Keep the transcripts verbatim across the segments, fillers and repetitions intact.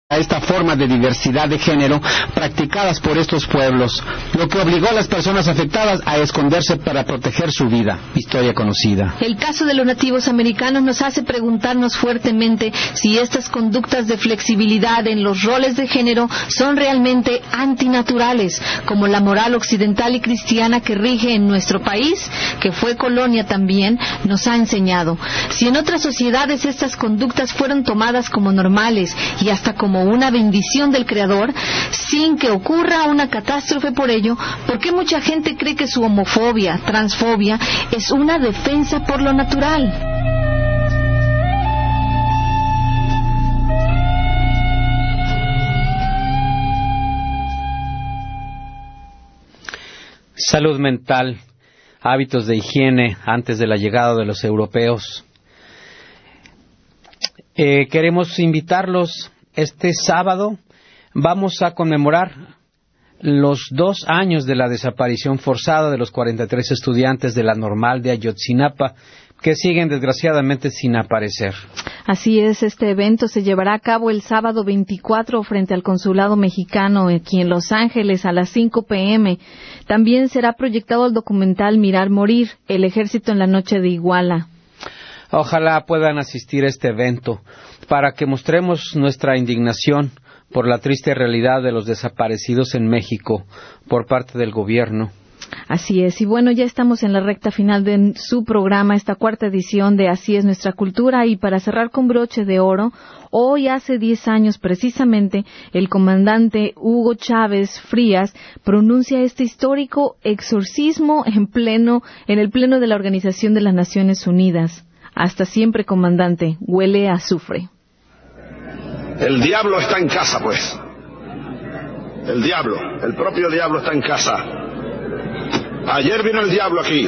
a esta forma de diversidad de género practicadas por estos pueblos, lo que obligó a las personas afectadas a esconderse para proteger su vida. Historia conocida. El caso de los nativos americanos nos hace preguntarnos fuertemente si estas conductas de flexibilidad en los roles de género son realmente antinaturales, como la moral occidental y cristiana que rige en nuestro país, que fue colonia también, nos ha enseñado. Si en otras sociedades estas conductas fueron tomadas como normales y hasta como una bendición del Creador, sin que ocurra una catástrofe por ello, ¿por qué mucha gente cree que su homofobia, transfobia, es una defensa por lo natural? Salud mental, hábitos de higiene antes de la llegada de los europeos. Eh, queremos invitarlos. Este sábado vamos a conmemorar los dos años de la desaparición forzada de los cuarenta y tres estudiantes de la Normal de Ayotzinapa, que siguen desgraciadamente sin aparecer. Así es, este evento se llevará a cabo el sábado veinticuatro frente al Consulado Mexicano aquí en Los Ángeles a las cinco pe eme. También será proyectado el documental Mirar Morir, el ejército en la noche de Iguala. Ojalá puedan asistir a este evento para que mostremos nuestra indignación por la triste realidad de los desaparecidos en México por parte del gobierno. Así es, y bueno, ya estamos en la recta final de su programa, esta cuarta edición de Así es nuestra cultura, y para cerrar con broche de oro, hoy hace diez años precisamente, el comandante Hugo Chávez Frías pronuncia este histórico exorcismo en pleno, en el pleno de la Organización de las Naciones Unidas. Hasta siempre, comandante, huele a azufre. El diablo está en casa, pues. El diablo, el propio diablo está en casa. Ayer vino el diablo aquí.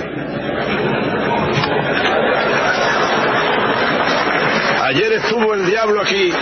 Ayer estuvo el diablo aquí.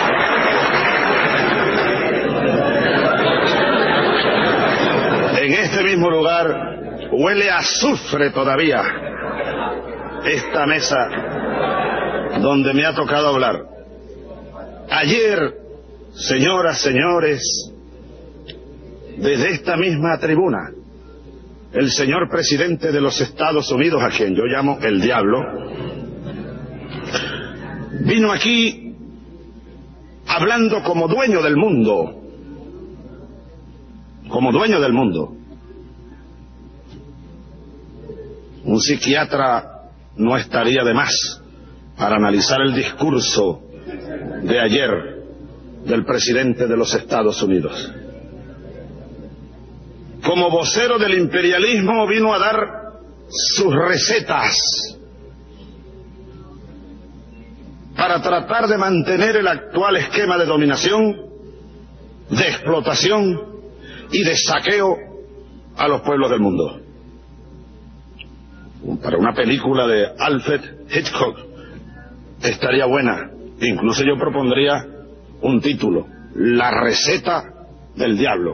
En este mismo lugar huele a azufre todavía esta mesa donde me ha tocado hablar. Ayer, señoras, señores, desde esta misma tribuna, el señor presidente de los Estados Unidos, a quien yo llamo el diablo, vino aquí hablando como dueño del mundo, como dueño del mundo. Un psiquiatra no estaría de más para analizar el discurso de ayer del presidente de los Estados Unidos. Como vocero del imperialismo vino a dar sus recetas para tratar de mantener el actual esquema de dominación, de explotación y de saqueo a los pueblos del mundo. Para una película de Alfred Hitchcock estaría buena. Incluso yo propondría un título: La receta del diablo.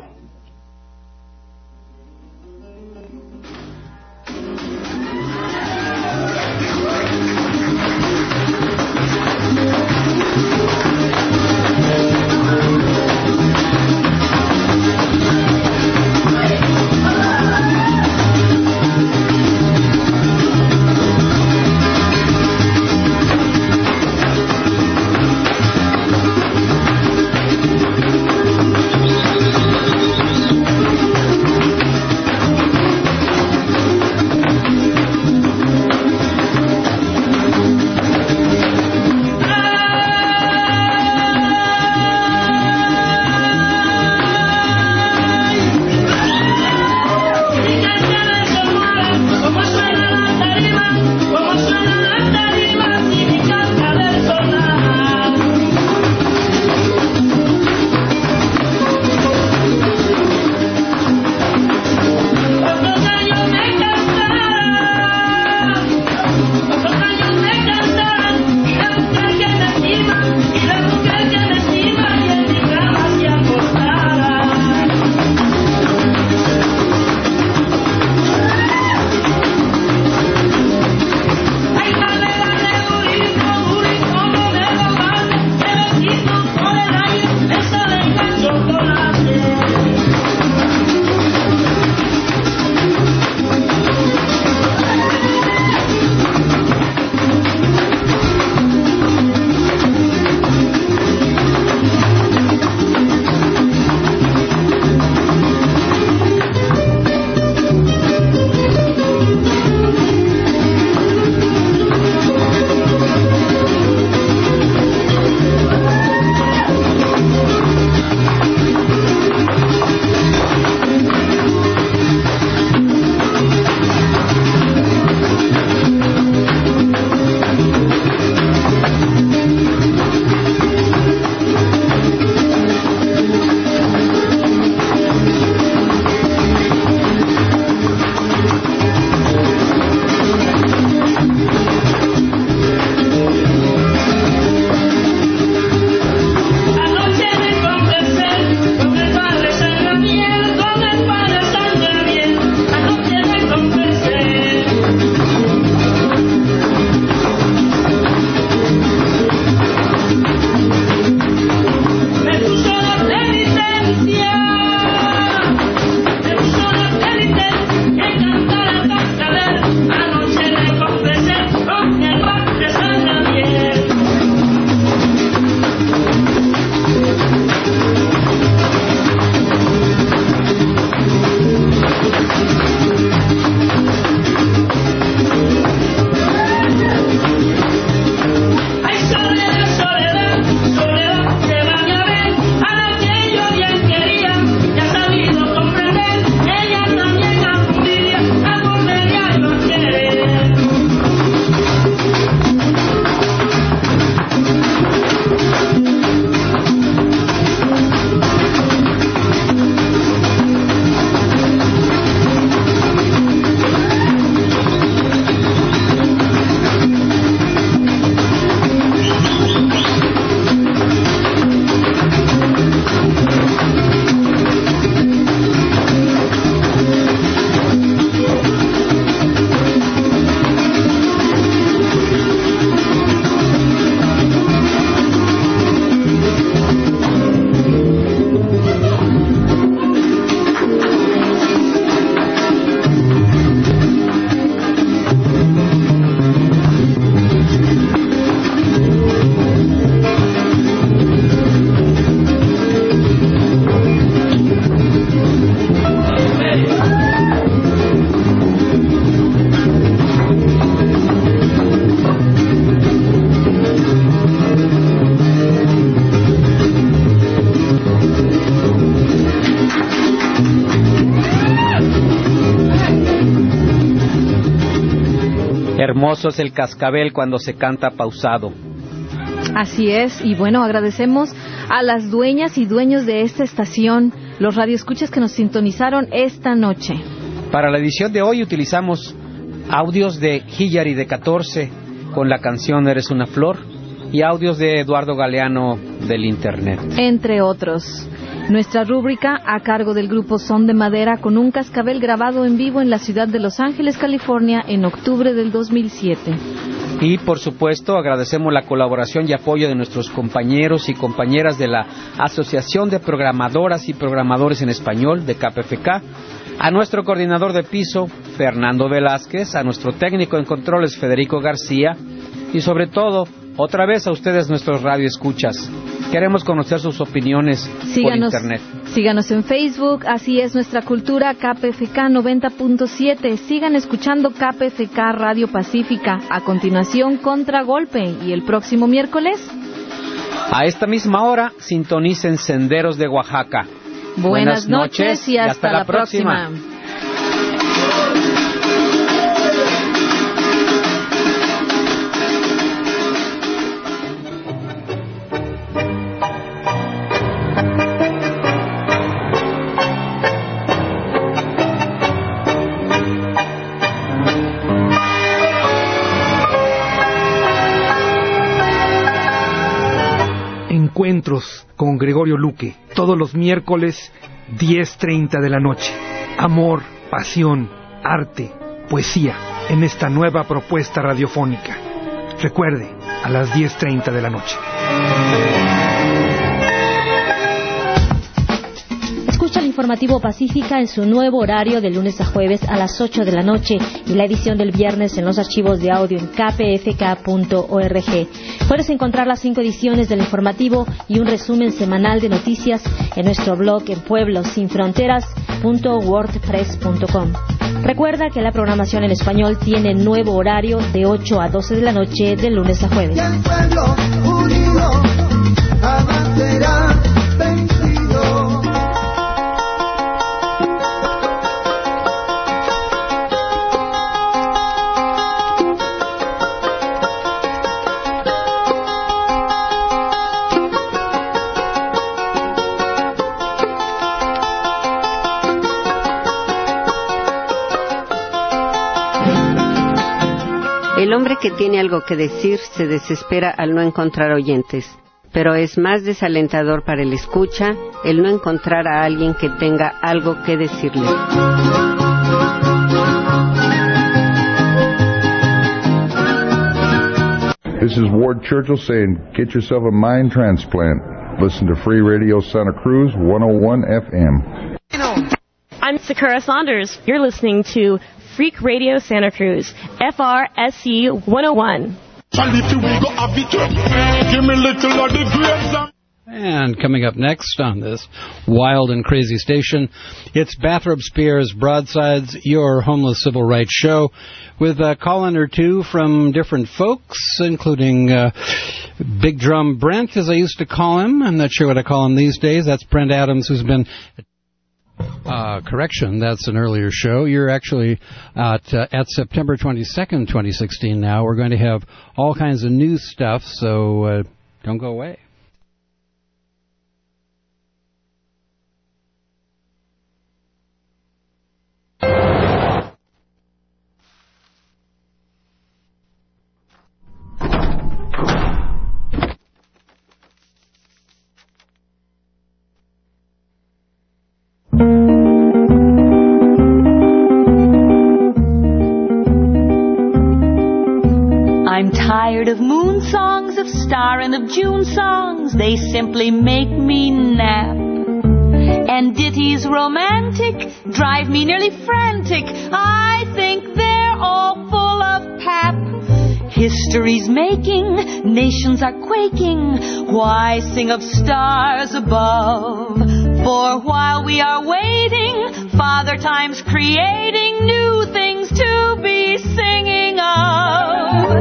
Hermoso es el cascabel cuando se canta pausado. Así es, y bueno, agradecemos a las dueñas y dueños de esta estación, los radioescuchas que nos sintonizaron esta noche. Para la edición de hoy utilizamos audios de Hillary de catorce con la canción Eres una flor y audios de Eduardo Galeano del Internet, entre otros. Nuestra rúbrica a cargo del grupo Son de Madera con un cascabel grabado en vivo en la ciudad de Los Ángeles, California, en octubre del dos mil siete. Y por supuesto agradecemos la colaboración y apoyo de nuestros compañeros y compañeras de la Asociación de Programadoras y Programadores en Español de K P F K, a nuestro coordinador de piso Fernando Velázquez, a nuestro técnico en controles Federico García y sobre todo otra vez a ustedes nuestros radioescuchas. Queremos conocer sus opiniones síganos, por internet. Síganos en Facebook, así es nuestra cultura, K P F K noventa punto siete. Sigan escuchando K P F K Radio Pacífica. A continuación, Contragolpe. Y el próximo miércoles, a esta misma hora, sintonicen Senderos de Oaxaca. Buenas, Buenas noches y hasta, y hasta la, la próxima. próxima. Encuentros con Gregorio Luque, todos los miércoles, diez treinta de la noche. Amor, pasión, arte, poesía, en esta nueva propuesta radiofónica. Recuerde, a las diez treinta de la noche. Escucha el informativo Pacífica en su nuevo horario de lunes a jueves a las ocho de la noche y la edición del viernes en los archivos de audio en k p f k punto org. Puedes encontrar las cinco ediciones del informativo y un resumen semanal de noticias en nuestro blog en pueblos sin fronteras punto wordpress punto com. Recuerda que la programación en español tiene nuevo horario de ocho a doce de la noche de lunes a jueves. Y el pueblo unido jamás será vencido. El hombre que tiene algo que decir se desespera al no encontrar oyentes, pero es más desalentador para el escucha el no encontrar a alguien que tenga algo que decirle. This is Ward Churchill saying, get yourself a mind transplant. Listen to Free Radio Santa Cruz one oh one F M. I'm Sakura Saunders. You're listening to Freak Radio Santa Cruz, F R S C one oh one. And coming up next on this wild and crazy station, it's Bathrop Spears Broadsides, your homeless civil rights show, with a call-in or two from different folks, including uh, Big Drum Brent, as I used to call him. I'm not sure what I call him these days. That's Brent Adams, who's been... Uh, correction, that's an earlier show. You're actually at, uh, at September twenty-second, twenty sixteen now. We're going to have all kinds of new stuff, so uh, don't go away. I'm tired of moon songs, of star and of June songs. They simply make me nap. And ditties romantic drive me nearly frantic. I think they're all full of pap. History's making, nations are quaking. Why sing of stars above? For while we are waiting, Father Time's creating new things to be singing of.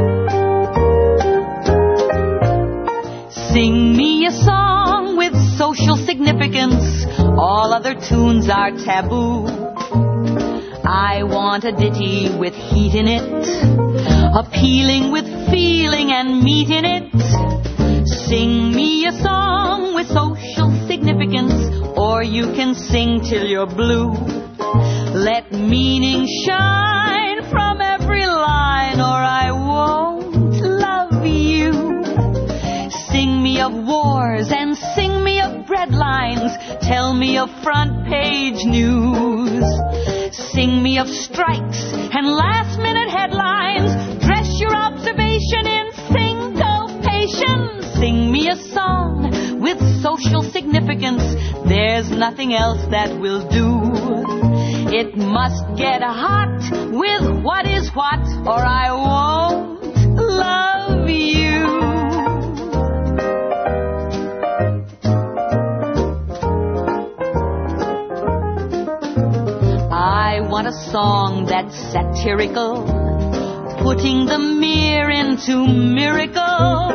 Sing me a song with social significance. All other tunes are taboo. I want a ditty with heat in it, appealing with feeling and meat in it. Sing me a song with social significance, or you can sing till you're blue. Let meaning shine from every line, or I won't love you. Sing me of wars and sing me of breadlines, tell me of front page news. Sing me of strikes and last minute headlines, dress your observation in syncopation. Sing me a song with social significance, there's nothing else that will do. It must get hot with what is what, or I won't love you. I want a song that's satirical, putting the mere into miracle.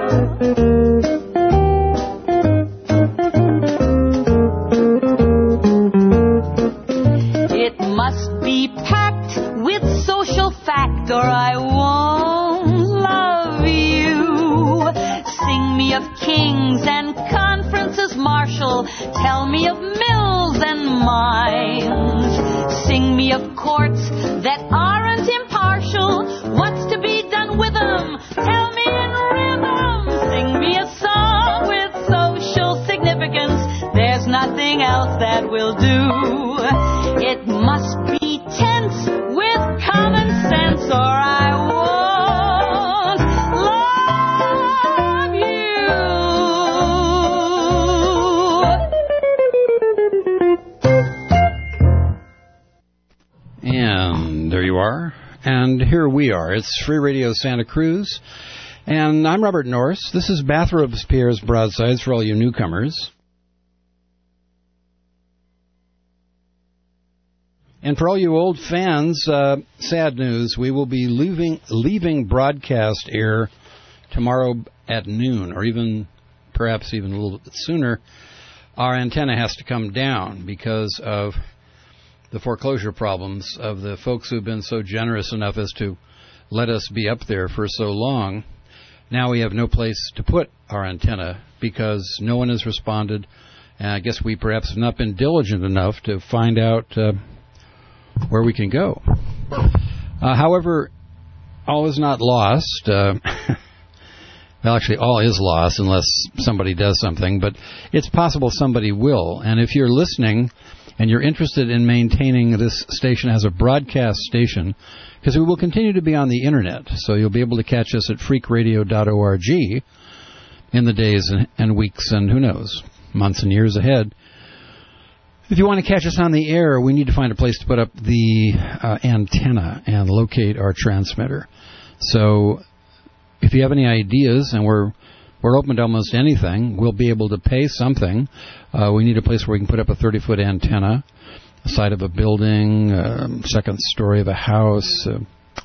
It must be packed with social fact, or I won't love you. Sing me of kings and conferences martial, tell me of mills and mines. Sing me of courts that aren't impartial, what's to be done with them? Tell me in rhythm. Sing me a song with social significance, there's nothing else that will do. It must be tense with common sense, or I won't love you. And there you are. And here we are. It's Free Radio Santa Cruz. And I'm Robert Norris. This is Bathrobes Pierre's Broadsides for all you newcomers. And for all you old fans, uh, sad news. We will be leaving, leaving broadcast air tomorrow at noon, or even perhaps even a little bit sooner. Our antenna has to come down because of the foreclosure problems of the folks who've been so generous enough as to let us be up there for so long. Now we have no place to put our antenna because no one has responded. And I guess we perhaps have not been diligent enough to find out uh, where we can go. Uh, however, all is not lost. Uh, well, actually, all is lost unless somebody does something. But it's possible somebody will. And if you're listening and you're interested in maintaining this station as a broadcast station, because we will continue to be on the Internet, so you'll be able to catch us at freak radio dot org in the days and, and weeks and who knows, months and years ahead. If you want to catch us on the air, we need to find a place to put up the uh, antenna and locate our transmitter. So if you have any ideas, and we're we're open to almost anything, we'll be able to pay something. Uh, we need a place where we can put up a thirty-foot antenna, the side of a building, uh, second story of a house, uh,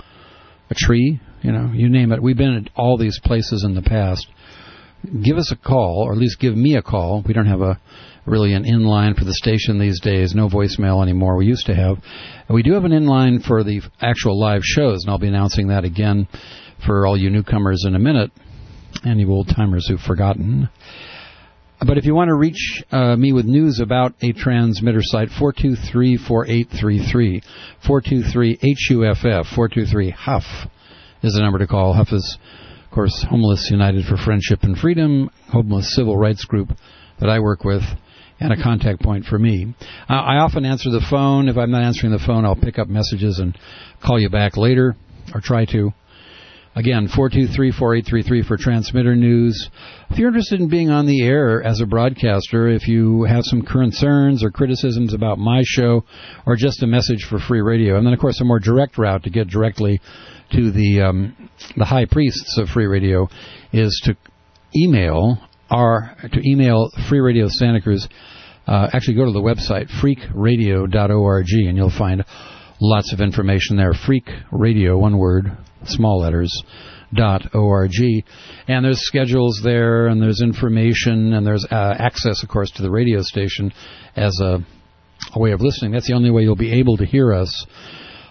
a tree, you know, you name it. We've been at all these places in the past. Give us a call, or at least give me a call. We don't have a really an inline for the station these days, no voicemail anymore. We used to have. We do have an inline for the actual live shows, and I'll be announcing that again for all you newcomers in a minute, and you old-timers who've forgotten. But if you want to reach uh, me with news about a transmitter site, four two three, four eight three three, four two three H U F F, four two three H U F is the number to call. H U F is, of course, Homeless United for Friendship and Freedom, homeless civil rights group that I work with, and a contact point for me. Uh, I often answer the phone. If I'm not answering the phone, I'll pick up messages and call you back later, or try to. Again, four two three, four eight three three for transmitter news. If you're interested in being on the air as a broadcaster, if you have some concerns or criticisms about my show, or just a message for free radio, and then, of course, a more direct route to get directly to the um, the high priests of free radio is to email our to email Free Radio Santa Cruz. Uh, actually, go to the website freak radio dot org, and you'll find lots of information there. Freak Radio, one word, small letters, dot org. And there's schedules there, and there's information, and there's uh, access, of course, to the radio station as a, a way of listening. That's the only way you'll be able to hear us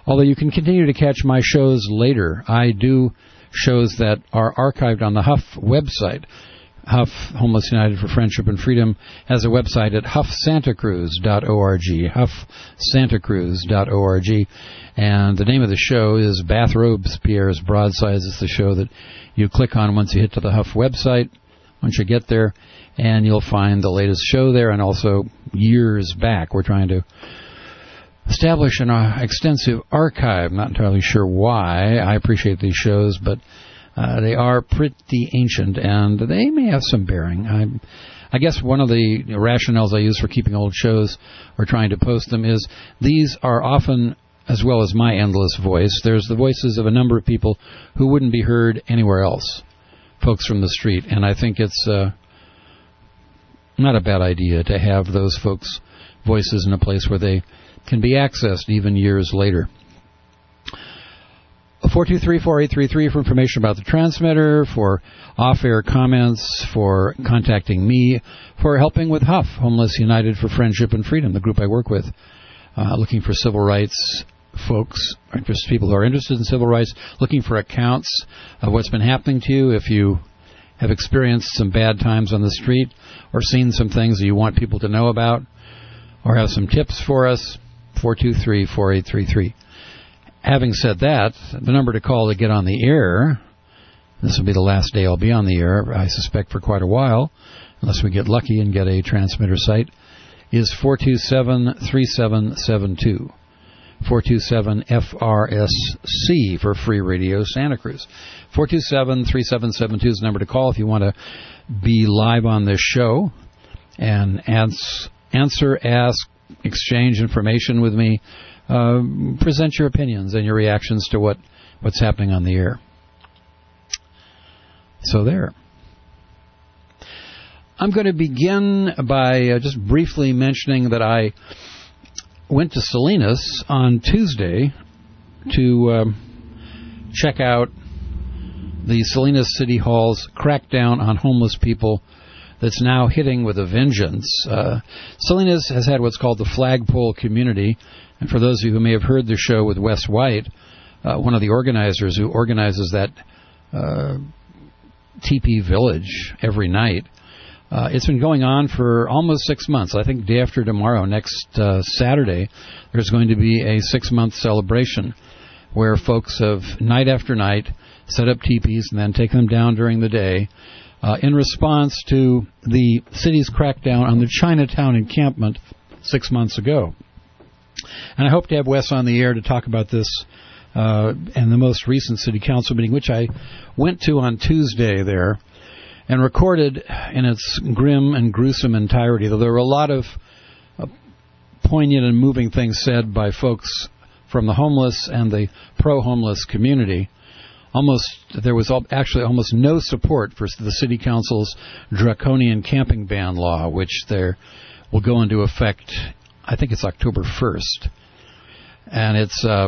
Although you can continue to catch my shows later. I do shows that are archived on the Huff website. Huff, Homeless United for Friendship and Freedom, has a website at huff santa cruz dot org, huff santa cruz dot org. And the name of the show is Bathrobes, Pierre's Broadsides. It's the show that you click on once you hit to the Huff website, once you get there, and you'll find the latest show there, and also years back. We're trying to establish an uh, extensive archive. I'm not entirely sure why. I appreciate these shows, but uh, they are pretty ancient, and they may have some bearing. I, I guess one of the rationales I use for keeping old shows or trying to post them is these are often, as well as my endless voice, there's the voices of a number of people who wouldn't be heard anywhere else, folks from the street, and I think it's uh, not a bad idea to have those folks' voices in a place where they can be accessed even years later. four two three, four eight three three for information about the transmitter, for off-air comments, for contacting me, for helping with Huff, Homeless United for Friendship and Freedom, the group I work with, uh, looking for civil rights folks, interest, people who are interested in civil rights, looking for accounts of what's been happening to you if you have experienced some bad times on the street or seen some things that you want people to know about or have some tips for us. four two three, four eight three three. Having said that, the number to call to get on the air, this will be the last day I'll be on the air, I suspect for quite a while, unless we get lucky and get a transmitter site, is four two seven, three seven seven two. four two seven F R S C for Free Radio Santa Cruz. four two seven, three seven seven two is the number to call if you want to be live on this show and ans- answer, ask, exchange information with me, uh, present your opinions and your reactions to what, what's happening on the air. So there. I'm going to begin by uh, just briefly mentioning that I went to Salinas on Tuesday to um, check out the Salinas City Hall's crackdown on homeless people that's now hitting with a vengeance. Uh, Salinas has had what's called the Flagpole Community, and for those of you who may have heard the show with Wes White, uh, one of the organizers who organizes that uh, teepee village every night, uh, it's been going on for almost six months. I think day after tomorrow, next uh, Saturday, there's going to be a six-month celebration where folks have, night after night, set up teepees and then take them down during the day, Uh, in response to the city's crackdown on the Chinatown encampment six months ago. And I hope to have Wes on the air to talk about this uh, and the most recent city council meeting, which I went to on Tuesday there and recorded in its grim and gruesome entirety, though there were a lot of uh, poignant and moving things said by folks from the homeless and the pro-homeless community. Almost, there was actually almost no support for the City Council's draconian camping ban law, which there will go into effect, I think it's October first. And it's uh,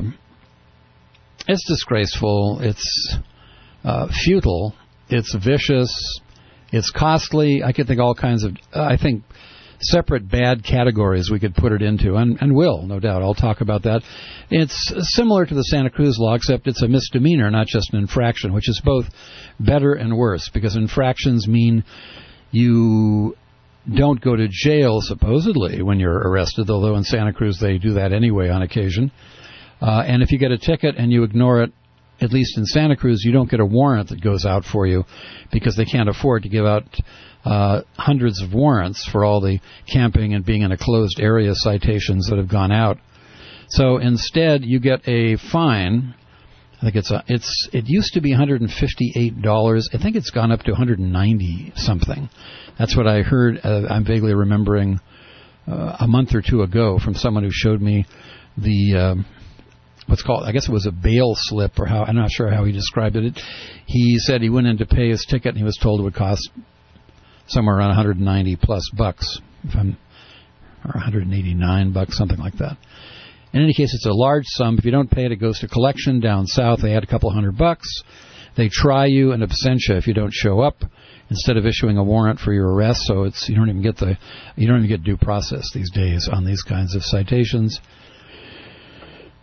it's disgraceful, it's uh, futile, it's vicious, it's costly. I could think all kinds of, uh, I think, separate bad categories we could put it into, and, and will, no doubt. I'll talk about that. It's similar to the Santa Cruz law, except it's a misdemeanor, not just an infraction, which is both better and worse, because infractions mean you don't go to jail, supposedly, when you're arrested, although in Santa Cruz they do that anyway on occasion. Uh, and if you get a ticket and you ignore it, at least in Santa Cruz, you don't get a warrant that goes out for you, because they can't afford to give out Uh, hundreds of warrants for all the camping and being in a closed area citations that have gone out. So instead, you get a fine. I think it's a, it's it used to be one hundred fifty-eight dollars. I think it's gone up to one hundred ninety something. That's what I heard. Uh, I'm vaguely remembering uh, a month or two ago from someone who showed me the uh, what's called, I guess it was a bail slip, or how, I'm not sure how he described it. He said he went in to pay his ticket and he was told it would cost somewhere around one hundred ninety plus bucks, if I'm, or one hundred eighty-nine bucks, something like that. In any case, it's a large sum. If you don't pay it, it goes to collection down south. They add a couple hundred bucks. They try you in absentia if you don't show up, instead of issuing a warrant for your arrest. So it's you don't even get the you don't even get due process these days on these kinds of citations.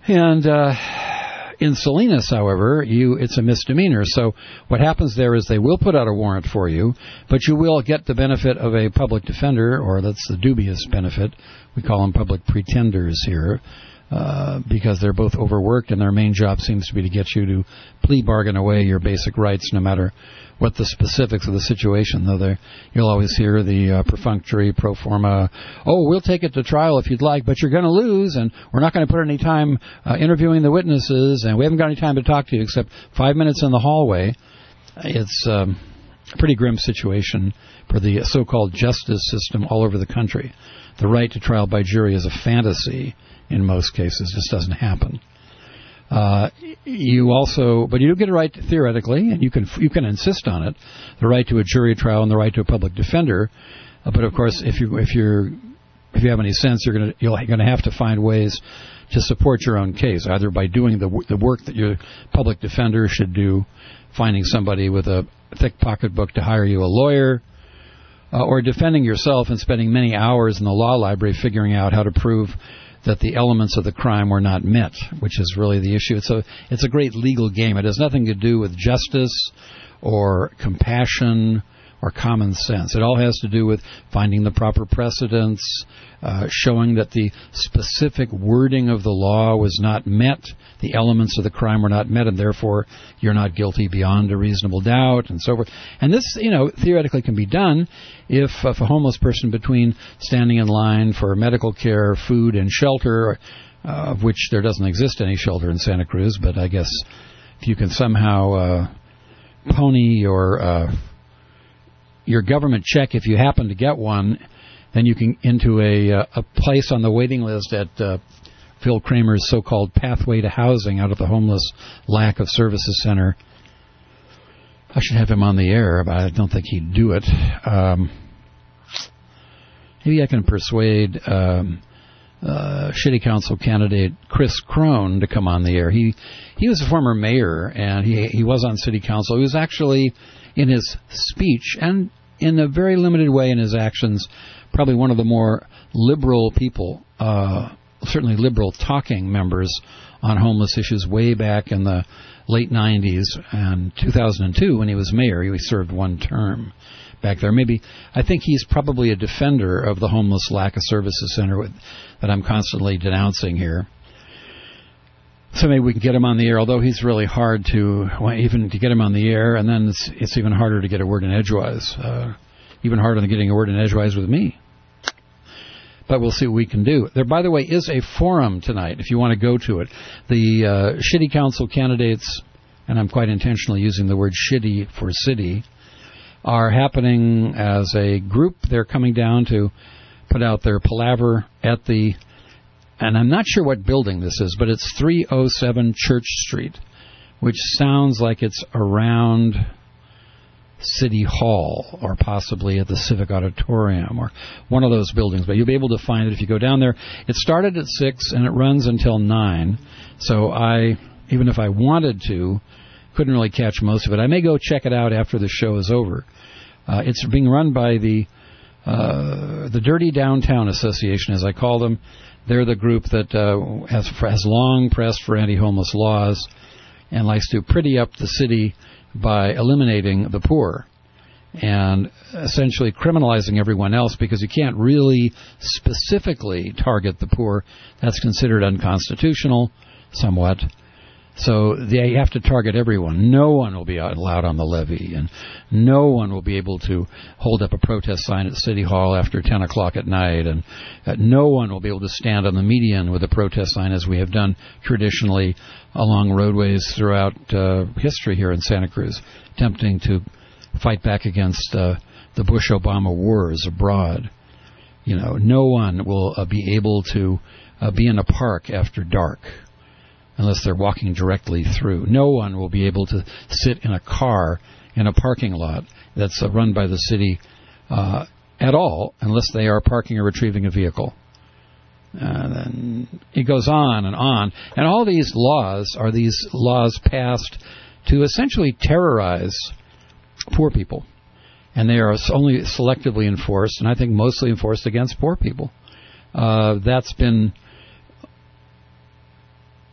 And uh, in Salinas, however, you it's a misdemeanor. So what happens there is they will put out a warrant for you, but you will get the benefit of a public defender, or that's the dubious benefit. We call them public pretenders here. Uh, because they're both overworked and their main job seems to be to get you to plea bargain away your basic rights no matter what the specifics of the situation. Though you'll always hear the uh, perfunctory pro forma, oh, we'll take it to trial if you'd like, but you're going to lose, and we're not going to put any time uh, interviewing the witnesses, and we haven't got any time to talk to you except five minutes in the hallway. It's um, a pretty grim situation for the so-called justice system all over the country. The right to trial by jury is a fantasy. In most cases, just doesn't happen. Uh, you also, but you do get a right to, theoretically, and you can you can insist on it, the right to a jury trial and the right to a public defender. Uh, but of course, if you if you're if you have any sense, you're going to you're going to have to find ways to support your own case, either by doing the the work that your public defender should do, finding somebody with a thick pocketbook to hire you a lawyer. Uh, or defending yourself and spending many hours in the law library figuring out how to prove that the elements of the crime were not met, which is really the issue. It's a, it's a great legal game. It has nothing to do with justice or compassion or common sense. It all has to do with finding the proper precedents, uh, showing that the specific wording of the law was not met, the elements of the crime were not met, and therefore you're not guilty beyond a reasonable doubt, and so forth. And this, you know, theoretically can be done if, if a homeless person, between standing in line for medical care, food, and shelter, uh, of which there doesn't exist any shelter in Santa Cruz, but I guess if you can somehow uh, pony your uh, your government check, if you happen to get one, then you can into a uh, a place on the waiting list at uh, Phil Kramer's so-called Pathway to Housing out of the Homeless Lack of Services Center. I should have him on the air, but I don't think he'd do it. Um, maybe I can persuade um, uh, City Council candidate Chris Crone to come on the air. He he was a former mayor, and he he was on City Council. He was actually, in his speech and in a very limited way in his actions, probably one of the more liberal people, uh, certainly liberal talking members on homeless issues way back in the late nineties and two thousand two when he was mayor. He served one term back there. Maybe, I think he's probably a defender of the Homeless Lack of Services Center with, that I'm constantly denouncing here. So maybe we can get him on the air, although he's really hard to, well, even to get him on the air, and then it's, it's even harder to get a word in edgewise. Uh, even harder than getting a word in edgewise with me. But we'll see what we can do. There, by the way, is a forum tonight, if you want to go to it. The uh, City Council candidates, and I'm quite intentionally using the word shitty for city, are happening as a group. They're coming down to put out their palaver at the, and I'm not sure what building this is, but it's three oh seven Church Street, which sounds like it's around City Hall or possibly at the Civic Auditorium or one of those buildings. But you'll be able to find it if you go down there. It started at six and it runs until nine. So I, even if I wanted to, couldn't really catch most of it. I may go check it out after the show is over. Uh, it's being run by the uh, the Dirty Downtown Association, as I call them. They're the group that uh, has, has long pressed for anti-homeless laws and likes to pretty up the city by eliminating the poor and essentially criminalizing everyone else, because you can't really specifically target the poor. That's considered unconstitutional somewhat. So they have to target everyone. No one will be allowed on the levee, and no one will be able to hold up a protest sign at City Hall after ten o'clock at night, and uh, no one will be able to stand on the median with a protest sign, as we have done traditionally along roadways throughout uh, history here in Santa Cruz, attempting to fight back against uh, the Bush-Obama wars abroad. You know, no one will uh, be able to uh, be in a park after dark, unless they're walking directly through. No one will be able to sit in a car in a parking lot that's uh, run by the city uh, at all, unless they are parking or retrieving a vehicle. And then it goes on and on. And all these laws are these laws passed to essentially terrorize poor people. And they are only selectively enforced, and I think mostly enforced against poor people. Uh, that's been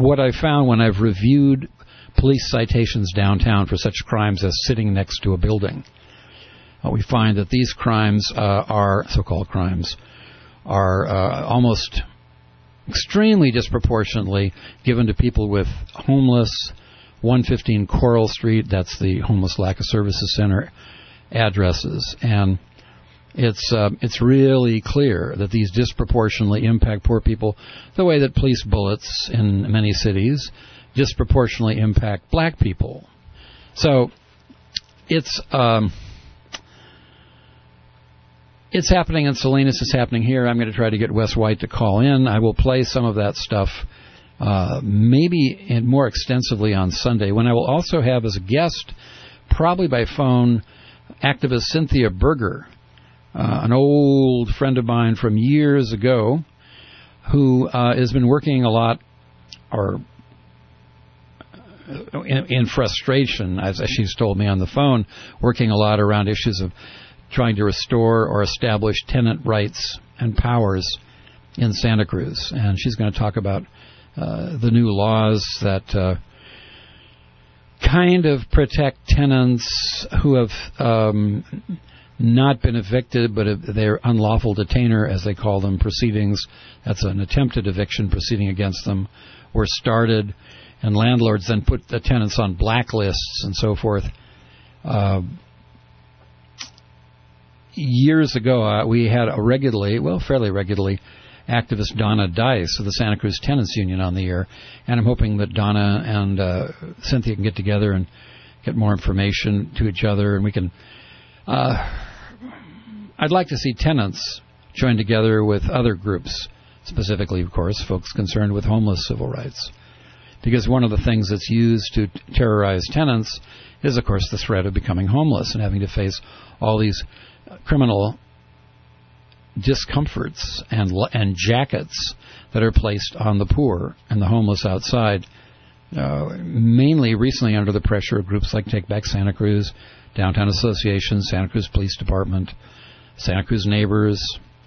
what I found when I've reviewed police citations downtown for such crimes as sitting next to a building, uh, we find that these crimes uh, are, so-called crimes, are uh, almost extremely disproportionately given to people with homeless, one fifteen Coral Street, that's the Homeless Lack of Services Center addresses. And it's uh, it's really clear that these disproportionately impact poor people the way that police bullets in many cities disproportionately impact black people. So it's um, it's happening in Salinas. It's happening here. I'm going to try to get Wes White to call in. I will play some of that stuff uh, maybe in more extensively on Sunday, when I will also have as a guest, probably by phone, activist Cynthia Berger, uh, an old friend of mine from years ago, who uh, has been working a lot, or in, in frustration, as she's told me on the phone, working a lot around issues of trying to restore or establish tenant rights and powers in Santa Cruz. And she's going to talk about uh, the new laws that uh, kind of protect tenants who have um, not been evicted, but they're unlawful detainer, as they call them, proceedings. That's an attempted eviction proceeding against them, were started, and landlords then put the tenants on blacklists and so forth. Uh, years ago, uh, we had a regularly, well, fairly regularly, activist Donna Dice of the Santa Cruz Tenants Union on the air, and I'm hoping that Donna and uh, Cynthia can get together and get more information to each other, and we can... Uh, I'd like to see tenants join together with other groups, specifically, of course, folks concerned with homeless civil rights, because one of the things that's used to terrorize tenants is, of course, the threat of becoming homeless and having to face all these criminal discomforts and and jackets that are placed on the poor and the homeless outside, uh, mainly recently under the pressure of groups like Take Back Santa Cruz, Downtown Association, Santa Cruz Police Department, Santa Cruz Neighbors,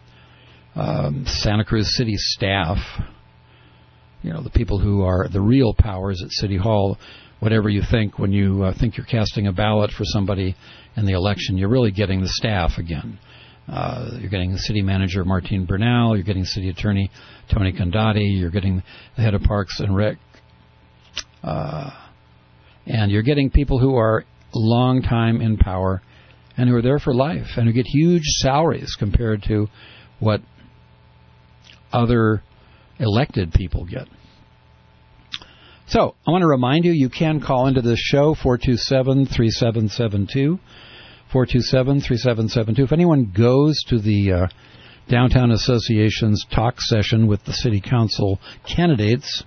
um, Santa Cruz City staff, you know, the people who are the real powers at City Hall. Whatever you think when you uh, think you're casting a ballot for somebody in the election, you're really getting the staff again. Uh, you're getting the city manager, Martine Bernal. You're getting city attorney, Tony Condotti. You're getting the head of Parks and Rec. Uh, and you're getting people who are long time in power and who are there for life and who get huge salaries compared to what other elected people get. So, I want to remind you, you can call into this show, four two seven, three seven seven two, four two seven, three seven seven two. If anyone goes to the uh, Downtown Association's talk session with the City Council candidates,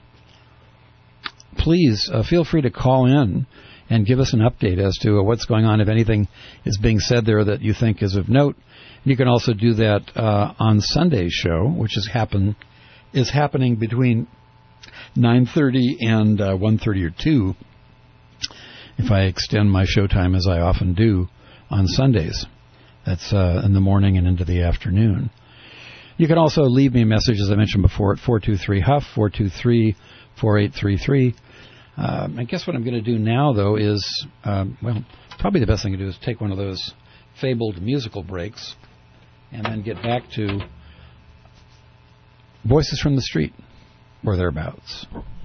please uh, feel free to call in and give us an update as to uh, what's going on, if anything is being said there that you think is of note. You can also do that uh, on Sunday's show, which is happen is happening between nine thirty and uh, one thirty or two, if I extend my show time as I often do on Sundays. That's uh, in the morning and into the afternoon. You can also leave me a message, as I mentioned before, at four two three H U F, four two three, four eight three three. Uh, I guess what I'm going to do now, though, is, um, well, probably the best thing to do is take one of those fabled musical breaks and then get back to Voices from the Street, or thereabouts.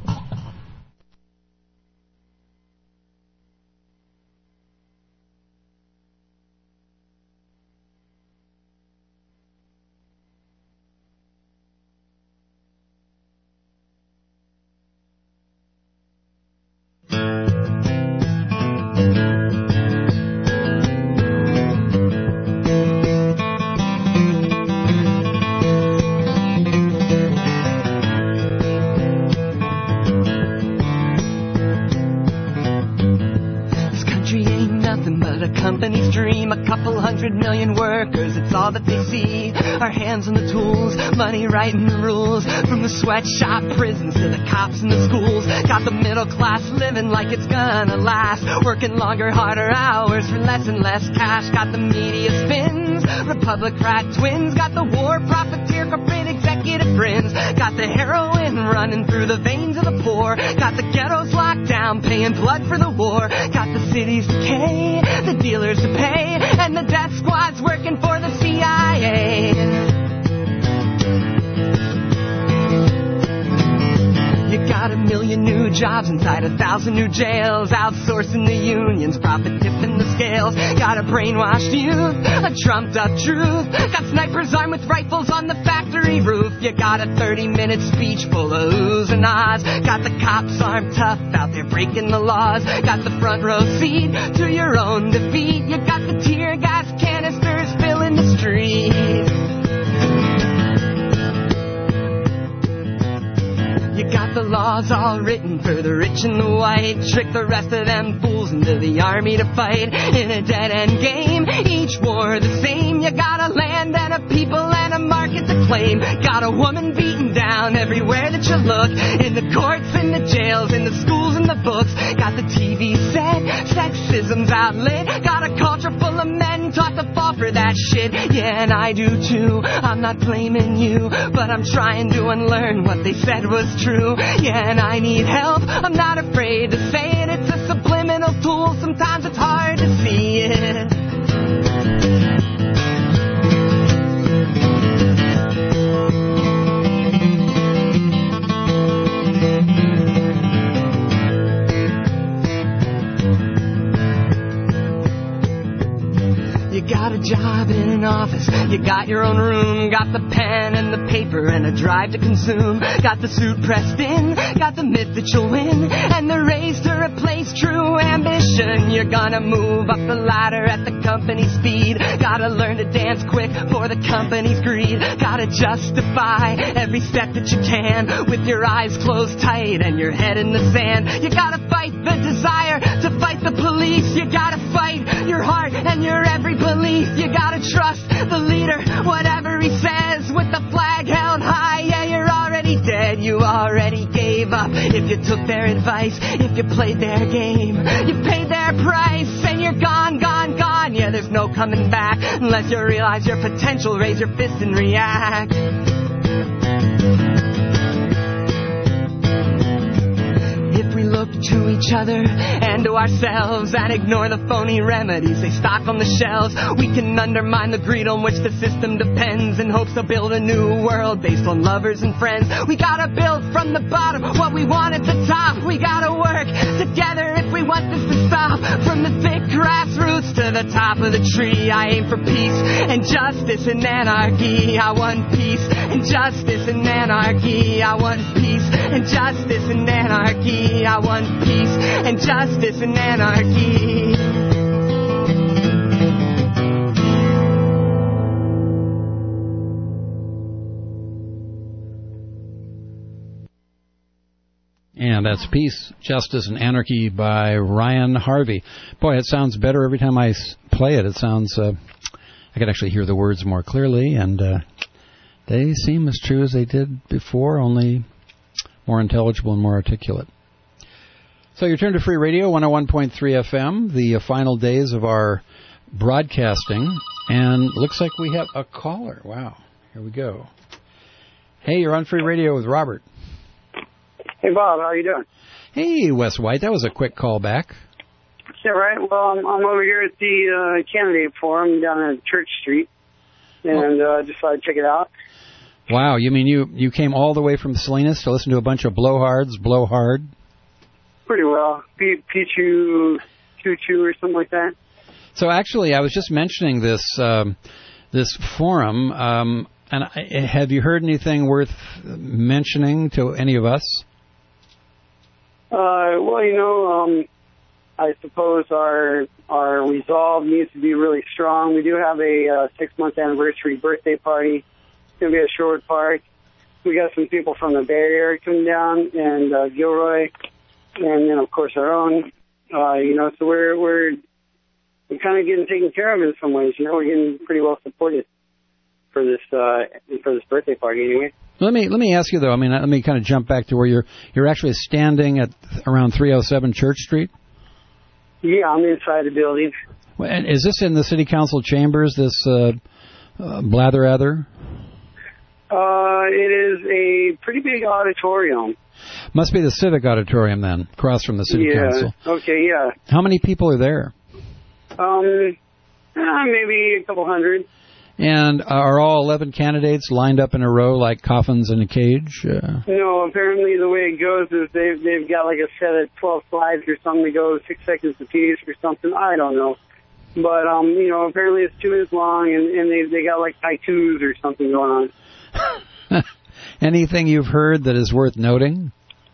Million workers, it's all that they see. Our hands on the tools, money writing the rules. From the sweatshop prisons to the cops in the schools. Got the middle class living like it's gonna last. Working longer, harder hours for less and less cash. Got the media spins, Republican twins. Got the war profiteer, corporate executive friends. Got the heroin running through the veins of the poor. Got the ghettos locked down, paying blood for the war. Got the cities to decay, the dealers to pay, and the death squads working for the C I A. You got a million new jobs inside a thousand new jails, outsourcing the unions, profit tipping the scales. Got a brainwashed youth, a trumped up truth. Got snipers armed with rifles on the factory roof. You got a thirty minute speech full of oohs and ahs. Got the cops armed tough out there breaking the laws. Got the front row seat to your own defeat. You got the tear gas canisters filling the streets. You got the laws all written for the rich and the white. Trick the rest of them fools into the army to fight in a dead-end game. Each war the same. You got a land and a people and a market to claim. Got a woman beaten down everywhere that you look. In the courts, in the jails, in the schools, in the books. Got the T V set, sexism's outlet. Got a culture full of men taught to fall for that shit. Yeah, and I do too. I'm not blaming you, but I'm trying to unlearn what they said was true. Yeah, and I need help. I'm not afraid to say it. It's a subliminal tool. Sometimes it's hard to see it. You got a job in an office, you got your own room, got the pen and the paper and a drive to consume. Got the suit pressed in, got the myth that you'll win, and the raise to replace true ambition. You're gonna move up the ladder at the company speed. Gotta learn to dance quick for the company's greed. Gotta justify every step that you can with your eyes closed tight and your head in the sand. You gotta fight the desire to fight the police. You gotta fight your heart and your every belief. You gotta trust the leader, whatever he says, with the flag held high. Yeah, you're already dead, you already gave up. If you took their advice, if you played their game, you paid their price, and you're gone, gone, gone. Yeah, there's no coming back unless you realize your potential, raise your fist and react. If we look to each other and to ourselves and ignore the phony remedies they stock on the shelves, we can undermine the greed on which the system depends in hopes to build a new world based on lovers and friends. We gotta build from the bottom what we want at the top. We gotta work together if we want this to stop. From the thick grassroots to the top of the tree, I aim for peace and justice and anarchy. I want peace and justice and anarchy. I want peace and justice and anarchy. I want peace and justice and anarchy. And that's Peace, Justice, and Anarchy by Ryan Harvey. Boy, it sounds better every time I play it. It sounds, uh, I can actually hear the words more clearly, and uh, they seem as true as they did before, only more intelligible and more articulate. So you turn to Free Radio, one oh one point three F M, the uh, final days of our broadcasting, and looks like we have a caller. Wow, here we go. Hey, you're on Free Radio with Robert. Hey, Bob, how are you doing? Hey, Wes White, that was a quick call back. Yeah, right. Well, I'm, I'm over here at the uh, candidate forum down at Church Street, and oh. uh, just thought I'd check it out. Wow, you mean you, you came all the way from Salinas to listen to a bunch of blowhards blow hard? Pretty well. P- Pichu, Choo-Choo or something like that. So actually, I was just mentioning this um, this forum, um, and I, have you heard anything worth mentioning to any of us? Uh, well, you know, um, I suppose our our resolve needs to be really strong. We do have a uh, six-month anniversary birthday party. It's going to be at Sherwood Park. We got some people from the Bay Area coming down, and uh, Gilroy. And then, of course, our own, uh, you know, so we're, we're, we're kind of getting taken care of in some ways. You know, we're getting pretty well supported for this, uh, for this birthday party anyway. Let me, let me ask you though, I mean, let me kind of jump back to where you're, you're actually standing at around three oh seven Church Street? Yeah, I'm inside the building. Well, and is this in the city council chambers, this, uh, uh blather-ather? Uh, it is a pretty big auditorium. Must be the Civic Auditorium then, across from the City yeah. Council. Okay, yeah. How many people are there? Um, uh, maybe a couple hundred. And are all eleven candidates lined up in a row like coffins in a cage? Uh, no, apparently the way it goes is they've, they've got like a set of twelve slides or something to go six seconds apiece or something. I don't know. But, um, you know, apparently it's two minutes long, and, and they they got like haikus or something going on. Anything you've heard that is worth noting?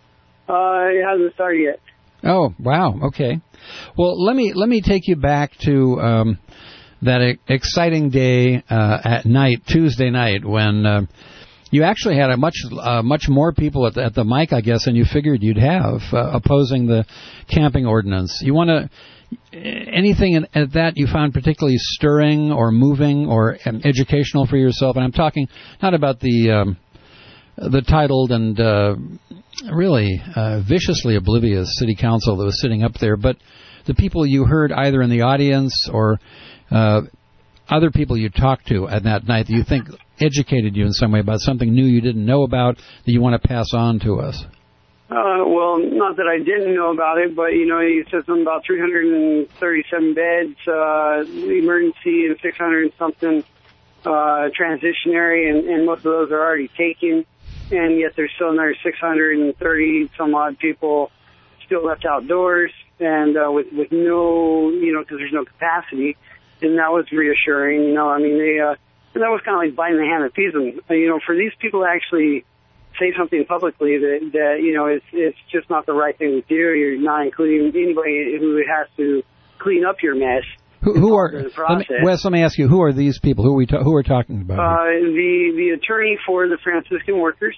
Uh, it hasn't started yet. Oh, wow. Okay. Well, let me let me take you back to um, that e- exciting day uh, at night, Tuesday night, when uh, you actually had a much uh, much more people at the, at the mic, I guess, than you figured you'd have uh, opposing the camping ordinance. You want to anything in, at that you found particularly stirring or moving or um, educational for yourself? And I'm talking not about the um, the titled and uh, really uh, viciously oblivious city council that was sitting up there, but the people you heard either in the audience or uh, other people you talked to at that night that you think educated you in some way about something new you didn't know about that you want to pass on to us. Uh, well, not that I didn't know about it, but, you know, you said something about three hundred thirty-seven beds, uh, emergency, and six hundred and something uh, transitionary, and, and most of those are already taken, and yet there's still another six hundred thirty some odd people still left outdoors, and uh, with, with no, you know, because there's no capacity, and that was reassuring, you know, I mean, they, uh, that was kind of like biting the hand that feeds them. You know, for these people to actually say something publicly that, that you know, it's, it's just not the right thing to do. You're not including anybody who has to clean up your mess. Who, who are, let me, Wes, let me ask you, who are these people? Who are we ta- who are talking about? Uh, the, the attorney for the Franciscan workers,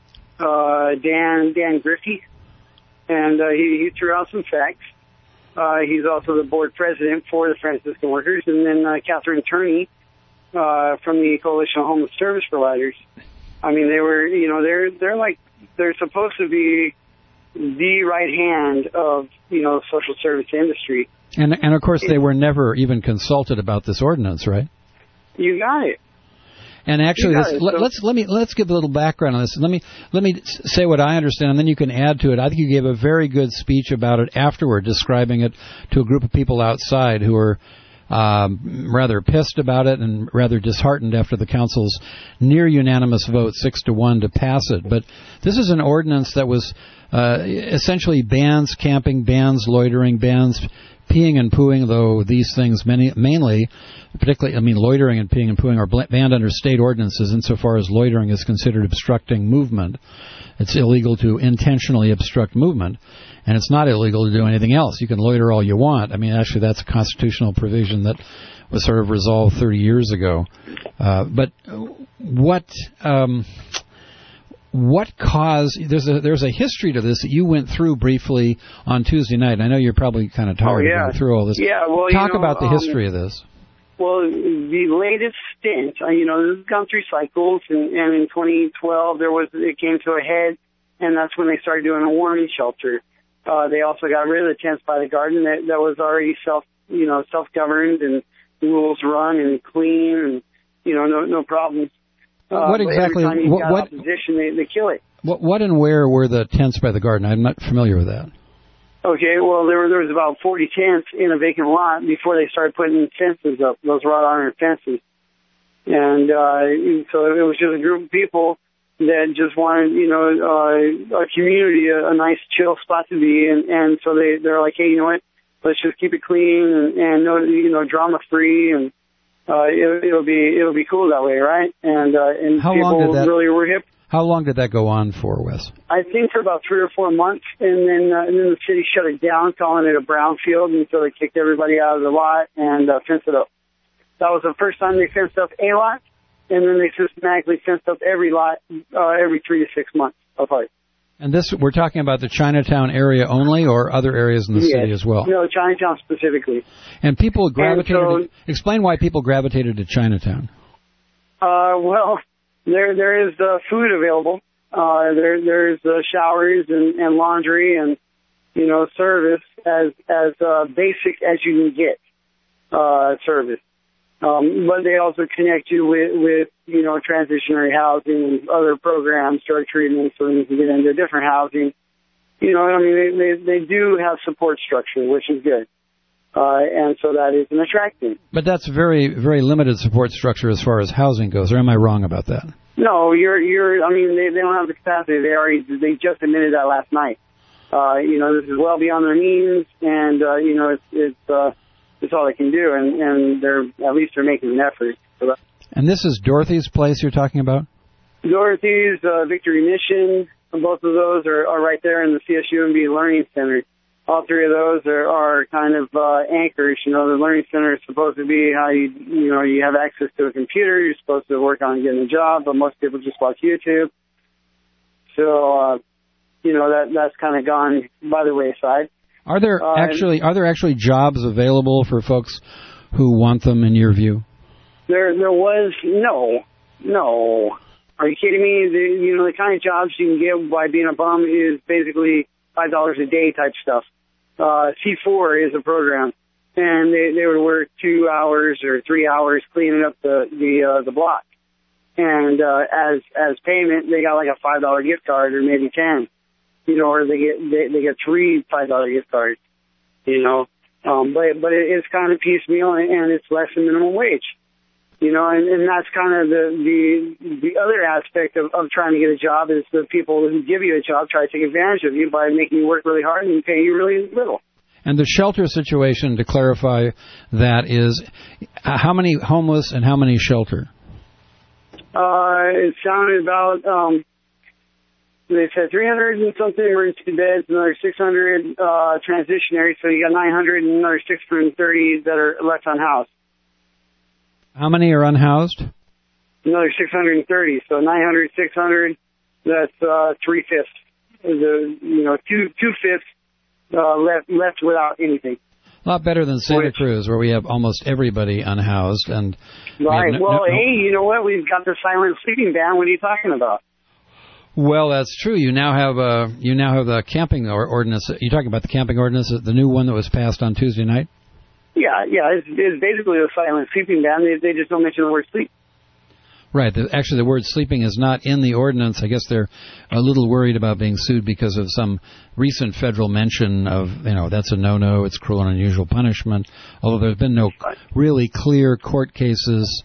uh, Dan, Dan Griffey, and uh, he, he threw out some facts. Uh, he's also the board president for the Franciscan workers, and then uh, Catherine Turney uh, from the Coalition of Homeless Service Providers. I mean, they were, you know, they're they're like they're supposed to be the right hand of, you know, social service industry. And and of course they were never even consulted about this ordinance, right? You got it. And actually, this, it, let, so. let's let me let's give a little background on this. Let me let me say what I understand, and then you can add to it. I think you gave a very good speech about it afterward, describing it to a group of people outside who were Um, rather pissed about it and rather disheartened after the council's near unanimous vote, six to one, to pass it. But this is an ordinance that was uh, essentially bans camping, bans loitering, bans peeing and pooing, though these things many, mainly, particularly, I mean, loitering and peeing and pooing are banned under state ordinances insofar as loitering is considered obstructing movement. It's illegal to intentionally obstruct movement. And it's not illegal to do anything else. You can loiter all you want. I mean, actually, that's a constitutional provision that was sort of resolved thirty years ago. Uh, but what um, what caused? There's a there's a history to this that you went through briefly on Tuesday night. And I know you're probably kind of tired oh, yeah. of going through all this. Yeah, well, talk you know, about the um, history of this. Well, the latest stint, uh, you know, this has gone through cycles, and, and in twenty twelve there was it came to a head, and that's when they started doing a warming shelter. Uh, they also got rid of the tents by the garden that, that was already self, you know, self-governed and rules run and clean and, you know, no, no problems. Uh, what exactly? Every time you what, got what opposition, they, they kill it. What, what and where were the tents by the garden? I'm not familiar with that. Okay, well, there were there was about forty tents in a vacant lot before they started putting fences up, those wrought iron fences, and uh, so it was just a group of people that just wanted, you know, uh, a community, a, a nice chill spot to be, and, and so they, they're like, hey, you know what, let's just keep it clean and, and no, you know, drama free, and, uh, it, it'll be, it'll be cool that way, right? And, uh, and How people long did that, really were hip. How long did that go on for, Wes? I think for about three or four months, and then, uh, and then the city shut it down, calling it a brownfield, and so they kicked everybody out of the lot and, uh, fenced it up. That was the first time they fenced up a lot. And then they systematically fenced up every lot uh, every three to six months apart. And this, we're talking about the Chinatown area only, or other areas in the yes. city as well? No, Chinatown specifically. And people gravitated. And so, to, explain why people gravitated to Chinatown. Uh, well, there there is uh, food available. Uh, there there's uh, showers and, and laundry and, you know, service as as uh, basic as you can get uh, service. Um, but they also connect you with, with, you know, transitionary housing and other programs, drug treatment, so you can get into different housing. You know, I mean, they, they, they do have support structure, which is good. Uh, and so that is an attraction. But that's very, very limited support structure as far as housing goes, or am I wrong about that? No, you're, you're, I mean, they, they don't have the capacity. They already, they just admitted that last night. Uh, you know, this is well beyond their means, and, uh, you know, it's, it's, uh, it's all they can do, and, and they're, at least they're making an effort. So and this is Dorothy's place you're talking about? Dorothy's, uh, Victory Mission, both of those are, are right there in the C S U M B Learning Center. All three of those are, are kind of, uh, anchors. You know, the Learning Center is supposed to be how you, you know, you have access to a computer, you're supposed to work on getting a job, but most people just watch YouTube. So, uh, you know, that, that's kind of gone by the wayside. Are there uh, actually are there actually jobs available for folks who want them, in your view? There, there was no, no. Are you kidding me? The, you know, the kind of jobs you can get by being a bum is basically five dollars a day type stuff. Uh, C four is a program, and they they would work two hours or three hours cleaning up the the uh, the block, and uh, as as payment they got like a five dollar gift card or maybe ten. You know, or they get they, they get three five dollar gift cards. You know, um, but but it, it's kind of piecemeal and, and it's less than minimum wage. You know, and, and that's kind of the the the other aspect of, of trying to get a job is the people who give you a job try to take advantage of you by making you work really hard and paying you really little. And the shelter situation, to clarify, that is how many homeless and how many shelter? Uh, it sounded about. Um, They said three hundred and something emergency beds, another six hundred uh, transitionary, so you got nine hundred and another six hundred thirty that are left unhoused. How many are unhoused? Another six hundred thirty, so nine hundred, six hundred, that's uh, three-fifths. The, you know, two, two-fifths uh, left, left without anything. A lot better than Santa Cruz, where we have almost everybody unhoused. And right, no, well, no, no. hey, you know what? We've got the silent sleeping ban. What are you talking about? Well, that's true. You now have a you now have the camping or ordinance. You're talking about the camping ordinance, the new one that was passed on Tuesday night? Yeah, yeah. It's, it's basically a silent sleeping ban. They, they just don't mention the word sleep. Right. The, actually, the word sleeping is not in the ordinance. I guess they're a little worried about being sued because of some recent federal mention of, you know, that's a no-no, it's cruel and unusual punishment, although there's been no really clear court cases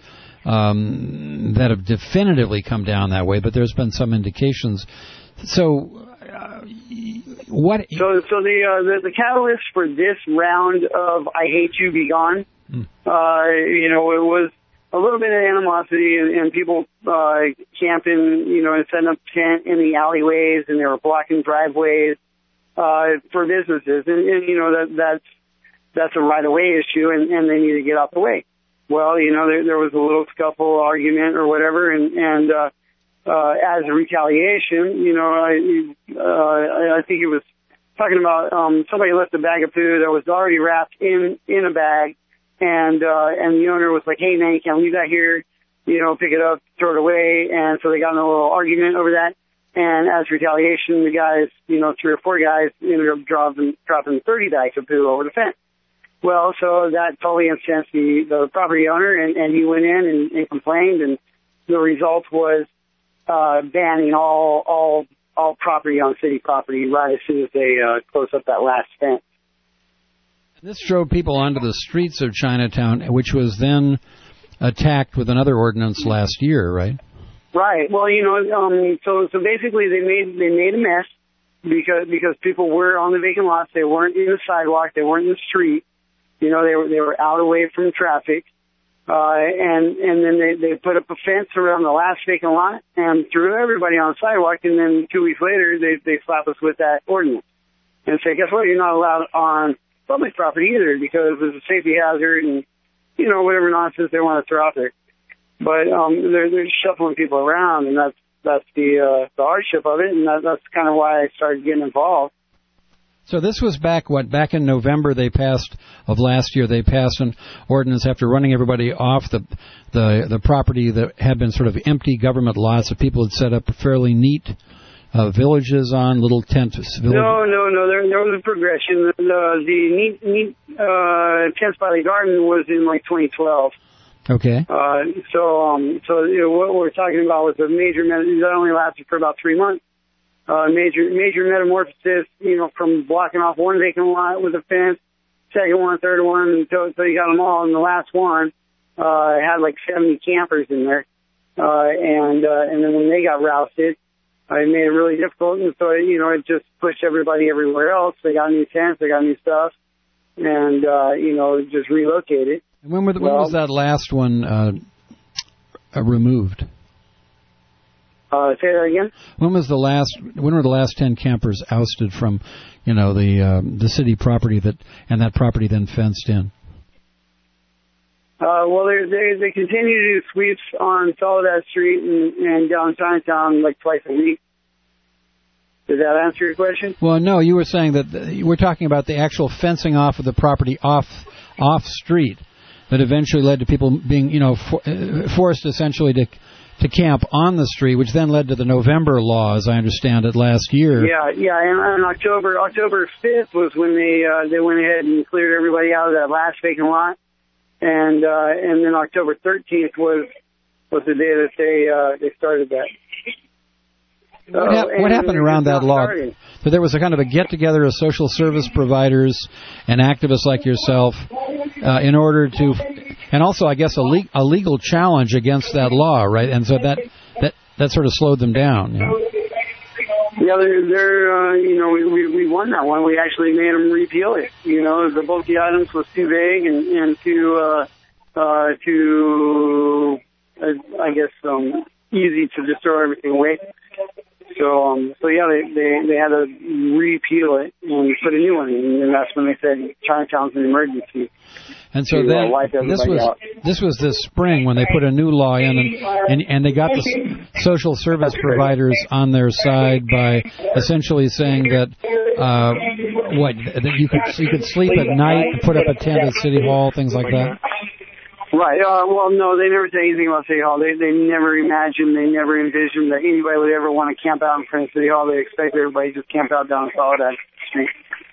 Um, that have definitively come down that way, but there's been some indications. So, uh, what? So, so the, uh, the the catalyst for this round of "I Hate You, Be Gone," mm. uh, you know, it was a little bit of animosity and, and people uh, camping, you know, and setting up tent in the alleyways, and they were blocking driveways uh, for businesses, and, and you know that that's that's a right-of-way issue, and, and they need to get out the way. Well, you know, there, there was a little scuffle argument or whatever, and, and uh, uh, as a retaliation, you know, I, uh, I think it was talking about um, somebody left a bag of food that was already wrapped in, in a bag, and uh, and the owner was like, hey, man, you can't leave that here, you know, pick it up, throw it away, and so they got in a little argument over that, and as retaliation, the guys, you know, three or four guys ended up dropping, dropping thirty bags of poo over the fence. Well, so that totally incensed the, the property owner, and, and he went in and, and complained, and the result was uh, banning all all all property on city property right as soon as they uh, close up that last fence. This drove people onto the streets of Chinatown, which was then attacked with another ordinance last year, right? Right. Well, you know, um, so so basically they made they made a mess because because people were on the vacant lots. They weren't in the sidewalk. They weren't in the street. You know, they were they were out away from traffic, uh, and and then they they put up a fence around the last vacant lot and threw everybody on the sidewalk. And then two weeks later, they they slap us with that ordinance and say, guess what? You're not allowed on public property either because it's a safety hazard and you know whatever nonsense they want to throw out there. But um, they're they're shuffling people around, and that's that's the uh, the hardship of it, and that, that's kind of why I started getting involved. So this was back, what, back in November they passed, of last year, they passed an ordinance after running everybody off the the the property that had been sort of empty government lots that people had set up fairly neat uh, villages on, little tent villages. No, no, no, there, there was a progression. The, the neat, neat uh, tents by the garden was in like twenty twelve. Okay. Uh, so, um, so you know, what we're talking about was a major met- that only lasted for about three months. Uh, major major metamorphosis, you know, from blocking off one vacant lot with a fence, second one, third one, until so you got them all. And the last one uh, had like seventy campers in there, uh, and uh, and then when they got rousted, uh, it made it really difficult. And so you know, it just pushed everybody everywhere else. They got new tents, they got new stuff, and uh, you know, just relocated. And when, were the, when well, was that last one uh, uh, removed? Uh, say that again. When was the last? When were the last ten campers ousted from, you know, the uh, the city property that and that property then fenced in? Uh, well, they they they continue to do sweeps on Soledad Street and, and down Chinatown like twice a week. Does that answer your question? Well, no. You were saying that the, you were talking about the actual fencing off of the property off off street that eventually led to people being, you know, for, uh, forced essentially to. to camp on the street, which then led to the November law, as I understand it, last year. Yeah, yeah, and on October October fifth was when they uh, they went ahead and cleared everybody out of that last vacant lot, and uh, and then October thirteenth was was the day that they uh, they started that. What, hap- what happened around that law? So there was a kind of a get-together of social service providers and activists like yourself uh, in order to, and also I guess a, le- a legal challenge against that law, right? And so that that, that sort of slowed them down. You know? Yeah, they're, they're uh, you know, we, we we won that one. We actually made them repeal it. You know, the bulky items was too vague and, and too, uh, uh, too, uh, I guess, um, easy to just throw everything away. So, um, so yeah, they, they, they had to repeal it and put a new one in, and that's when they said Chinatown's an emergency. And so to, then uh, this was out. this was this spring when they put a new law in, and and, and they got the social service providers on their side by essentially saying that uh, what that you could you could sleep at night, put up a tent at City Hall, things like that. Right. Uh, well, no, they never say anything about City Hall. They they never imagined, they never envisioned that anybody would ever want to camp out in front of City Hall. They expect everybody to just camp out down Soledad Street.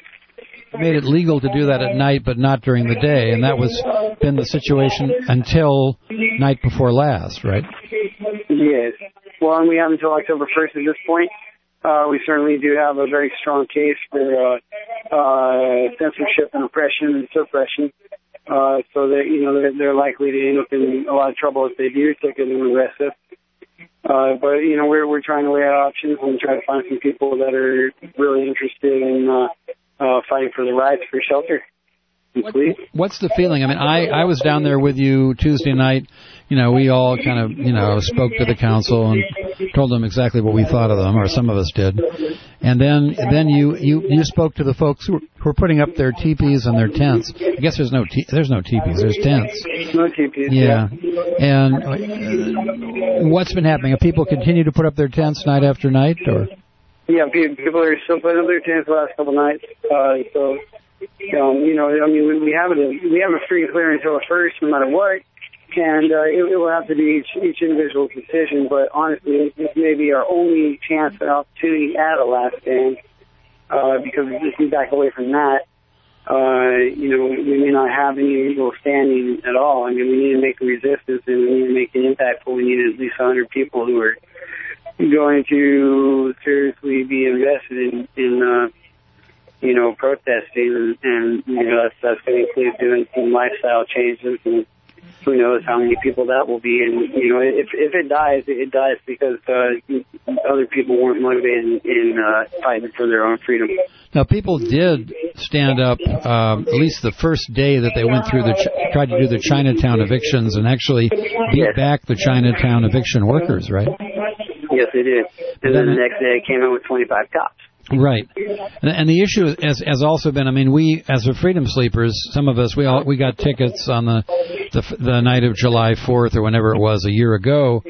Made it legal to do that at night, but not during the day, and that was been the situation until night before last, right? Yes. Well, and we have until October first at this point. Uh, we certainly do have a very strong case for uh, uh, censorship and oppression and suppression. Uh, so that, you know, they're, they're likely to end up in a lot of trouble if they do take it and arrest us. Uh, but, you know, we're, we're trying to weigh out options and try to find some people that are really interested in, uh, uh, fighting for the rights for shelter. What, what's the feeling? I mean, I, I was down there with you Tuesday night. You know, we all kind of, you know, spoke to the council and told them exactly what we thought of them, or some of us did. And then then you, you, you spoke to the folks who were, who were putting up their teepees and their tents. I guess there's no te- there's no teepees, there's tents. No teepees. Yeah. yeah. And uh, what's been happening? Have people continue to put up their tents night after night, or? Yeah, people are still putting up their tents the last couple of nights. Uh, so, um, you know, I mean, we, we have it. We have a free and clear until the first, no matter what. And uh, it, it will have to be each, each individual's decision. But honestly, this may be our only chance and opportunity at a last stand, uh, because if we back away from that, uh, you know, we may not have any legal standing at all. I mean, we need to make a resistance and we need to make an impact. But we need at least one hundred people who are going to seriously be invested in, in uh, you know, protesting. And, and you know, that's, that's going to include doing some lifestyle changes, and who knows how many people that will be. And, you know, if if it dies, it dies because uh, other people weren't motivated in, in uh, fighting for their own freedom. Now, people did stand up, um, at least the first day that they went through the, ch- tried to do the Chinatown evictions and actually beat yes. back the Chinatown eviction workers, right? Yes, they did. And then, then the next day it came out with twenty-five cops. Right, and, and the issue has, has also been, I mean, we as a Freedom Sleepers, some of us, we all we got tickets on the the, the night of July fourth or whenever it was a year ago,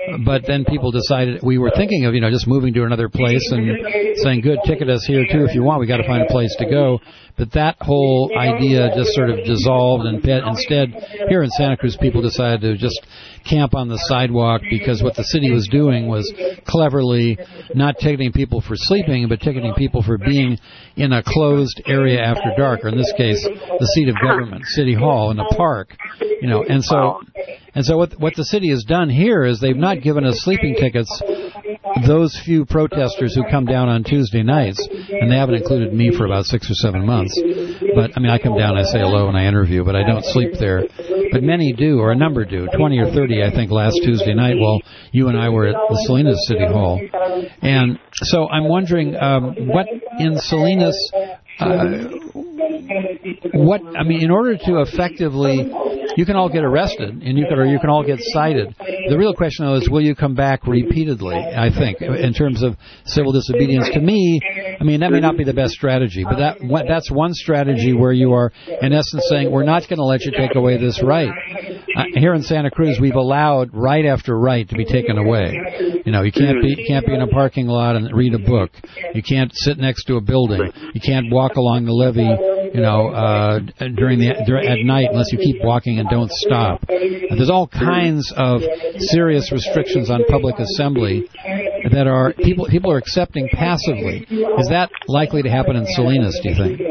but then people decided, we were thinking of, you know, just moving to another place and saying, good, ticket us here too if you want. We got to find a place to go. But that whole idea just sort of dissolved, and instead, here in Santa Cruz, people decided to just camp on the sidewalk, because what the city was doing was cleverly not ticketing people for sleeping, but ticketing people for being in a closed area after dark, or in this case, the seat of government, City Hall, in a park. You know, and so, and so what what the city has done here is they've not given us sleeping tickets. Those few protesters who come down on Tuesday nights, and they haven't included me for about six or seven months. But I mean, I come down, I say hello, and I interview, but I don't sleep there. But many do, or a number do, twenty or thirty, I think, last Tuesday night while you and I were at the Salinas City Hall. And so I'm wondering um, what in Salinas. Uh, what I mean, in order to effectively, you can all get arrested, and you can, or you can all get cited. The real question, though, is will you come back repeatedly? I think, in terms of civil disobedience. To me, I mean, that may not be the best strategy, but that that's one strategy where you are, in essence, saying we're not going to let you take away this right. Uh, here in Santa Cruz, we've allowed right after right to be taken away. You know, you can't be you can't be in a parking lot and read a book. You can't sit next to a building. You can't walk along the levee, you know, uh, during the during, at night unless you keep walking and don't stop. There's all kinds of serious restrictions on public assembly that are people people are accepting passively. Is that likely to happen in Salinas, do you think?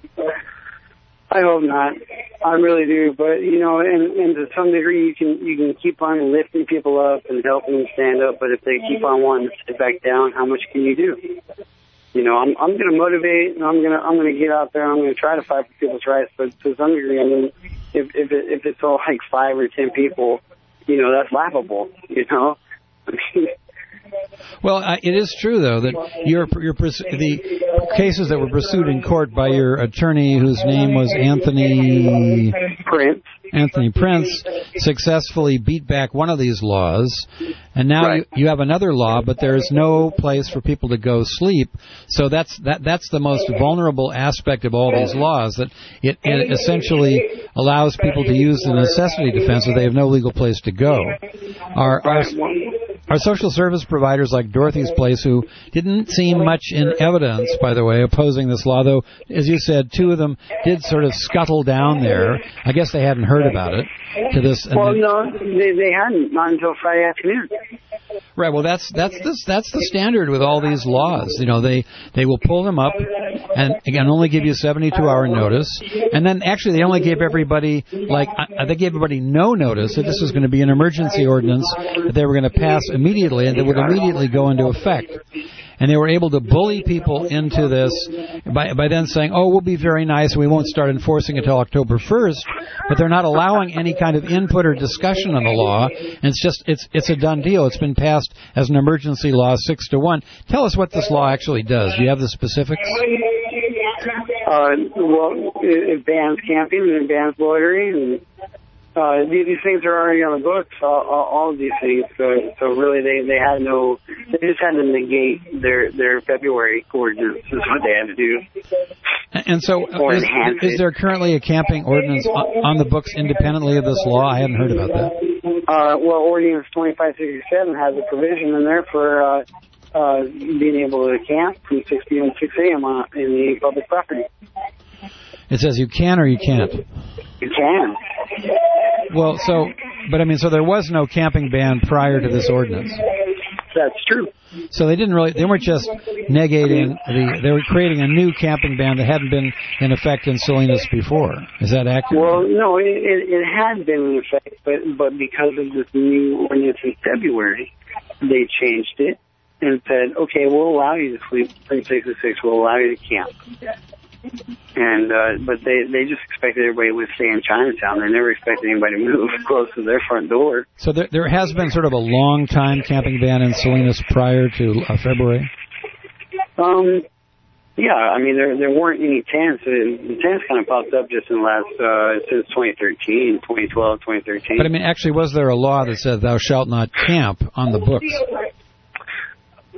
I hope not. I really do, but you know, and, and to some degree, you can you can keep on lifting people up and helping them stand up. But if they keep on wanting to sit back down, how much can you do? You know, I'm I'm going to motivate, and I'm gonna I'm gonna get out there. I'm going to try to fight for people's rights. But to some degree, I mean, if if it, if it's all like five or ten people, you know, that's laughable. You know. Well, uh, it is true, though, that your, your the cases that were pursued in court by your attorney, whose name was Anthony Prince, Anthony Prince, successfully beat back one of these laws, and now right. you, you have another law, but there is no place for people to go sleep. So that's that that's the most vulnerable aspect of all these laws, that it, it essentially allows people to use the necessity defense if they have no legal place to go. Our, our Our social service providers like Dorothy's Place, who didn't seem much in evidence, by the way, opposing this law, though, as you said, two of them did sort of scuttle down there. I guess they hadn't heard about it. To this. Well, then, no, they, they hadn't, not until Friday afternoon. Right. Well, that's that's the that's the standard with all these laws. You know, they they will pull them up, and again, only give you seventy-two hour notice, and then actually they only gave everybody like uh, they gave everybody no notice that this was going to be an emergency ordinance that they were going to pass immediately, and that would immediately go into effect. And they were able to bully people into this by by then saying, oh, we'll be very nice, we won't start enforcing it until October first, but they're not allowing any kind of input or discussion on the law, and it's just, it's it's a done deal. It's been passed as an emergency law, six to one. Tell us what this law actually does. Do you have the specifics? Uh, well, it, it bans camping and it bans loitering, and Uh, these, these things are already on the books, all, all, all of these things. So, so really, they, they had no, they just had to negate their, their February ordinance. Is what they had to do. And so, is, is there currently a camping ordinance on, on the books independently of this law? I hadn't heard about that. Uh, well, Ordinance twenty-five sixty-seven has a provision in there for uh, uh, being able to camp from six p.m. to six a.m. on, in the public property. It says you can or you can't? You can. Well, so, but I mean, so there was no camping ban prior to this ordinance. That's true. So they didn't really, they weren't just negating the, they were creating a new camping ban that hadn't been in effect in Salinas before. Is that accurate? Well, no, it, it, it had been in effect, but, but because of this new ordinance in February, they changed it and said, okay, we'll allow you to sleep from six to six, we'll allow you to camp. And uh, but they they just expected everybody would stay in Chinatown. They never expected anybody to move close to their front door. So there there has been sort of a long time camping ban in Salinas prior to uh, February. Um, yeah, I mean there there weren't any tents. The tents kind of popped up just in the last uh, since twenty thirteen, twenty twelve, twenty thirteen. But I mean, actually, was there a law that said thou shalt not camp on the books?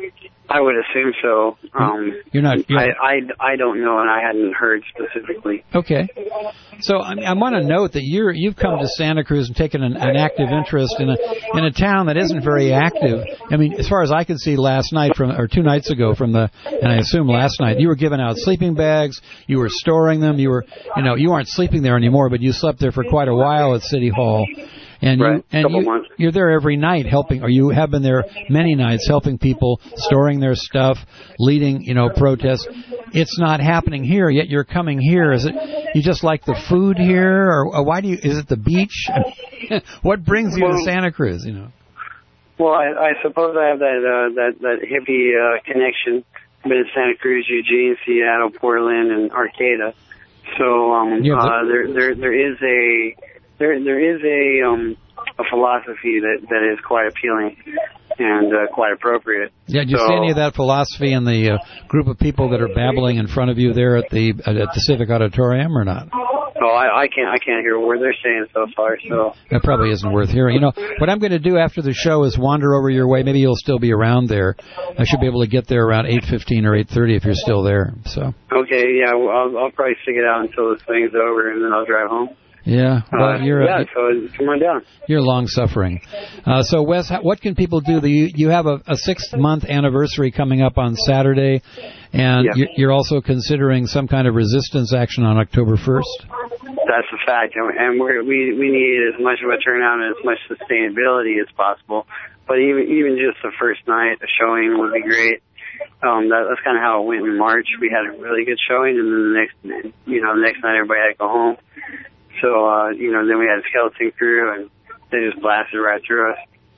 I would assume so. Um, you're not. You're I, I I don't know, and I hadn't heard specifically. Okay. So I, I want to note that you're you've come to Santa Cruz and taken an, an active interest in a in a town that isn't very active. I mean, as far as I could see last night from or two nights ago from the, and I assume last night, you were giving out sleeping bags, you were storing them, you were you know you aren't sleeping there anymore, but you slept there for quite a while at City Hall. And right. you and you, you're there every night helping, or you have been there many nights helping people, storing their stuff, leading, you know, protests. It's not happening here, yet you're coming here. Is it you just like the food here, or, or why do you? Is it the beach? What brings you well, to Santa Cruz? You know. Well, I, I suppose I have that uh, that that hippie uh, connection. I've been in Santa Cruz, Eugene, Seattle, Portland, and Arcata. So um, yeah, uh, there there there is a There, there is a um, a philosophy that, that is quite appealing and uh, quite appropriate. Yeah, did you so, see any of that philosophy in the uh, group of people that are babbling in front of you there at the at the Civic Auditorium, or not? Oh, I, I can't I can't hear a word they're saying so far. So that probably isn't worth hearing. You know, what I'm going to do after the show is wander over your way. Maybe you'll still be around there. I should be able to get there around eight fifteen or eight thirty if you're still there. So. Okay, yeah, well, I'll, I'll probably stick it out until this thing's over, and then I'll drive home. Yeah, well, uh, you're yeah. So come on down. You're long suffering. Uh, so, Wes, what can people do? You you have a, a six month anniversary coming up on Saturday, and yeah. you're, you're also considering some kind of resistance action on October first. That's a fact, and we're, we we need as much of a turnout and as much sustainability as possible. But even even just the first night, a showing would be great. Um, that, that's kind of how it went in March. We had a really good showing, and then the next, you know, the next night everybody had to go home. So, uh, you know, then we had a skeleton crew, and they just blasted right through us.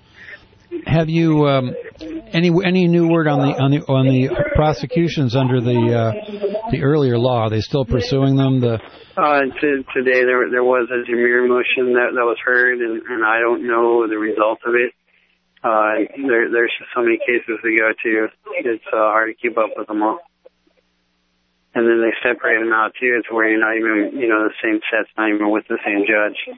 Have you um, any any new word on the on the on the prosecutions under the uh, the earlier law? Are they still pursuing them? The uh, t- today there there was a Jameer motion that that was heard, and, and I don't know the result of it. Uh, there there's just so many cases to go to. It's uh, hard to keep up with them all. And then they separate them out, too. It's where you're not even, you know, the same set's not even with the same judge.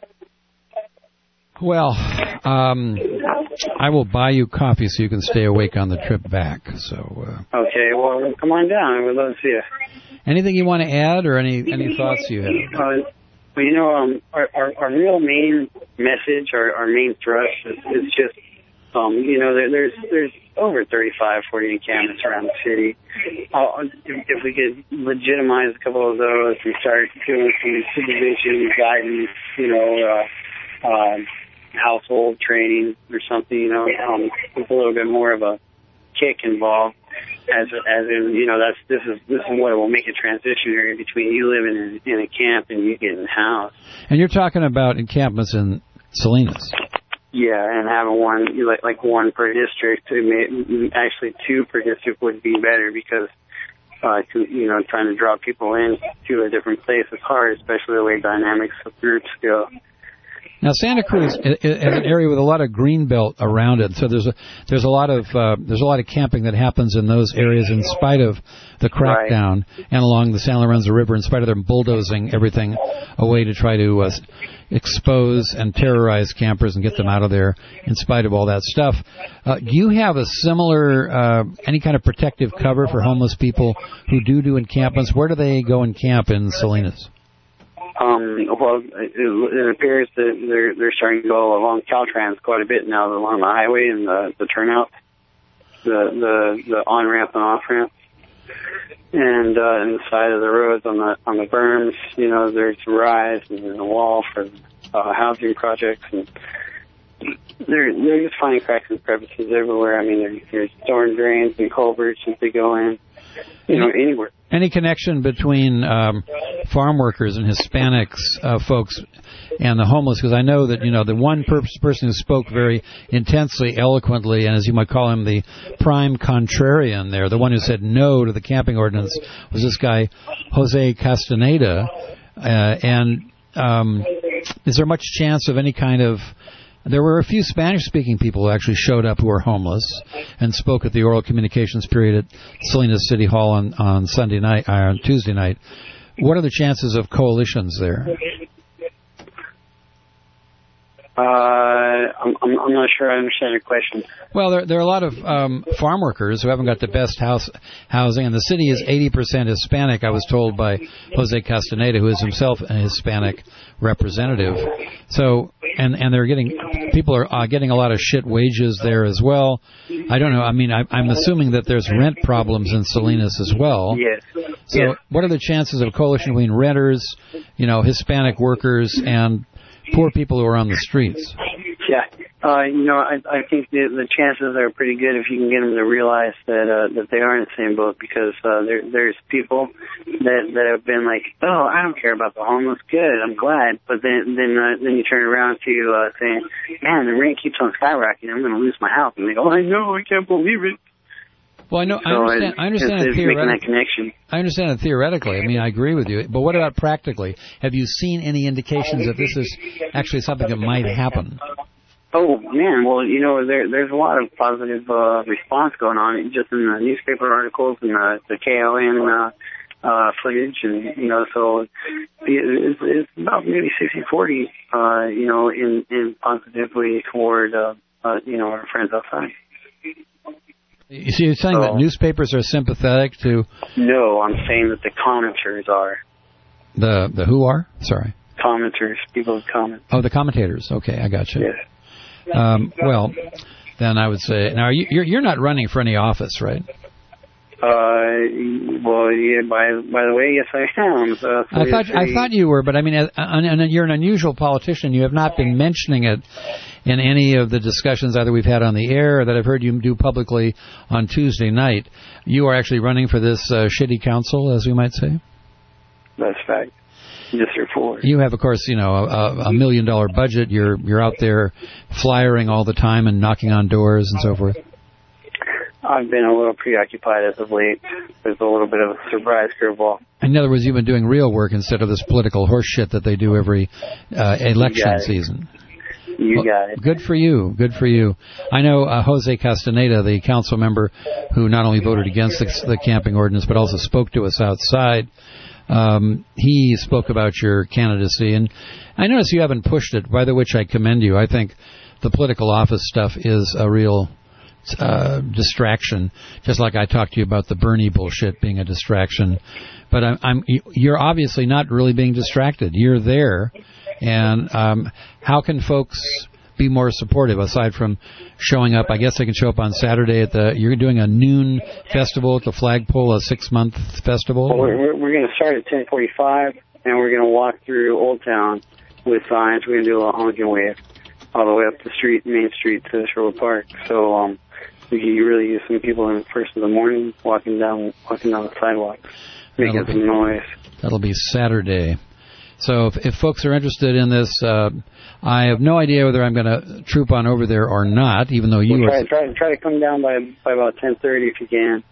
Well, um, I will buy you coffee so you can stay awake on the trip back. So. Uh, okay, well, come on down. I would love to see you. Anything you want to add or any, any thoughts you have? Uh, well, you know, um, our, our, our real main message, our, our main thrust is, is just, um, you know, there, there's there's over thirty-five, forty encampments around the city. Uh, if, if we could legitimize a couple of those and start doing some supervision, guidance, you know, uh, uh, household training or something, you know, um, with a little bit more of a kick involved. As as in, you know, that's this is this is what will make a transition area between you living in, in a camp and you getting housed. And you're talking about encampments in Salinas. Yeah, and having one, like like one per district, actually two per district would be better because, uh, to, you know, trying to draw people in to a different place is hard, especially the way dynamics of groups go. Now, Santa Cruz is an area with a lot of green belt around it, so there's a there's a lot of uh, there's a lot of camping that happens in those areas in spite of the crackdown right. and along the San Lorenzo River, in spite of them bulldozing everything away to try to uh, expose and terrorize campers and get them out of there. In spite of all that stuff, uh, do you have a similar uh, any kind of protective cover for homeless people who do do encampments? Where do they go and camp in Salinas? Um, well, it, it appears that they're they're starting to go along Caltrans quite a bit now, along the highway and the the turnout, the the the on ramp and off ramp, and uh, and the side of the roads on the on the berms. You know, there's a rise and there's a wall for uh, housing projects, and they're they're just finding cracks and crevices everywhere. I mean, there, there's storm drains and culverts as they go in. You know, anywhere. Any connection between um, farm workers and Hispanics uh, folks and the homeless? Because I know that, you know, the one per- person who spoke very intensely, eloquently, and as you might call him, the prime contrarian there, the one who said no to the camping ordinance, was this guy, Jose Castaneda. Uh, and um, is there much chance of any kind of... There were a few Spanish-speaking people who actually showed up who were homeless and spoke at the oral communications period at Salinas City Hall on, on Sunday night, or on Tuesday night. What are the chances of coalitions there? Uh, I'm, I'm, I'm not sure I understand your question. Well, there, there are a lot of um, farm workers who haven't got the best house housing, and the city is eighty percent Hispanic, I was told by Jose Castaneda, who is himself a Hispanic representative. So, and, and they're getting, people are uh, getting a lot of shit wages there as well. I don't know, I mean, I, I'm assuming that there's rent problems in Salinas as well. Yes. So, yes. What are the chances of a coalition between renters, you know, Hispanic workers, and poor people who are on the streets? Yeah, uh, you know, I, I think the, the chances are pretty good if you can get them to realize that uh, that they are in the same boat, because uh, there, there's people that that have been like, oh, I don't care about the homeless, good, I'm glad, but then then uh, then you turn around to uh, saying, man, the rent keeps on skyrocketing, I'm going to lose my house, and they go, I know, I can't believe it. Well, I know. So I understand. I understand it's, it it's making that theoretically. connection. I understand it theoretically. I mean, I agree with you. But what about practically? Have you seen any indications that this is actually something that might happen? Oh man, well, you know, there there's a lot of positive uh, response going on, just in the newspaper articles and the, the K O N uh, uh, footage, and you know, so it's, it's about maybe sixty forty, uh, you know, in, in positively toward uh, uh, you know, our friends outside. You see, you're saying so, that newspapers are sympathetic to? No, I'm saying that the commenters are. The the who are? Sorry. Commenters, people who comment. Oh, the commentators. Okay, I got you. Yes. Um, well, then I would say, now you, you're you're not running for any office, right? Uh, well, yeah. By by the way, yes, I am. So I thought I thought you were, but I mean, uh, uh, you're an unusual politician. You have not been mentioning it in any of the discussions either we've had on the air or that I've heard you do publicly on Tuesday night. You are actually running for this uh, shitty council, as we might say? That's fact. Yes, sir, for You have, of course, you know, a, a million dollar budget. You're you're out there flyering all the time and knocking on doors and so forth. I've been a little preoccupied as of late. There's a little bit of a surprise curveball. In other words, you've been doing real work instead of this political horse shit that they do every uh, election season. You well, got it. Good for you. Good for you. I know uh, Jose Castaneda, the council member who not only voted against the, the camping ordinance but also spoke to us outside. Um, he spoke about your candidacy, and I notice you haven't pushed it, by the which I commend you. I think the political office stuff is a real uh, distraction, just like I talked to you about the Bernie bullshit being a distraction. But I'm, I'm you're obviously not really being distracted. You're there, and um, how can folks be more supportive aside from showing up? I guess they can show up on Saturday at the. You're doing a noon festival at the Flagpole, a six-month festival. Well, we're we're going to start at ten forty-five, and we're going to walk through Old Town with signs. We're going to do a little honking wave all the way up the street, Main Street to Sherwood Park. So um, we can really use some people in the first of the morning walking down walking down the sidewalk, making That'll some be, noise. That'll be Saturday. So if, if folks are interested in this, uh, I have no idea whether I'm going to troop on over there or not, even though you well, try, are... Try, try to come down by by about ten thirty if you can.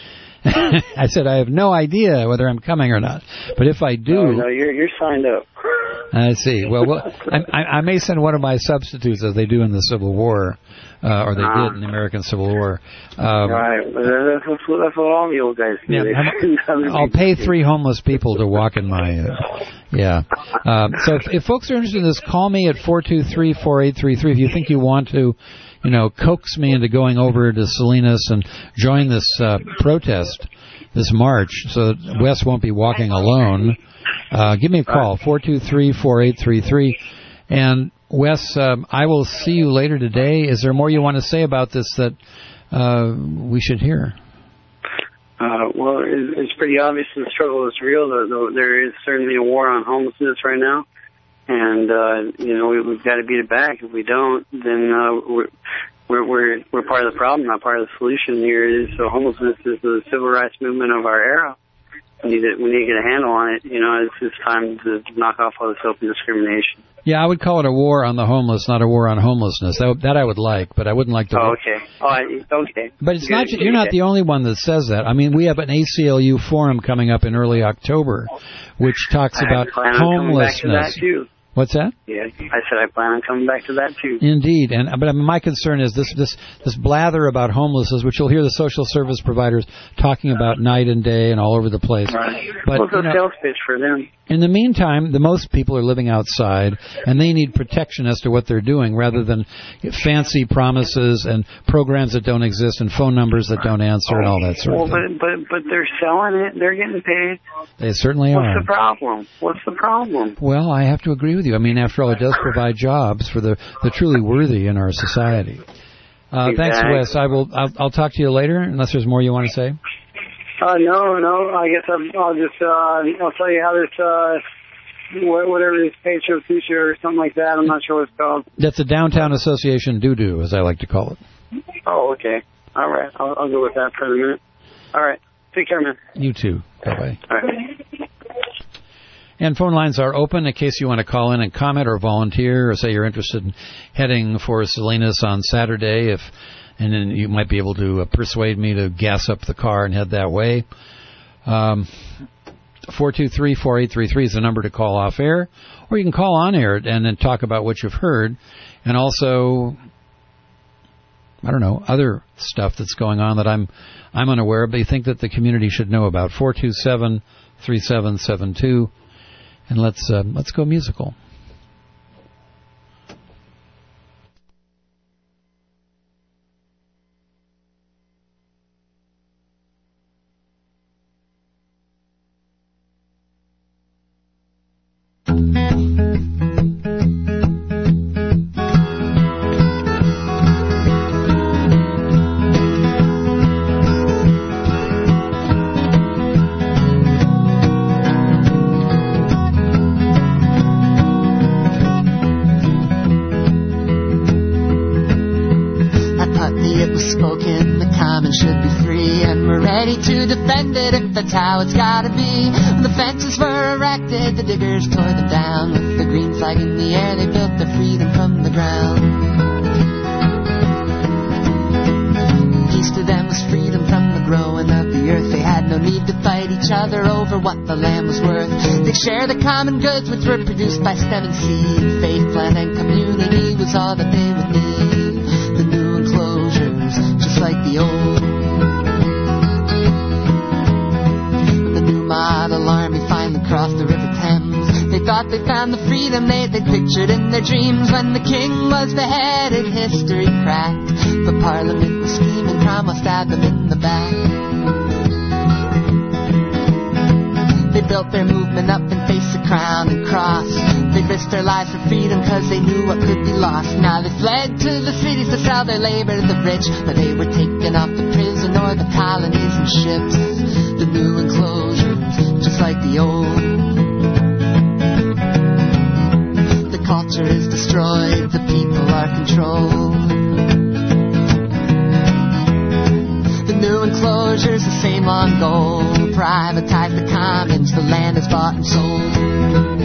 I said I have no idea whether I'm coming or not. But if I do... No, no, you're, you're signed up. I see. Well, well I, I may send one of my substitutes, as they do in the Civil War, uh, or they uh, did in the American Civil War. Um, right. That's, that's, that's what all the old guys do. Yeah, I'll pay three homeless people to walk in my... Uh, yeah. Um, so if, if folks are interested in this, call me at four two three, four eight three three. If you think you want to, you know, coax me into going over to Salinas and join this uh, protest, this march, so that Wes won't be walking alone, uh, give me a call, four two three, four eight three three. And Wes, um, I will see you later today. Is there more you want to say about this that uh, we should hear? Uh, well, it's pretty obvious the struggle is real. There is certainly a war on homelessness right now. And, uh, you know, we've got to beat it back. If we don't, then uh, we're, we're, we're, we're part of the problem, not part of the solution here. Is, so homelessness is the civil rights movement of our era. We need, to, we need to get a handle on it. You know, it's, it's time to knock off all this open discrimination. Yeah, I would call it a war on the homeless, not a war on homelessness. That, that I would like, but I wouldn't like to. Oh, okay. Oh, okay. But it's Good. not. You're not the only one that says that. I mean, we have an A C L U forum coming up in early October, which talks I about plan on homelessness. coming back to that too. What's that? Yeah, I said I plan on coming back to that too. Indeed, and but my concern is this this this blather about homelessness, which you'll hear the social service providers talking about night and day and all over the place. Right. But Well, it's a you know, sales pitch for them. in the meantime, the most people are living outside, and they need protection as to what they're doing, rather than fancy promises and programs that don't exist and phone numbers that don't answer and all that sort Well, of thing. but but but they're selling it. They're getting paid. They certainly What's are. the problem? What's the problem? Well, I have to agree with you. I mean, after all, it does provide jobs for the, the truly worthy in our society. Uh, Thanks, Exactly. Wes. I will. I'll, I'll talk to you later, unless there's more you want to say. Uh, no, no. I guess I'll, I'll just uh, I'll tell you how this uh, wha- whatever this page show future or something like that. I'm not sure what it's called. That's the Downtown Association doo-doo, as I like to call it. Oh, okay. All right. I'll, I'll go with that for a minute. All right. Take care, man. You too. Bye-bye. All right. And phone lines are open in case you want to call in and comment or volunteer, or say you're interested in heading for Salinas on Saturday, if and then you might be able to uh, persuade me to gas up the car and head that way. Um, four two three, four eight three three is the number to call off air, or you can call on air and then talk about what you've heard, and also, I don't know, other stuff that's going on that I'm I'm unaware of, but you think that the community should know about. four two seven, three seven seven two. And let's uh, let's go musical. How it's gotta be. When the fences were erected, the diggers tore them down. With the green flag in the air, they built their freedom from the ground. Peace to them was freedom from the growing of the earth. They had no need to fight each other over what the land was worth. They shared the common goods which were produced by stem and seed. Faith, land, and community was all that they would need. The new enclosures, just like the old. Model army finally crossed the River Thames. They thought they found the freedom they they'd pictured in their dreams. When the king was beheaded, history cracked. The parliament was scheming, Cromwell stabbed them in the back. They built their movement up and faced the crown and cross. They risked their lives for freedom cause they knew what could be lost. Now they fled to the cities to sell their labor to the rich, but they were taken off the prison or the colonies and ships. The new enclosures, just like the old. The culture is destroyed, the people are controlled. The new enclosures, the same long goal. Privatize the commons, the land is bought and sold.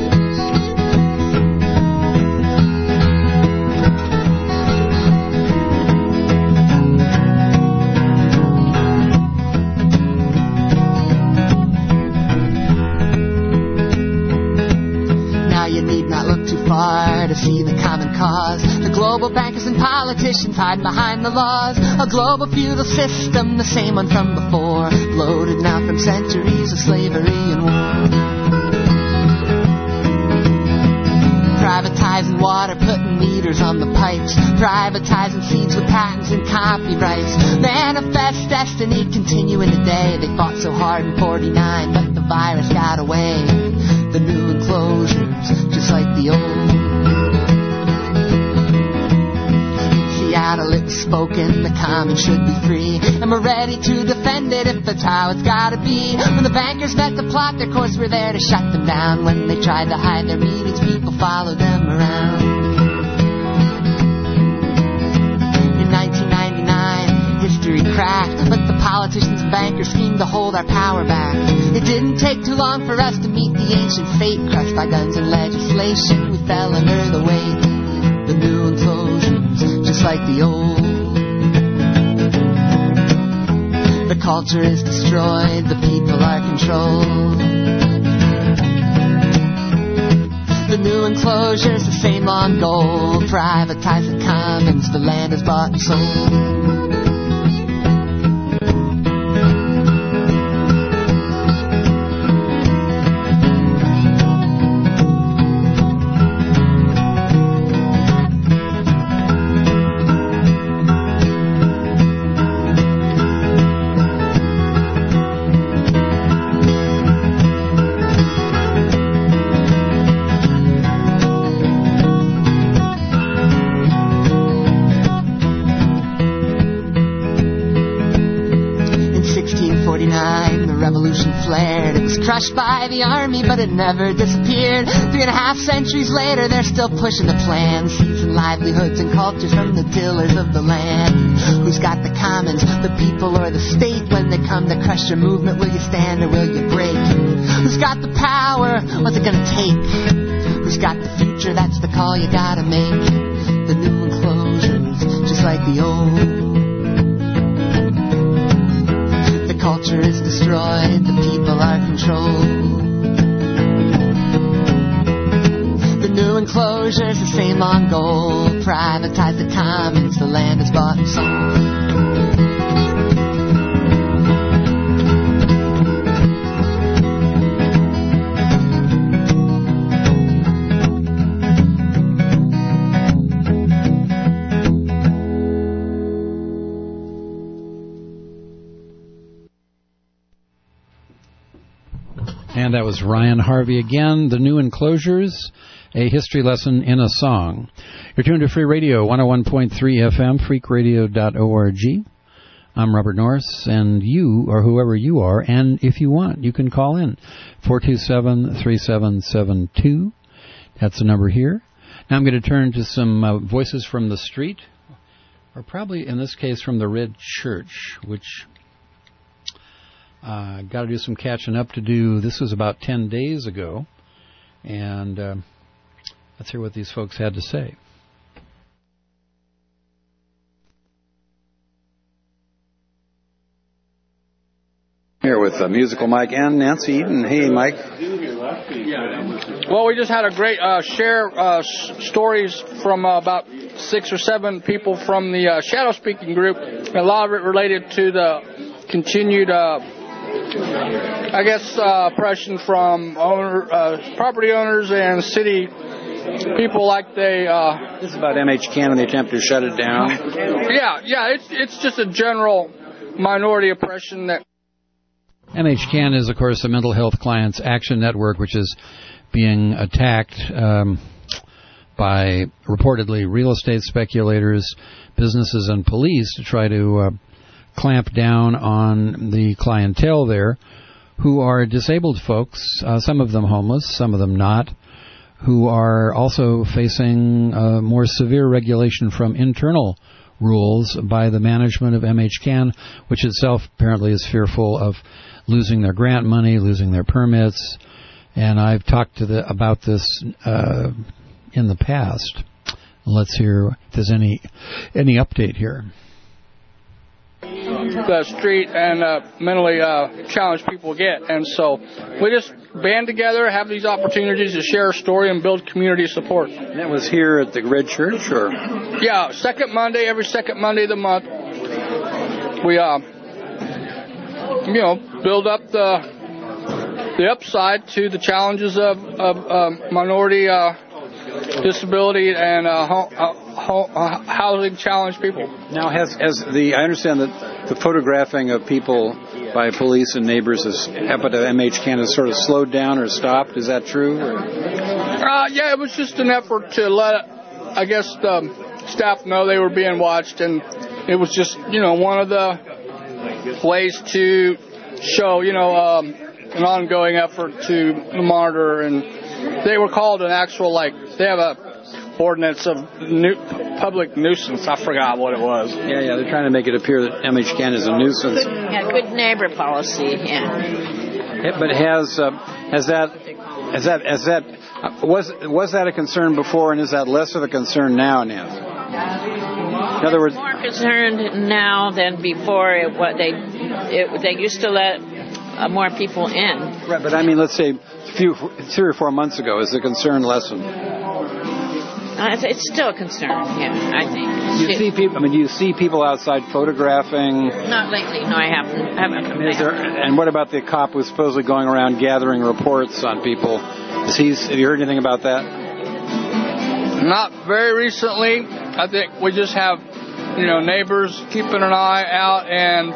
To see the common cause. The global bankers and politicians hide behind the laws. A global feudal system, the same one from before, bloated now from centuries of slavery and war. Privatizing water, putting meters on the pipes. Privatizing seeds with patents and copyrights. Manifest destiny continuing today. They fought so hard in forty-nine, but the virus got away. The new enclosures, just like the old. Seattle, it's spoken, the commons should be free, and we're ready to defend it if that's how it's gotta be. When the bankers met to plot their course, we're there to shut them down. When they tried to hide their meetings, people followed them around. In nineteen ninety-nine, history cracked, but the politicians and bankers schemed to hold our power back. It didn't take too long for us to meet the ancient fate. Crushed by guns and legislation, we fell under the weight. The new enclosures, just like the old. The culture is destroyed, the people are controlled. The The new enclosures, the same long goal. Privatize the commons, the land is bought and sold. Crushed by the army, but it never disappeared. Three and a half centuries later, they're still pushing the plan, seizing livelihoods and cultures from the tillers of the land. Who's got the commons, the people or the state? When they come to crush your movement, will you stand or will you break? Who's got the power? What's it gonna take? Who's got the future? That's the call you gotta make. The new enclosures, just like the old. Culture is destroyed, the people are controlled. The new enclosures, the same long goal. Privatize the commons, the land is bought and sold. And that was Ryan Harvey again, The New Enclosures, a history lesson in a song. You're tuned to Free Radio, one oh one point three F M, freak radio dot org. I'm Robert Norris, and you, or whoever you are, and if you want, you can call in, four two seven, three seven seven two. That's the number here. Now I'm going to turn to some uh, voices from the street, or probably in this case from the Red Church, which... Uh, got to do some catching up to do. This was about ten days ago, and uh, let's hear what these folks had to say. Here with uh, Musical Mike and Nancy Eden. Hey, Mike. Well, we just had a great uh, share uh, s- stories from uh, about six or seven people from the uh, Shadow Speaking group. A lot of it related to the continued uh, I guess uh, oppression from owner, uh, property owners and city people, like they. Uh, this is about M H Can and the attempt to shut it down. Yeah, yeah, it's it's just a general minority oppression that. M H Can is, of course, the Mental Health Clients Action Network, which is being attacked um, by reportedly real estate speculators, businesses, and police to try to uh, clamp down on the clientele there, who are disabled folks, uh, some of them homeless, some of them not, who are also facing uh, more severe regulation from internal rules by the management of M H Can, which itself apparently is fearful of losing their grant money, losing their permits. And I've talked to the, about this uh, in the past. Let's hear if there's any any update here. The street and uh, mentally uh, challenged people get, and so we just band together, have these opportunities to share a story and build community support. And that was here at the Red Church, or? Yeah, second Monday, every second Monday of the month. We, uh, you know, build up the the upside to the challenges of, of uh, minority uh, disability and uh, ho- uh, ho- uh, housing challenged people. Now, has has the I understand that the photographing of people by police and neighbors has happened at M H Can has sort of slowed down or stopped. Is that true? Or? Uh, yeah, it was just an effort to let, I guess, the staff know they were being watched, and it was just, you know, one of the ways to show, you know, um, an ongoing effort to monitor. And they were called an actual, like, they have a ordinance of nu- public nuisance. I forgot what it was. Yeah, yeah, they're trying to make it appear that M H Can is a nuisance. Yeah, good neighbor policy. Yeah. yeah but has uh, has that has that has that uh, was was that a concern before, and is that less of a concern now, Nancy? In other words, more concerned now than before. It, what they it, they used to let uh, more people in. Right, but I mean, let's say a few, three or four months ago? Is the concern lessened? Uh, it's, it's still a concern, yeah, I think. You see people. I mean, you see people outside photographing. Not lately. No, I haven't. haven't, I mean, is I there, haven't. and what about the cop who's supposedly going around gathering reports on people? Is he's, have you heard anything about that? Not very recently. I think we just have, you know, neighbors keeping an eye out,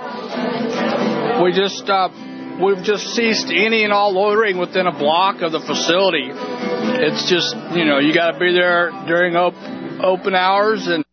and we just uh, we've just ceased any and all loitering within a block of the facility. It's just, you know, you got to be there during op- open hours. And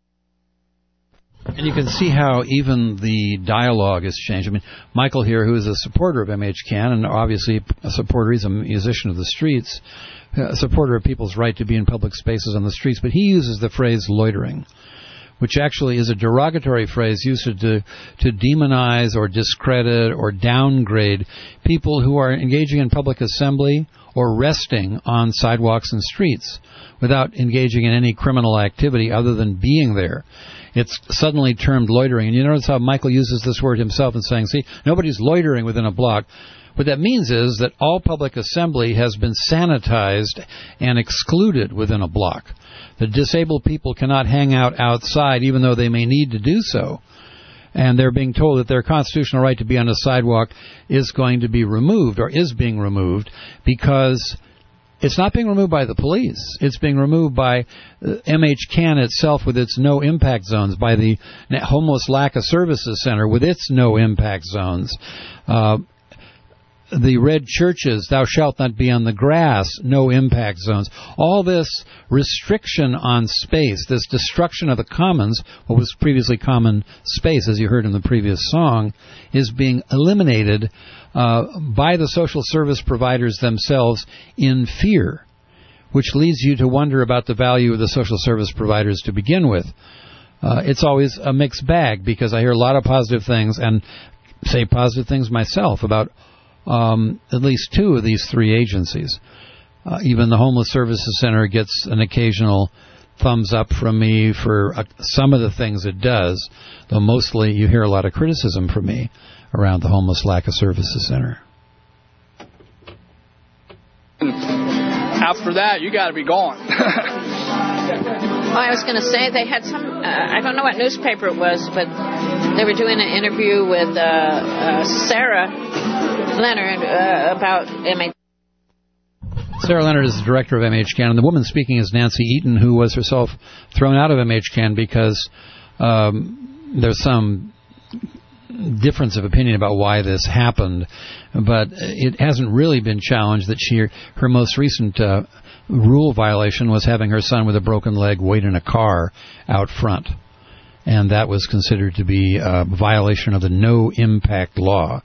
And you can see how even the dialogue has changed. I mean, Michael here, who is a supporter of M H Can, and obviously a supporter, he's a musician of the streets, a supporter of people's right to be in public spaces on the streets, but he uses the phrase loitering, which actually is a derogatory phrase used to to demonize or discredit or downgrade people who are engaging in public assembly or resting on sidewalks and streets without engaging in any criminal activity other than being there. It's suddenly termed loitering. And you notice how Michael uses this word himself in saying, see, nobody's loitering within a block. What that means is that all public assembly has been sanitized and excluded within a block. The disabled people cannot hang out outside even though they may need to do so. And they're being told that their constitutional right to be on a sidewalk is going to be removed or is being removed because it's not being removed by the police. It's being removed by M H Can itself with its no-impact zones, by the Homeless Lack of Services Center with its no-impact zones. Uh, the red churches, thou shalt not be on the grass, no impact zones. All this restriction on space, this destruction of the commons, what was previously common space, as you heard in the previous song, is being eliminated uh, by the social service providers themselves in fear, which leads you to wonder about the value of the social service providers to begin with. Uh, it's always a mixed bag because I hear a lot of positive things and say positive things myself about Um, at least two of these three agencies. Uh, even the Homeless Services Center gets an occasional thumbs up from me for uh, some of the things it does, though mostly you hear a lot of criticism from me around the Homeless Lack of Services Center. After that, you got to be gone. Well, I was going to say they had some, uh, I don't know what newspaper it was, but they were doing an interview with uh, uh, Sarah Leonard uh, about M H Can. Sarah Leonard is the director of M H Can, and the woman speaking is Nancy Eaton, who was herself thrown out of M H Can because um, there's some difference of opinion about why this happened, but it hasn't really been challenged that she, her most recent uh, rule violation was having her son with a broken leg wait in a car out front, and that was considered to be a violation of the no-impact law.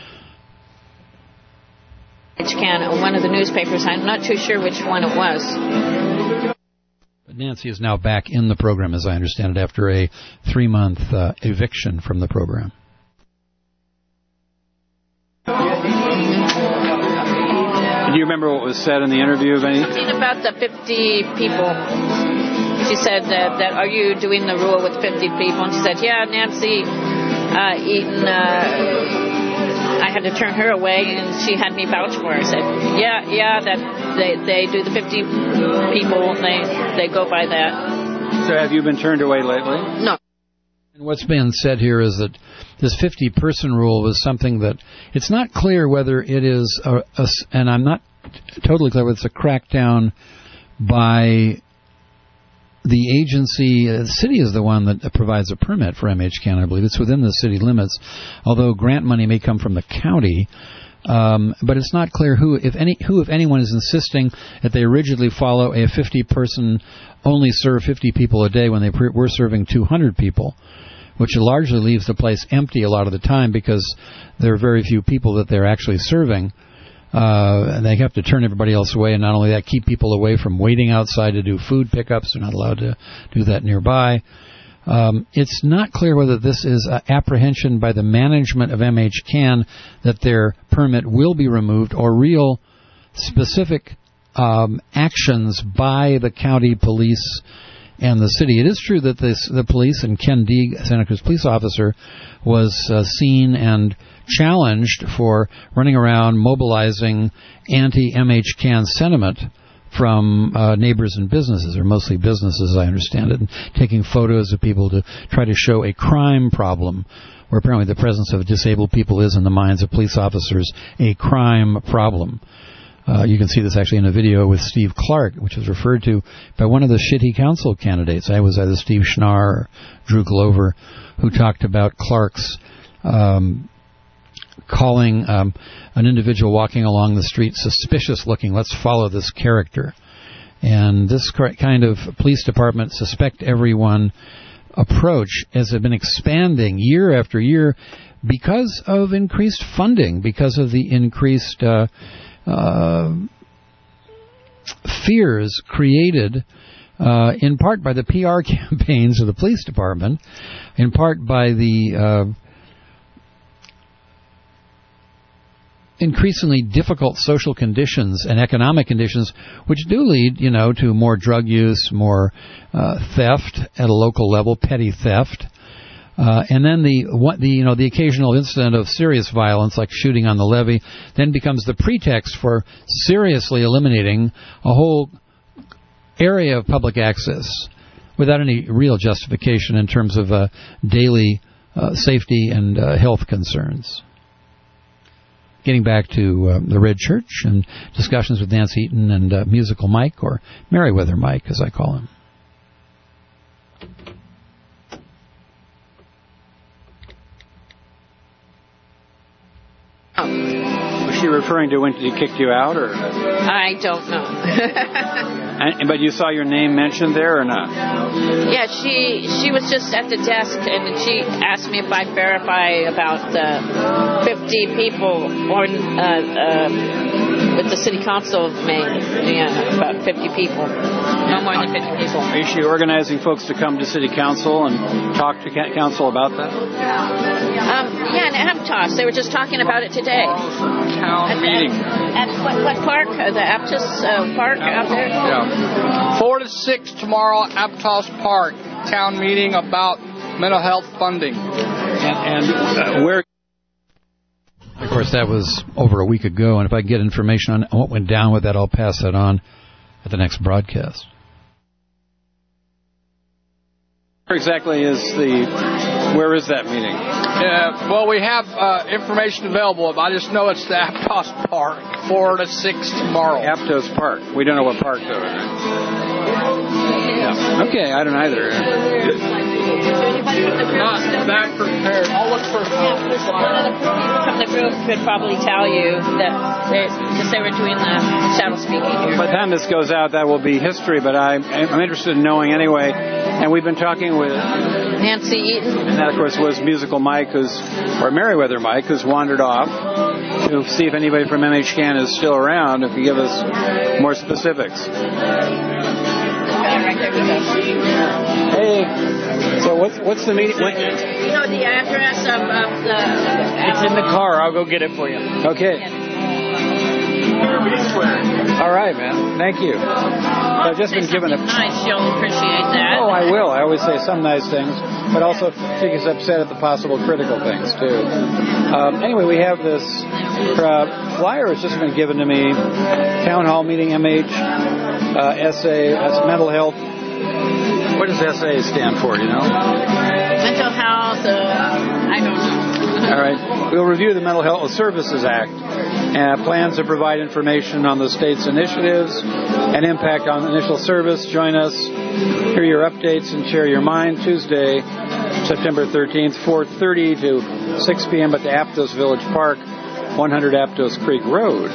M H Can, one of the newspapers, I'm not too sure which one it was. But Nancy is now back in the program, as I understand it, after a three-month uh, eviction from the program. Do you remember what was said in the interview of any? Something about the fifty people. She said that, that are you doing the rule with fifty people? And she said, yeah, Nancy uh, Eaton, uh, I had to turn her away, and she had me vouch for her. I said, yeah, yeah, that they, they do the fifty people, they, they go by that. So have you been turned away lately? No. And what's been said here is that this fifty-person rule was something that it's not clear whether it is, a, a, and I'm not totally clear whether it's a crackdown by the agency. The city is the one that provides a permit for M H Can, I believe. It's within the city limits, although grant money may come from the county. Um, but it's not clear who, if any, who, if anyone, is insisting that they rigidly follow a fifty-person, only serve fifty people a day when they pre- were serving two hundred people, which largely leaves the place empty a lot of the time because there are very few people that they're actually serving. Uh, and they have to turn everybody else away, and not only that, keep people away from waiting outside to do food pickups. They're not allowed to do that nearby. Um, it's not clear whether this is uh, apprehension by the management of M H Can that their permit will be removed, or real specific um, actions by the county police and the city. It is true that this, the police and Ken Deeg, Santa Cruz police officer, was uh, seen and challenged for running around mobilizing anti-M H C A N sentiment from uh, neighbors and businesses, or mostly businesses, as I understand it, and taking photos of people to try to show a crime problem, where apparently the presence of disabled people is, in the minds of police officers, a crime problem. Uh, you can see this actually in a video with Steve Clark, which was referred to by one of the City Council candidates. I was either Steve Schnarr or Drew Glover, who talked about Clark's um, calling um, an individual walking along the street suspicious looking. Let's follow this character. And this kind of police department suspect everyone approach has been expanding year after year because of increased funding, because of the increased uh, uh, fears created uh, in part by the P R campaigns of the police department, in part by the uh, increasingly difficult social conditions and economic conditions, which do lead, you know, to more drug use, more uh, theft at a local level, petty theft, uh, and then the what the you know the occasional incident of serious violence, like shooting on the levee, then becomes the pretext for seriously eliminating a whole area of public access without any real justification in terms of uh, daily uh, safety and uh, health concerns. Getting back to uh, the Red Church and discussions with Nancy Eaton and uh, Musical Mike, or Merriweather Mike, as I call him. Was she referring to when she kicked you out, or? I don't know. and, but you saw your name mentioned there, or not? Yeah, she she was just at the desk, and she asked me if I'd verify about the fifty people or uh, uh, with the city council of Maine. Yeah, about fifty people. No more than fifty people. Is she organizing folks to come to city council and talk to council about that? Um, yeah, and Aptos. They were just talking about it today. Town at, meeting. At, at what, what park? Uh, the Aptos uh, Park out there? Yeah. Four to six tomorrow, Aptos Park. Town meeting about mental health funding. And, and uh, where... Of course, that was over a week ago, and if I get information on what went down with that, I'll pass that on at the next broadcast. Where exactly is the... Where is that meeting? Yeah, well, we have uh, information available. I just know it's the Aptos Park, four to six tomorrow. Aptos Park. We don't know what park, though. Yeah. Okay, I don't either. Not that prepared. I'll look for... Yeah, there's one of the people from the group could probably tell you that they, because they were doing the shadow speaking here. By the time this goes out, that will be history, but I'm, I'm interested in knowing anyway. And we've been talking with... Nancy Eaton. And that, of course, was Musical Mike, who's, or Merriweather Mike, who's wandered off to see if anybody from M H C A N is still around, if you give us more specifics. Right there we go. Hey, so what's what's the meeting? What? You know the address of, of the... It's in the car. I'll go get it for you. Okay. All right, man. Thank you. I've just been given a... nice. She'll appreciate that. Oh, I will. I always say some nice things, but also she gets upset at the possible critical things, too. Um, anyway, we have this uh, flyer has just been given to me. Town Hall meeting, M H, uh, S A, that's mental health. What does S A stand for, do you know? Mental health, uh, I don't know. All right. We'll review the Mental Health Services Act. Uh, plans to provide information on the state's initiatives and impact on initial service. Join us, hear your updates, and share your mind. Tuesday, September thirteenth, four thirty to six p.m. at the Aptos Village Park, one hundred Aptos Creek Road.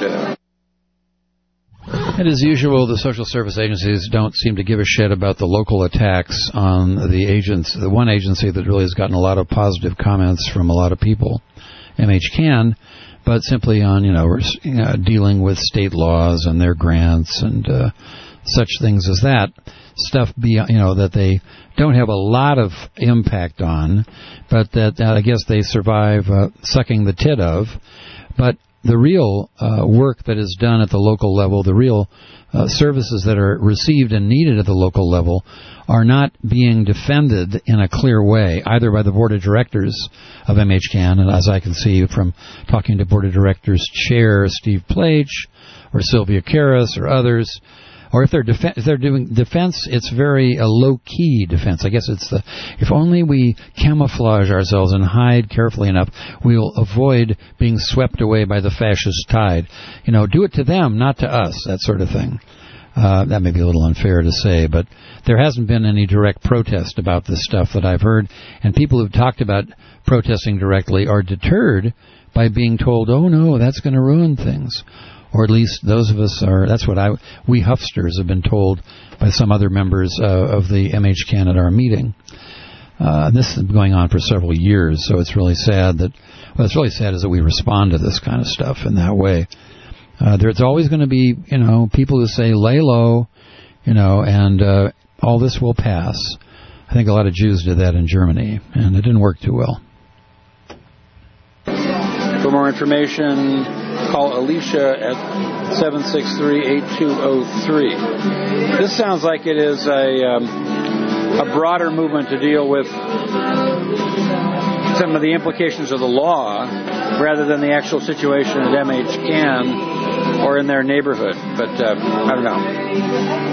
And as usual, the social service agencies don't seem to give a shit about the local attacks on the agents. The one agency that really has gotten a lot of positive comments from a lot of people, M H C A N, but simply on, you know, uh, dealing with state laws and their grants and uh, such things as that. Stuff, beyond, you know, that they don't have a lot of impact on, but that uh, I guess they survive uh, sucking the tit of. But the real uh, work that is done at the local level, the real uh, services that are received and needed at the local level, are not being defended in a clear way, either by the board of directors of M H C A N, and as I can see from talking to board of directors chair Steve Plage, or Sylvia Karras, or others, or if they're, def- if they're doing defense, it's very a low-key defense. I guess it's the, if only we camouflage ourselves and hide carefully enough, we'll avoid being swept away by the fascist tide. You know, do it to them, not to us, that sort of thing. Uh, that may be a little unfair to say, but there hasn't been any direct protest about this stuff that I've heard, and people who've talked about protesting directly are deterred by being told, oh no, that's going to ruin things. Or at least those of us are, that's what I, we Huffsters have been told by some other members uh, of the M H C A N at our meeting. Uh, this has been going on for several years, so it's really sad that, what's really sad is that we respond to this kind of stuff in that way. Uh, there's always going to be, you know, people who say, lay low, you know, and uh, all this will pass. I think a lot of Jews did that in Germany, and it didn't work too well. For more information, call Alicia at seven six three, eight two zero three. This sounds like it is a, um, a broader movement to deal with some of the implications of the law rather than the actual situation at M H C A N or in their neighborhood. But uh, I don't know.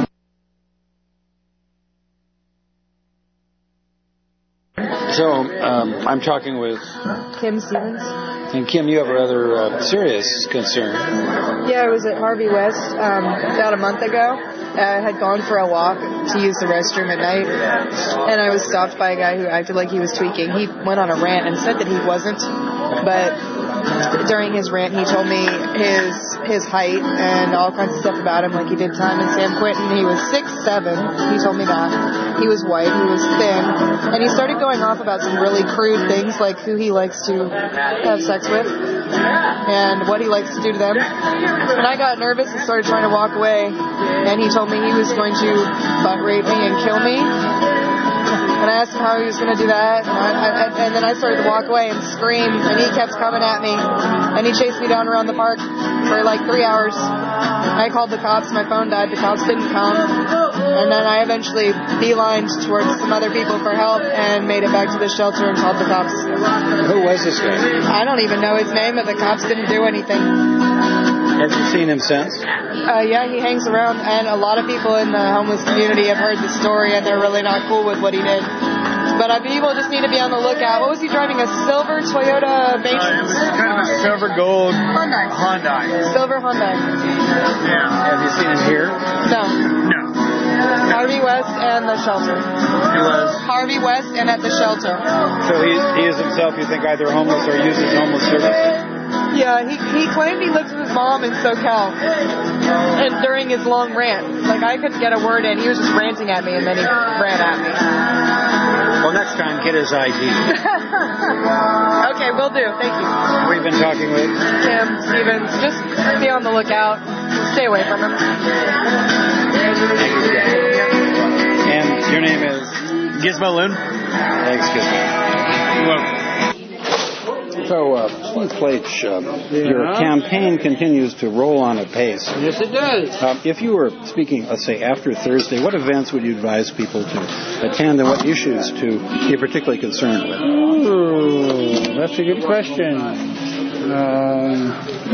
So um, I'm talking with Kim Stevens. And Kim, you have a rather uh, serious concern. Yeah, I was at Harvey West um, about a month ago. I had gone for a walk to use the restroom at night, and I was stopped by a guy who acted like he was tweaking. He went on a rant and said that he wasn't, but during his rant he told me his his height and all kinds of stuff about him, like he did time in San Quentin. He was six seven, he told me that. He was white, he was thin, and he started going off about some really crude things, like who he likes to have sex with and what he likes to do to them. And I got nervous and started trying to walk away, and he told me he was going to butt rape me and kill me. And I asked him how he was going to do that, and, I, I, and then I started to walk away and scream, and he kept coming at me, and he chased me down around the park for like three hours. I called the cops, my phone died, the cops didn't come, and then I eventually beelined towards some other people for help and made it back to the shelter and called the cops. Who was this guy? I don't even know his name, but the cops didn't do anything. Have you seen him since? Uh, yeah, he hangs around, and a lot of people in the homeless community have heard the story, and they're really not cool with what he did. But uh, people just need to be on the lookout. What was he driving? A silver Toyota Matrix? Uh, it was kind of a silver gold Hyundai. Hyundai. Silver Hyundai. Yeah. Have you seen him here? No. No. Harvey West and the shelter. He was? Harvey West and at the shelter. So he, he is himself, you think, either homeless or uses homeless services? Yeah, he, he claimed he lives with his mom in SoCal. And during his long rant, like I couldn't get a word in. He was just ranting at me, and then he ran at me. Well, next time, get his I D. Okay, will do. Thank you. We've been talking with Kim Stevens. Just be on the lookout. Stay away from him. And your name is? Gizmo Loon. Thanks, Gizmo. You're welcome. So, uh, Steve Plage, uh, your campaign continues to roll on apace. Yes, it does. Uh, if you were speaking, let's say, after Thursday, what events would you advise people to attend, and what issues to be particularly concerned with? Ooh, that's a good question. Um,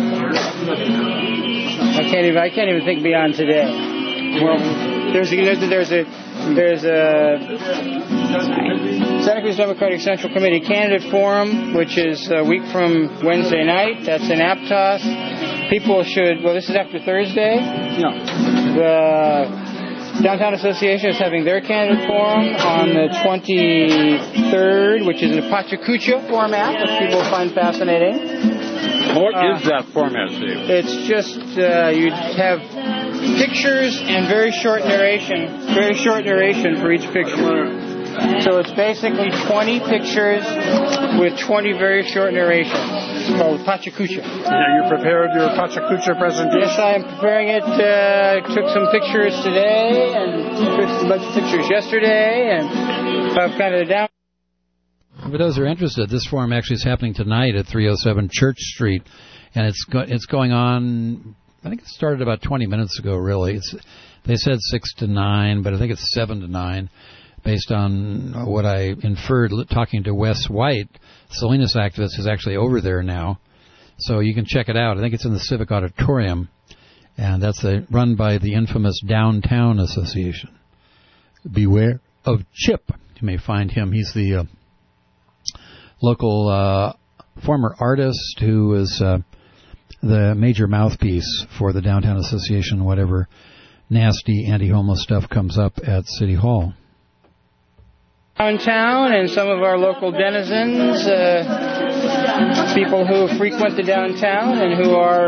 I can't even. I can't even think beyond today. Well, there's a there's a there's a Santa Cruz Democratic Central Committee Candidate Forum, which is a week from Wednesday night. That's in Aptos. People should. Well, this is after Thursday. No. The Downtown Association is having their candidate forum on the twenty-third, which is in a Pachacucha format, which people find fascinating. What uh, is that format, Steve? It's just uh, you have pictures and very short narration, very short narration for each picture. So it's basically twenty pictures with twenty very short narrations. It's called Pachacucha. Are you prepared your Pachacucha presentation? Yes, I am preparing it. I uh, took some pictures today and took a bunch of pictures yesterday, and I've kind of down. For those who are interested, this forum actually is happening tonight at three oh seven Church Street, and it's go- it's going on. I think it started about twenty minutes ago. Really, it's they said six to nine, but I think it's seven to nine, based on what I inferred talking to Wes White, Salinas activist, who's actually over there now. So you can check it out. I think it's in the Civic Auditorium, and that's a, run by the infamous Downtown Association. Beware of Chip. You may find him. He's the uh, local uh, former artist who is uh, the major mouthpiece for the Downtown Association, whatever nasty anti-homeless stuff comes up at City Hall. Downtown and some of our local denizens, uh, people who frequent the downtown and who are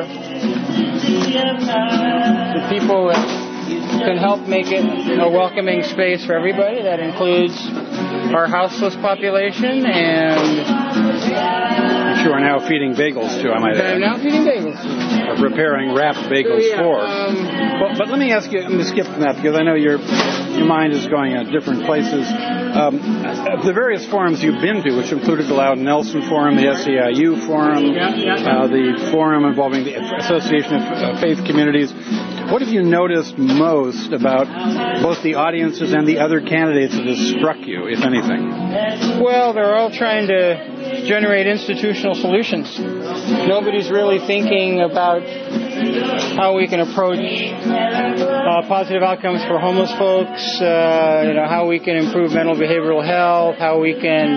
the people that can help make it a welcoming space for everybody. That includes our houseless population and... Which you are now feeding bagels to, I might add. I'm now feeding bagels. Or preparing wrapped bagels yeah, for. Um, well, but let me ask you, I'm going to skip from that because I know your your mind is going at different places. Um, the various forums you've been to, which included the Loudon Nelson Forum, the S E I U Forum, yeah, yeah. Uh, the forum involving the Association of Faith Communities, what have you noticed most about both the audiences and the other candidates that has struck you, if anything? Well, they're all trying to generate institutional solutions. Nobody's really thinking about how we can approach uh, positive outcomes for homeless folks, uh, you know, how we can improve mental behavioral health, how we can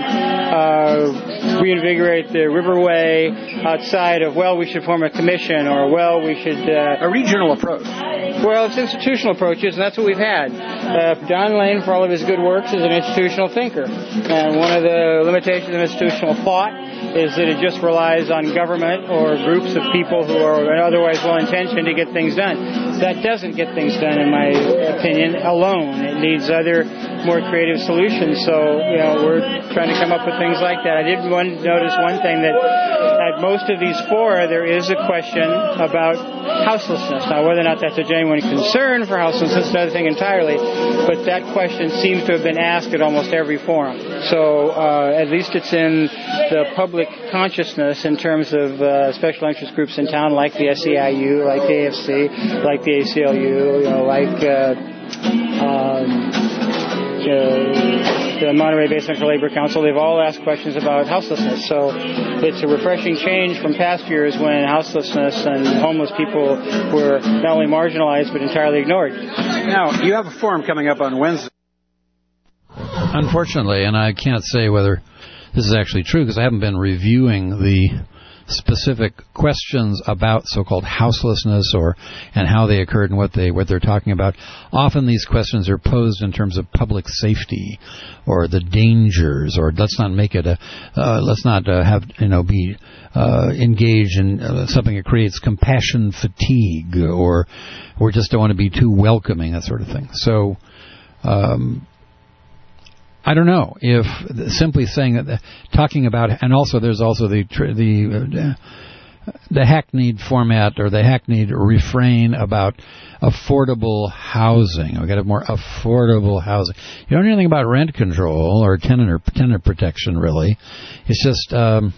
uh, reinvigorate the riverway outside of, well, we should form a commission, or, well, we should... Uh, a regional approach. Well, it's institutional approaches, and that's what we've had. Uh, Don Lane, for all of his good works, is an institutional thinker. And one of the limitations of institutional thought is that it just relies on government or groups of people who are otherwise well-intentioned to get things done. That doesn't get things done, in my opinion, alone. It needs other, more creative solutions. So, you know, we're trying to come up with things like that. I did one, notice one thing, that at most of these fora, there is a question about houselessness. Now, whether or not that's a genuine concern for houselessness is another thing entirely, but that question seems to have been asked at almost every forum. So uh, at least it's in the public consciousness in terms of uh, special interest groups in town, like the S E I U, like the A F C, like the A C L U, you know, like uh, um, uh, the Monterey Bay Central Labor Council. They've all asked questions about houselessness. So it's a refreshing change from past years when houselessness and homeless people were not only marginalized but entirely ignored. Now, you have a forum coming up on Wednesday. Unfortunately, and I can't say whether this is actually true because I haven't been reviewing the specific questions about so-called houselessness or and how they occurred and what they what they're talking about. Often these questions are posed in terms of public safety or the dangers, or let's not make it a uh, let's not uh, have you know be uh, engaged in uh, something that creates compassion fatigue, or or just don't want to be too welcoming, that sort of thing. So. Um, I don't know if simply saying that, talking about, and also there's also the the uh, the hackneyed format or the hackneyed refrain about affordable housing. We've got to have more affordable housing. You don't know anything about rent control or tenant or tenant protection, really. It's just, um,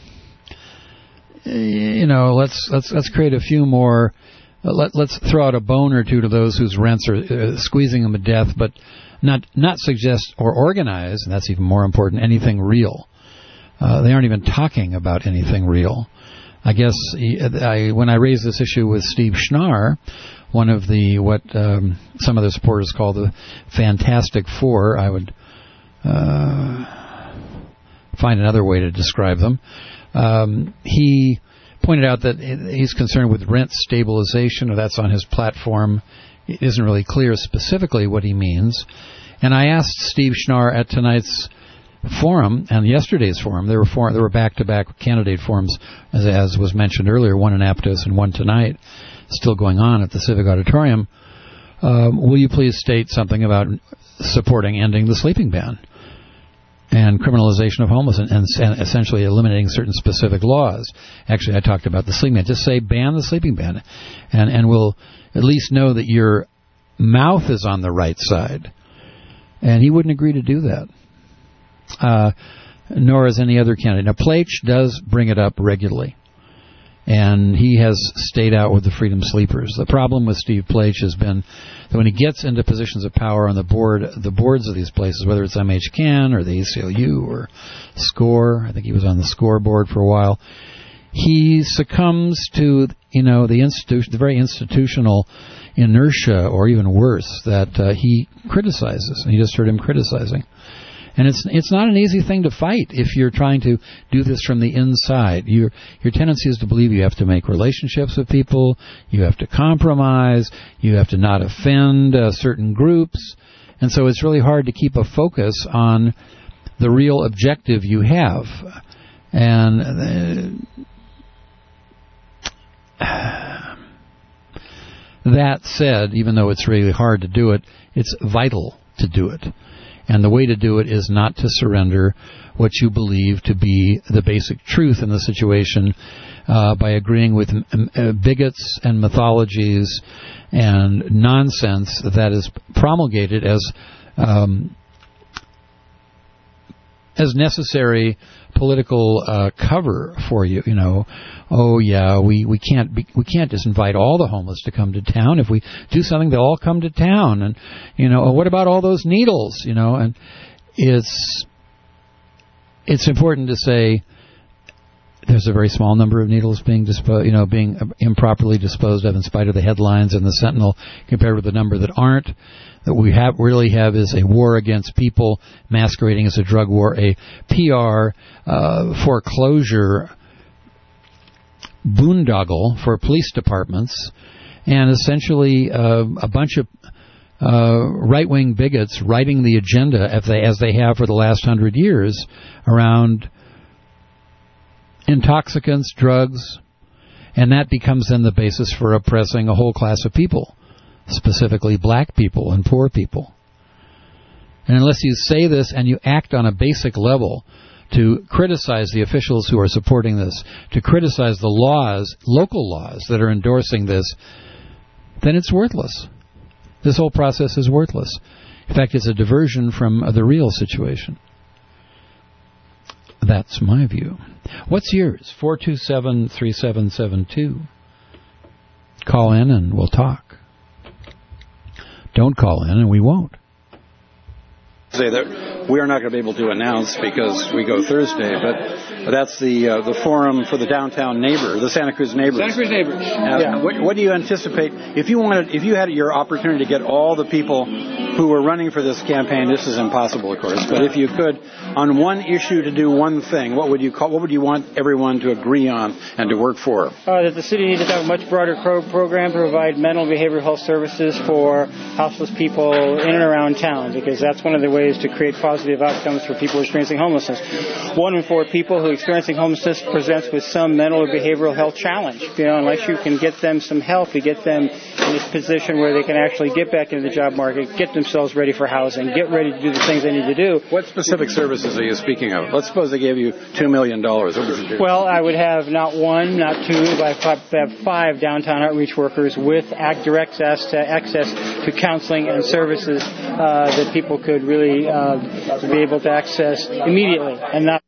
you know, let's let's let's create a few more. Let, let's throw out a bone or two to those whose rents are uh, squeezing them to death, but not not suggest or organize, and that's even more important, anything real. Uh, they aren't even talking about anything real. I guess I, when I raised this issue with Steve Schnarr, one of the, what um, some of the supporters call the Fantastic Four, I would uh, find another way to describe them. Um, he pointed out that he's concerned with rent stabilization, or that's on his platform. It isn't really clear specifically what he means. And I asked Steve Schnarr at tonight's forum and yesterday's forum. There were four, there were back-to-back candidate forums, as, as was mentioned earlier, one in Aptos and one tonight, still going on at the Civic Auditorium. Um, will you please state something about supporting ending the sleeping ban and criminalization of homelessness and, and essentially eliminating certain specific laws? Actually, I talked about the sleeping ban. Just say ban the sleeping ban, and and we'll at least know that your mouth is on the right side. And he wouldn't agree to do that. Uh, nor has any other candidate. Now, Plach does bring it up regularly, and he has stayed out with the Freedom Sleepers. The problem with Steve Plach has been that when he gets into positions of power on the board, the boards of these places, whether it's M H C A N or the A C L U or SCORE, I think he was on the SCORE board for a while, he succumbs to, you know, the institution, the very institutional inertia, or even worse, that uh, he criticizes. And you just heard him criticizing. And it's it's not an easy thing to fight if you're trying to do this from the inside. Your your tendency is to believe you have to make relationships with people, you have to compromise, you have to not offend uh, certain groups, and so it's really hard to keep a focus on the real objective you have. And uh, that said, even though it's really hard to do it, it's vital to do it. And the way to do it is not to surrender what you believe to be the basic truth in the situation uh, by agreeing with m- uh, bigots and mythologies and nonsense that is promulgated as um, as necessary political uh, cover for you. You know, oh yeah, we we can't be, we can't just invite all the homeless to come to town. If we do something, they'll all come to town. And you know, oh, what about all those needles? You know, and it's it's important to say there's a very small number of needles being disposed, you know, being improperly disposed of in spite of the headlines in the Sentinel compared with the number that aren't. That we have really have is a war against people masquerading as a drug war, a P R uh, foreclosure boondoggle for police departments, and essentially uh, a bunch of uh, right-wing bigots writing the agenda as they, as they have for the last hundred years around intoxicants, drugs, and that becomes then the basis for oppressing a whole class of people, specifically black people and poor people. And unless you say this and you act on a basic level to criticize the officials who are supporting this, to criticize the laws, local laws that are endorsing this, then it's worthless. This whole process is worthless. In fact, it's a diversion from the real situation. That's my view. What's yours? four two seven, three seven seven two. Call in and we'll talk. Don't call in and we won't. Say that we are not going to be able to announce because we go Thursday, but that's the uh, the forum for the downtown neighbor, the Santa Cruz neighbors. Santa Cruz neighbors. Uh, yeah. What, what do you anticipate if you wanted, if you had your opportunity to get all the people who were running for this campaign? This is impossible, of course, but if you could, on one issue, to do one thing, what would you call? What would you want everyone to agree on and to work for? Uh, that the city needs to have a much broader pro- program to provide mental and behavioral health services for houseless people in and around town, because that's one of the ways to create positive outcomes for people experiencing homelessness. One in four people who are experiencing homelessness presents with some mental or behavioral health challenge. You know, unless you can get them some help, you get them in a position where they can actually get back into the job market, get themselves ready for housing, get ready to do the things they need to do. What specific services are you speaking of? Let's suppose they gave you two million dollars. What would you do? Well, I would have not one, not two, but I have five downtown outreach workers with act direct access to, access to counseling and services uh, that people could really uh, be able to access immediately and not.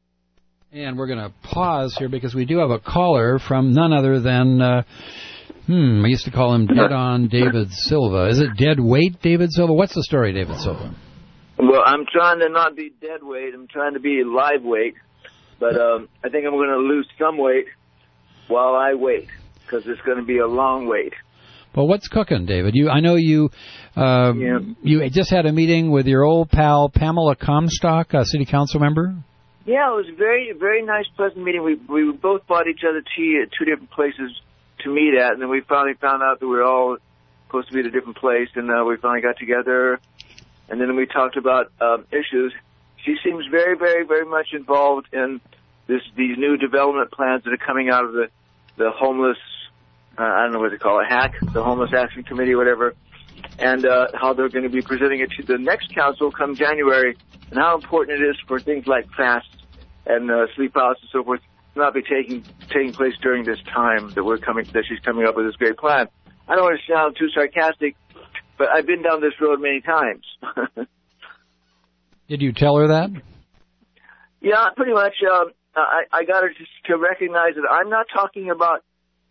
And we're going to pause here because we do have a caller from none other than, uh, hmm, I used to call him Dead On David Silva. Is it dead weight David Silva? What's the story, David Silva? Well, I'm trying to not be dead weight. I'm trying to be live weight. But um, I think I'm going to lose some weight while I wait, because it's going to be a long wait. Well, what's cooking, David? You, I know you um, yeah. you just had a meeting with your old pal Pamela Comstock, a city council member. Yeah, it was a very, very nice, pleasant meeting. We we both bought each other tea at two different places to meet at, and then we finally found out that we were all supposed to be at a different place, and uh, we finally got together, and then we talked about um, issues. She seems very, very, very much involved in this these new development plans that are coming out of the, the homeless, uh, I don't know what they call it, HAC, the Homeless Action Committee, whatever, and uh, how they're going to be presenting it to the next council come January, and how important it is for things like fast and uh, sleep outs and so forth to not be taking taking place during this time that we're coming that she's coming up with this great plan. I don't want to sound too sarcastic, but I've been down this road many times. Did you tell her that? Yeah, pretty much. Um, I, I got her to, to recognize that I'm not talking about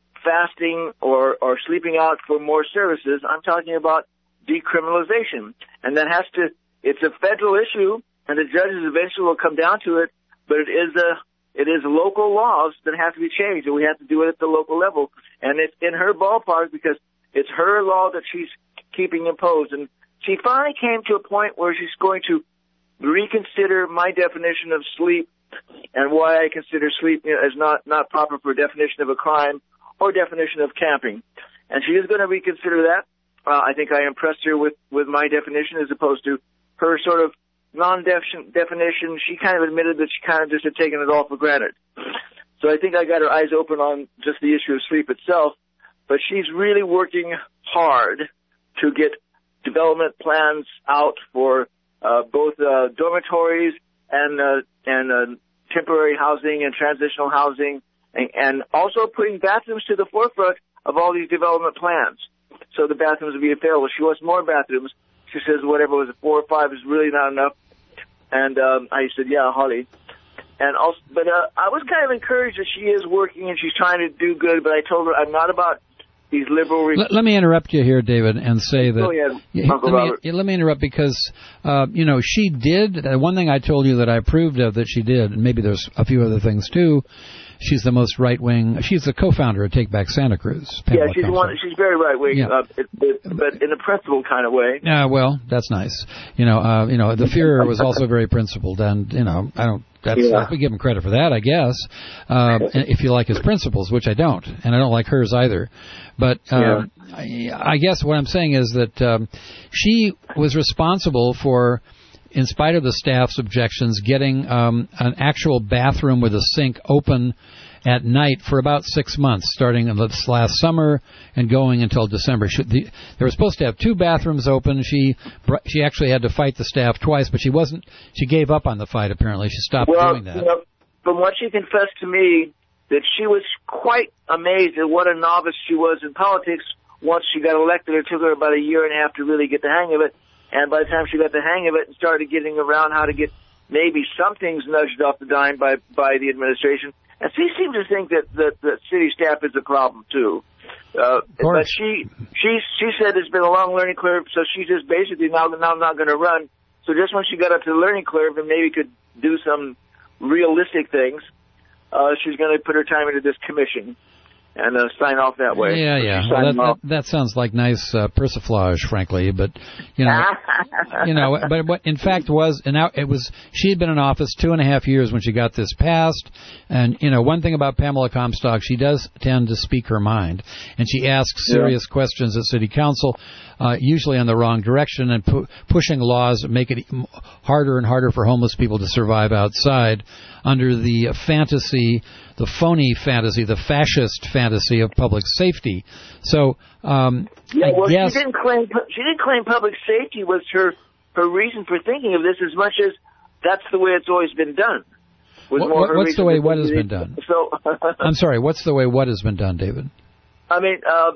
fasting or, or sleeping out for more services. I'm talking about decriminalization. And that has to, it's a federal issue, and the judges eventually will come down to it, but it is a, it is local laws that have to be changed, and we have to do it at the local level. And it's in her ballpark because it's her law that she's keeping imposed. And she finally came to a point where she's going to reconsider my definition of sleep and why I consider sleep as not, not proper for definition of a crime or definition of camping. And she is going to reconsider that. Uh, I think I impressed her with, with my definition as opposed to her sort of non-definition. She kind of admitted that she kind of just had taken it all for granted. So I think I got her eyes open on just the issue of sleep itself. But she's really working hard to get development plans out for uh, both uh, dormitories and uh, and uh, temporary housing and transitional housing, and, and also putting bathrooms to the forefront of all these development plans. So the bathrooms will be available. She wants more bathrooms. She says whatever was four or five is really not enough. And um, I said, yeah, Holly. And also, but uh, I was kind of encouraged that she is working and she's trying to do good. But I told her I'm not about these liberal. Re- let, let me interrupt you here, David, and say that. Go ahead, Yeah, Uncle let, Robert. me, let me interrupt because, uh, you know, she did, uh, one thing I told you that I approved of that she did, and maybe there's a few other things too, she's the most right-wing, she's the co-founder of Take Back Santa Cruz. Yeah, she's one, she's very right-wing, Yeah. uh, it, it, but in a principled kind of way. Yeah, well, that's nice. You know, uh, you know, the Fuhrer was also very principled, and, you know, I don't, that's, Yeah. we give him credit for that, I guess, uh, if you like his principles, which I don't, and I don't like hers either. But um, I, I guess what I'm saying is that um, she was responsible for, in spite of the staff's objections, getting um, an actual bathroom with a sink open at night for about six months, starting this last summer and going until December. She, the, they were supposed to have two bathrooms open. She she actually had to fight the staff twice, but she wasn't. She gave up on the fight. Apparently, she stopped well, doing that. You know, from what she confessed to me, that she was quite amazed at what a novice she was in politics once she got elected. It took her about a year and a half to really get the hang of it. And by the time she got the hang of it and started getting around how to get maybe some things nudged off the dime by, by the administration, and she seemed to think that, that, that city staff is a problem, too. Uh, but she, she, she said it's been a long learning curve, so she's just basically now, now not going to run. So just when she got up to the learning curve and maybe could do some realistic things, uh, she's going to put her time into this commission and uh, sign off that way. Yeah, yeah. Well, that, that, that sounds like nice uh, persiflage, frankly. But you know, you know. But what in fact was, and now it was. She had been in office two and a half years when she got this passed. And you know, one thing about Pamela Comstock, she does tend to speak her mind, and she asks serious yeah. questions at City Council, uh, usually in the wrong direction, and pu- pushing laws that make it harder and harder for homeless people to survive outside under the fantasy, the phony fantasy, the fascist fantasy of public safety. So, um, yeah, I well, guess she didn't claim she didn't claim public safety was her her reason for thinking of this as much as that's the way it's always been done. Was what, more what, her what's the reason way for what has thinking been it. done? So, I'm sorry. What's the way what has been done, David? I mean, uh,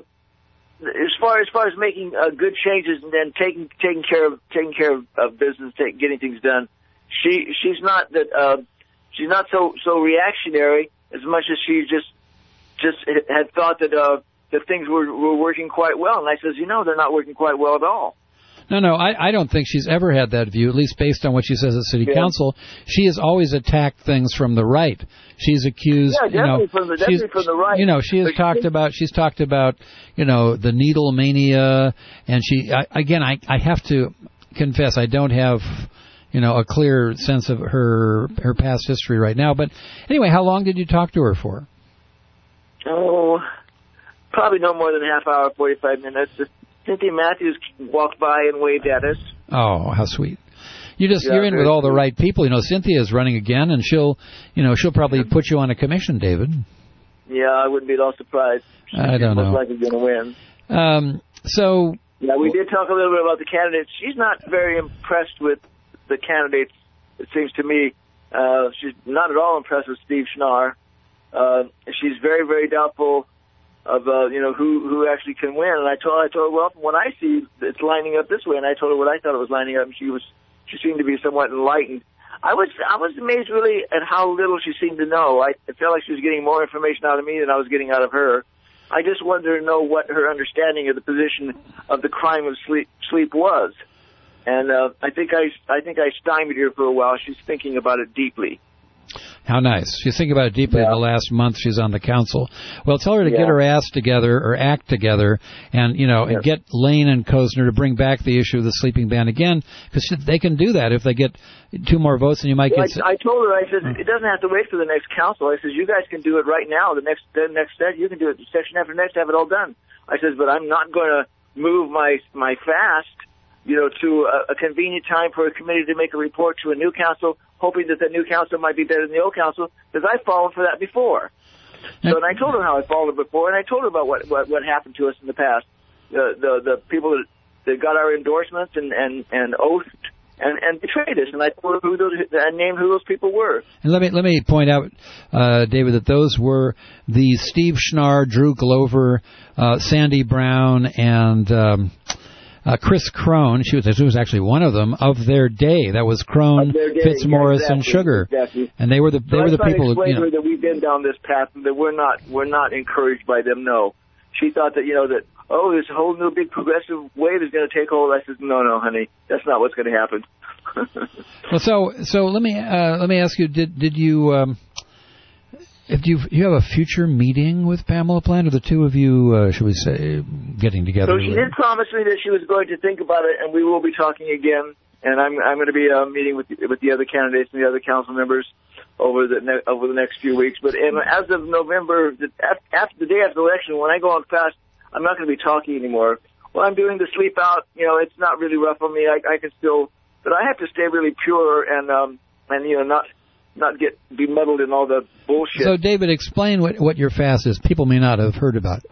as far as far as making uh, good changes and then taking taking care of taking care of, of business, take, getting things done, she she's not that. Uh, She's not so so reactionary as much as she just just had thought that uh, that things were, were working quite well. And I says, you know, they're not working quite well at all. No, no, I, I don't think she's ever had that view, at least based on what she says at City Yeah. Council. She has always attacked things from the right. She's accused, Yeah, you know, definitely from the- definitely she's- from the right. You know, she has But she talked thinks- about, she's talked about, you know, the needle mania, and she, I, again, I, I have to confess, I don't have, you know, a clear sense of her her past history right now. But anyway, how long did you talk to her for? Oh, probably no more than a half hour, forty-five minutes. Cynthia Matthews walked by and waved at us. Oh, how sweet. You just Yeah, you're in very with all the sweet. right people. You know, Cynthia is running again, and she'll, you know, she'll probably put you on a commission, David. Yeah, I wouldn't be at all surprised. She I don't most know. likely going to win. Um, so Yeah, we did talk a little bit about the candidates. She's not very impressed with the candidates, it seems to me. Uh, she's not at all impressed with Steve Schnarr. Uh, she's very, very doubtful of, uh, you know, who, who actually can win. And I told, I told her, well, from what I see, it's lining up this way. And I told her what I thought it was lining up. And she was, she seemed to be somewhat enlightened. I was I was amazed really at how little she seemed to know. I it felt like she was getting more information out of me than I was getting out of her. I just wanted to know what her understanding of the position of the crime of sleep sleep was, and uh, I think I I think I stymied her for a while. She's thinking about it deeply. How nice. She's thinking about it deeply yeah. in the last month she's on the council. Well, tell her to yeah. get her ass together or act together and, you know, yes. and get Lane and Kozner to bring back the issue of the sleeping ban again, because they can do that if they get two more votes, and you might well, get... I, I told her, I said, it doesn't have to wait for the next council. I said, you guys can do it right now. The next the next set, you can do it session after next, have it all done. I said, but I'm not going to move my my fast, you know, to a, a convenient time for a committee to make a report to a new council, hoping that the new council might be better than the old council, because I've fallen for that before. So, and I told her how I'd fallen before, and I told her about what, what, what happened to us in the past. The the, the people that, that got our endorsements and, and, and oathed and, and betrayed us, and I told her who those, I named who those people were. And let me let me point out, uh, David, that those were the Steve Schnarr, Drew Glover, uh, Sandy Brown, and... Um, Uh, Chris Crone, she was, she was actually one of them, of their day. That was Crone, day, Fitzmaurice, yeah, exactly, and Sugar, exactly. and they were the they so were the people. Who, you know, her that we've been down this path, and that we're not we're not encouraged by them. No, she thought that you know that oh, this whole new big progressive wave is going to take hold. I said, no, no, honey, that's not what's going to happen. Well, so so let me uh, let me ask you, did did you? Um, If you you have a future meeting with Pamela Plant, or the two of you, uh, should we say, getting together? So she did promise me that she was going to think about it, and we will be talking again. And I'm I'm going to be uh, meeting with the, with the other candidates and the other council members over the ne- over the next few weeks. But in, as of November, the, after the day after the election, when I go on fast, I'm not going to be talking anymore. When I'm doing the sleep out, you know, it's not really rough on me. I, I can still, but I have to stay really pure and um and you know not. not get be muddled in all the bullshit. So, David, explain what what your fast is. People may not have heard about it.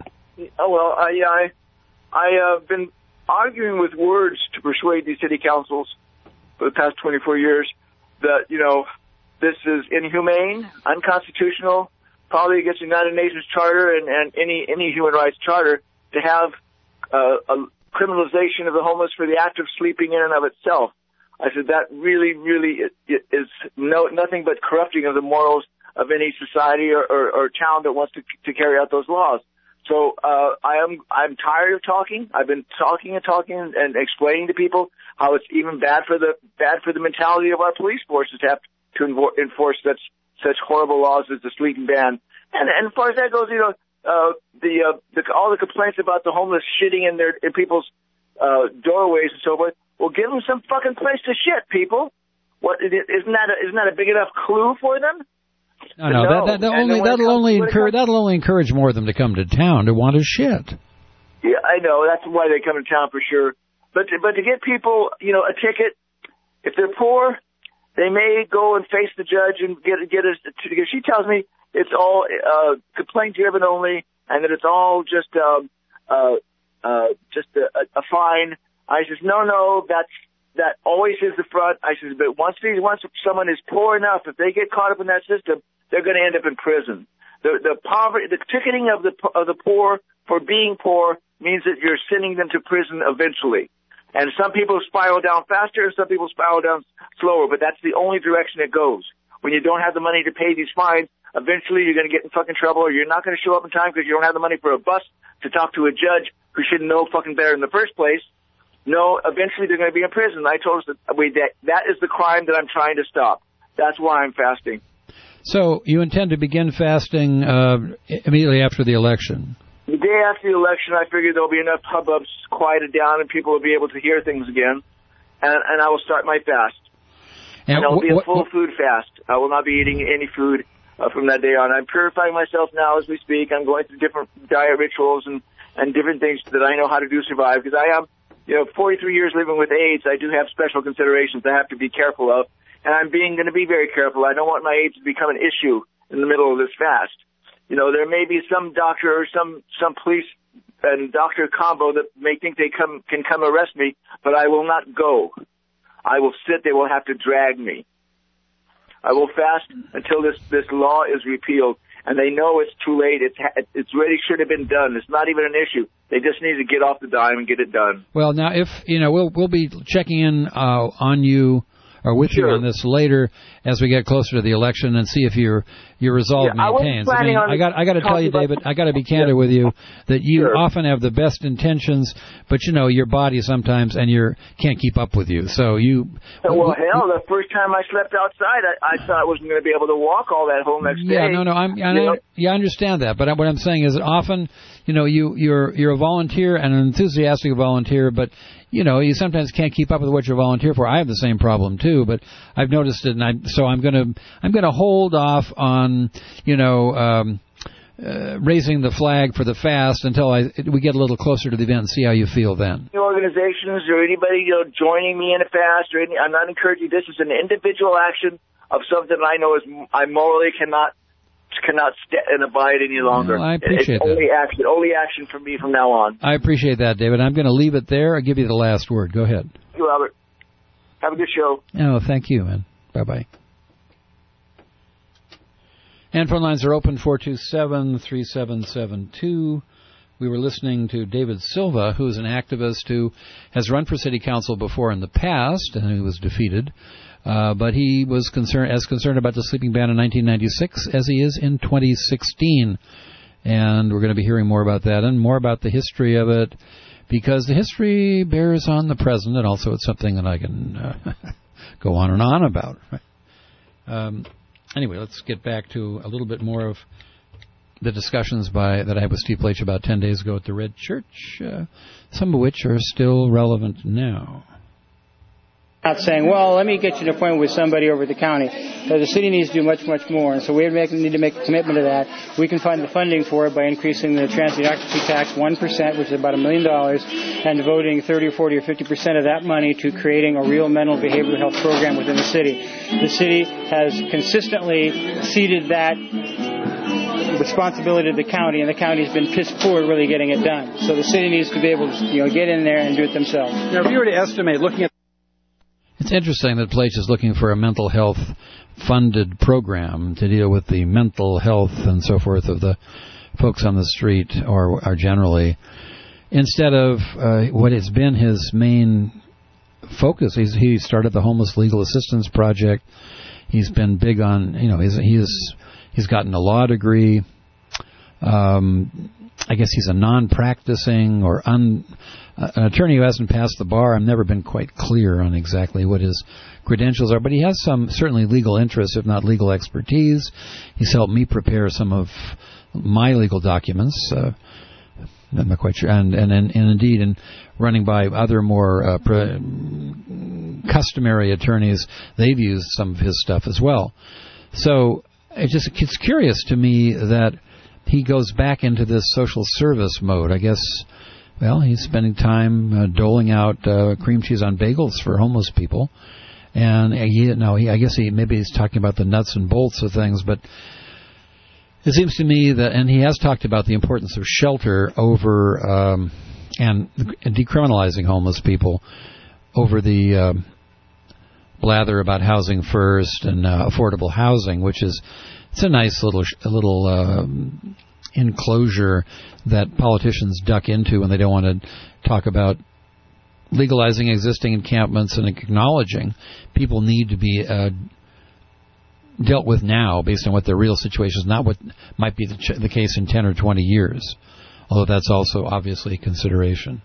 Oh, well, I I I've uh, been arguing with words to persuade these city councils for the past twenty-four years that, you know, this is inhumane, unconstitutional, probably against the United Nations Charter and, and any, any human rights charter to have uh, a criminalization of the homeless for the act of sleeping in and of itself. I said that really, really is no nothing but corrupting of the morals of any society or, or, or town that wants to, to carry out those laws. So uh, I am I'm tired of talking. I've been talking and talking and explaining to people how it's even bad for the bad for the mentality of our police forces to have to enforce such such horrible laws as the sleeping ban. And, and as far as that goes, you know, uh, the, uh, the all the complaints about the homeless shitting in their in people's uh, doorways and so forth. Well, give them some fucking place to shit, people. What isn't that? A, isn't that a big enough clue for them? No, no, that, that, that only that'll only encourage that'll only encourage more of them to come to town to want to shit. Yeah, I know. That's why they come to town for sure. But to, but to get people, you know, a ticket, if they're poor, they may go and face the judge and get get us. Because she tells me it's all uh, complaint driven only, and that it's all just um, uh, uh, just a, a fine. I says, no, no, that's, that always is the front. I says, but once these, once someone is poor enough, if they get caught up in that system, they're going to end up in prison. The, the poverty, the ticketing of the, of the poor for being poor means that you're sending them to prison eventually. And some people spiral down faster and some people spiral down slower, but that's the only direction it goes. When you don't have the money to pay these fines, eventually you're going to get in fucking trouble, or you're not going to show up in time because you don't have the money for a bus to talk to a judge who should know fucking better in the first place. No, eventually they're going to be in prison. I told us that, we, that that is the crime that I'm trying to stop. That's why I'm fasting. So you intend to begin fasting uh, immediately after the election? The day after the election, I figure there'll be enough hubbubs quieted down and people will be able to hear things again, and, and I will start my fast. And, and it will be a full what, food fast. I will not be eating any food uh, from that day on. I'm purifying myself now as we speak. I'm going through different diet rituals and, and different things that I know how to do survive, because I am... You know, forty-three years living with AIDS, I do have special considerations I have to be careful of, and I'm being going to be very careful. I don't want my AIDS to become an issue in the middle of this fast. You know, there may be some doctor or some some police and doctor combo that may think they come can come arrest me, but I will not go. I will sit. They will have to drag me. I will fast until this this law is repealed. And they know it's too late. It's it's really should have been done. It's not even an issue. They just need to get off the dime and get it done. Well, now, if, you know, we'll we'll be checking in uh, on you or with Sure. you on this later as we get closer to the election and see if your your resolve Yeah, I wasn't maintains. I, planning mean, on I got I got to tell you, talking David, I got to be candid with you that you Sure. often have the best intentions, but you know your body sometimes and you can't keep up with you. So you. Well, hell, the first time I slept outside, I, I thought I wasn't going to be able to walk all that whole next day. Yeah, no, no, I'm, I, You know? yeah, I understand that, but what I'm saying is that often, you know, you you're you're a volunteer and an enthusiastic volunteer, but you know, you sometimes can't keep up with what you volunteer for. I have the same problem too, but I've noticed it, and I so I'm gonna I'm gonna hold off on you know um, uh, raising the flag for the fast until I we get a little closer to the event and see how you feel then. Any organizations or anybody you know joining me in a fast or any, I'm not encouraging. This is an individual action of something I know is I morally cannot cannot st- and abide any longer. Well, I appreciate it's that. only action, only action from me from now on. I appreciate that, David. I'm going to leave it there. I'll give you the last word. Go ahead. Thank you, Robert. Have a good show. Oh, thank you, man. Bye-bye. And phone lines are open, four two seven, three seven seven two. We were listening to David Silva, who is an activist who has run for city council before in the past, and who was defeated. Uh, but he was concerned as concerned about the sleeping ban in nineteen ninety-six as he is in twenty sixteen. And we're going to be hearing more about that and more about the history of it, because the history bears on the present, and also it's something that I can uh, go on and on about. Um, anyway, let's get back to a little bit more of the discussions by that I had with Steve Leitch about ten days ago at the Red Church, uh, some of which are still relevant now. Not saying, well, let me get you an appointment with somebody over at the county. Uh, the city needs to do much, much more, and so we make, need to make a commitment to that. We can find the funding for it by increasing the transit occupancy tax one percent, which is about a million dollars, and devoting thirty or forty or fifty percent of that money to creating a real mental behavioral health program within the city. The city has consistently ceded that responsibility to the county, and the county's been piss poor at really getting it done. So the city needs to be able to, you know, get in there and do it themselves. Now, if you were to estimate, looking at It's interesting that Leitch is looking for a mental health funded program to deal with the mental health and so forth of the folks on the street, or, or generally, instead of uh, what has been his main focus. He's, he started the Homeless Legal Assistance Project. He's been big on, you know, he's he's he's gotten a law degree. Um, I guess he's a non-practicing or un. Uh, an attorney who hasn't passed the bar. I've never been quite clear on exactly what his credentials are, but he has some certainly legal interests, if not legal expertise. He's helped me prepare some of my legal documents. Uh, I'm not quite sure, and and, and, and indeed, in running by other more uh, pre- customary attorneys, they've used some of his stuff as well. So it just it's curious to me that he goes back into this social service mode. I guess. Well, he's spending time uh, doling out uh, cream cheese on bagels for homeless people, and uh, he, no, he, I guess he maybe he's talking about the nuts and bolts of things. But it seems to me that, and he has talked about the importance of shelter over um, and, and decriminalizing homeless people over the uh, blather about housing first and uh, affordable housing, which is it's a nice little a little. Uh, enclosure that politicians duck into when they don't want to talk about legalizing existing encampments and acknowledging people need to be uh, dealt with now based on what their real situation is, not what might be the, ch- the case in ten or twenty years, although that's also obviously a consideration.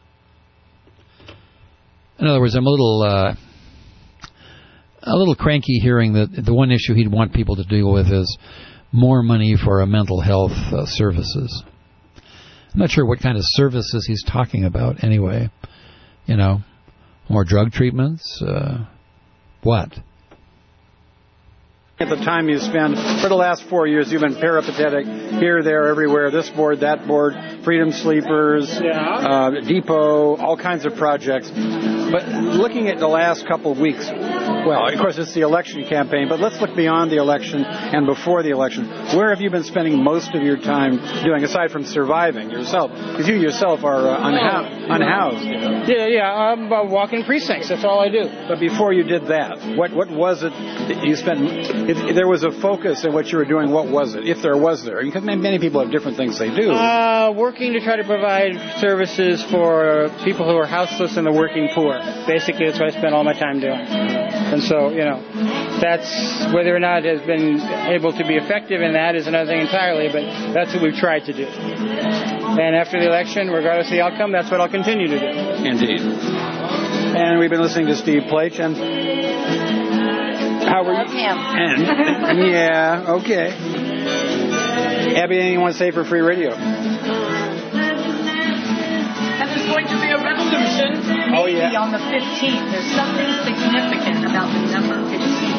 In other words, I'm a little uh, a little cranky hearing that the one issue he'd want people to deal with is more money for uh, mental health uh, services. I'm not sure what kind of services he's talking about anyway. You know, more drug treatments? Uh, what? At the time you spend, for the last four years, you've been peripatetic here, there, everywhere, this board, that board, Freedom Sleepers, yeah. uh, Depot, all kinds of projects. But looking at the last couple of weeks, well, of course, it's the election campaign, but let's look beyond the election and before the election. Where have you been spending most of your time doing, aside from surviving yourself? Because you yourself are uh, unha- unhoused. You know? Yeah, yeah, I'm uh, walking precincts. That's all I do. But before you did that, what what was it that you spent? If there was a focus in what you were doing, what was it, if there was there? Because many people have different things they do. Uh, working to try to provide services for people who are houseless and the working poor. Basically, that's what I spent all my time doing. And so, you know, that's whether or not it has been able to be effective in that is another thing entirely, but that's what we've tried to do. And after the election, regardless of the outcome, that's what I'll continue to do. Indeed. And we've been listening to Steve Plach, and how were you? him. And, yeah, okay. Abby, anything you want to say for free radio? And there's going to be a revolution maybe Oh, yeah. on the fifteenth. There's something significant about the number fifteen.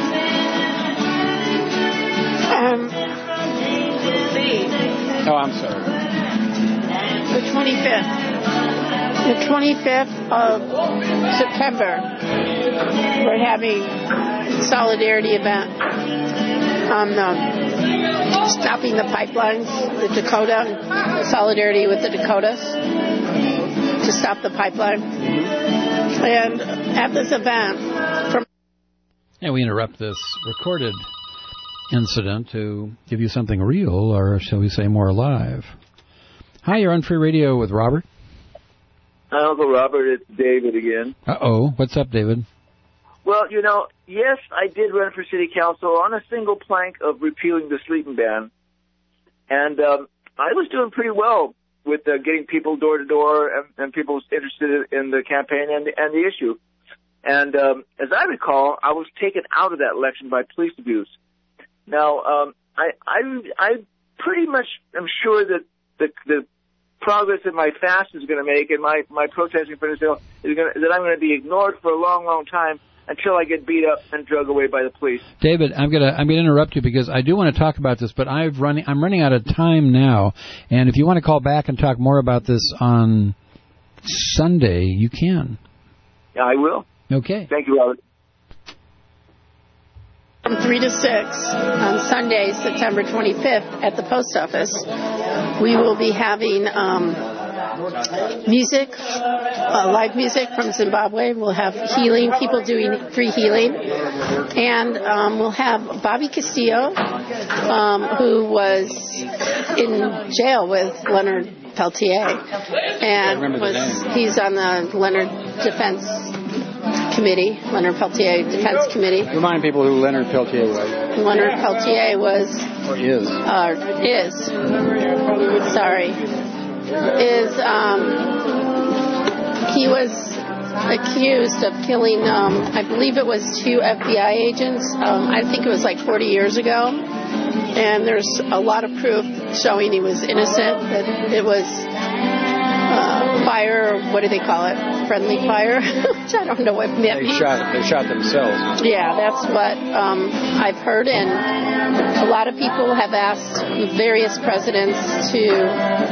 Um, We'll see. Oh, I'm sorry. the twenty-fifth. The twenty-fifth of September, we're having a solidarity event on um, stopping the pipelines, the Dakota, solidarity with the Dakotas to stop the pipeline. And at this event, from And we interrupt this recorded incident to give you something real, or shall we say more alive. Hi, you're on Free Radio with Robert. Hi, Uncle Robert. It's David again. Uh-oh. What's up, David? Well, you know, yes, I did run for city council on a single plank of repealing the sleeping ban. And um, I was doing pretty well with uh, getting people door to door and, and people interested in the campaign and, and the issue. And um, as I recall, I was taken out of that election by police abuse. Now, um, I, I, I pretty much am sure that the, the progress that my fast is going to make and my, my protesting for this bill is going to, that I'm going to be ignored for a long, long time until I get beat up and drug away by the police. David, I'm gonna I'm gonna interrupt you because I do want to talk about this, but I've running I'm running out of time now. And if you want to call back and talk more about this on Sunday, you can. Yeah, I will. Okay. Thank you, Robert. from three to six on Sunday, September twenty-fifth at the post office, we will be having um, music, uh, live music from Zimbabwe. We'll have healing, people doing free healing. And um, we'll have Bobby Castillo, um, who was in jail with Leonard Peltier. And was, he's on the Leonard Defense Committee, Leonard Peltier Defense Committee. Remind people who Leonard Peltier was. Leonard Peltier was... Or is. Uh, is. Sorry. Is, um... He was accused of killing, um, I believe it was two F B I agents. Um, I think it was like forty years ago. And there's a lot of proof showing he was innocent, that it was uh, fire, or what do they call it? Friendly fire? Which I don't know what meant. They shot, they shot themselves. Yeah, that's what um, I've heard. And a lot of people have asked various presidents to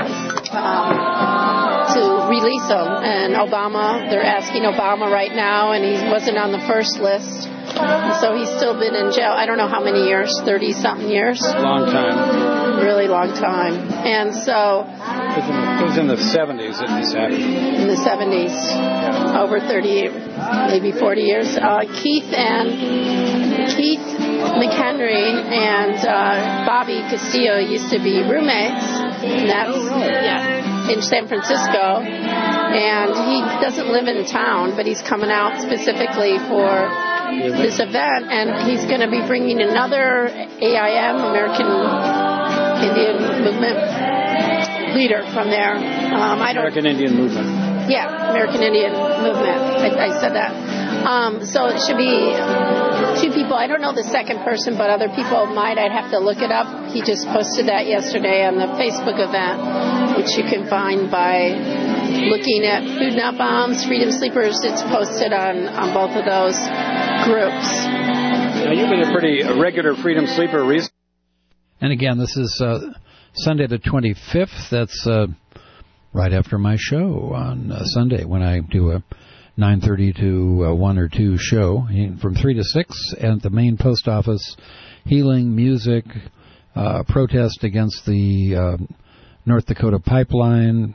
um, to release him. And Obama, they're asking Obama right now, and he wasn't on the first list. So he's still been in jail. I don't know how many years, thirty-something years. Long time. Really long time. And so... It was in the seventies that this happened. In the seventies. Yeah. Over thirty, maybe forty years. Uh, Keith and... Keith McHenry and uh, Bobby Castillo used to be roommates. And that's... Yeah, in San Francisco. And he doesn't live in town, but he's coming out specifically for... this event, and he's going to be bringing another A I M, American Indian Movement leader from there. Um, I don't, American Indian Movement. Yeah, American Indian Movement. I, I said that. Um, so it should be two people. I don't know the second person, but other people might. I'd have to look it up. He just posted that yesterday on the Facebook event, which you can find by looking at Food Not Bombs, Freedom Sleepers. It's posted on, on both of those groups. Now, you've been a pretty regular Freedom Sleeper recently. And again, this is uh, Sunday the twenty-fifth. That's uh, right after my show on uh, Sunday when I do a nine thirty to uh, one or two show from three to six at the main post office. Healing, music, uh, protest against the uh, North Dakota pipeline,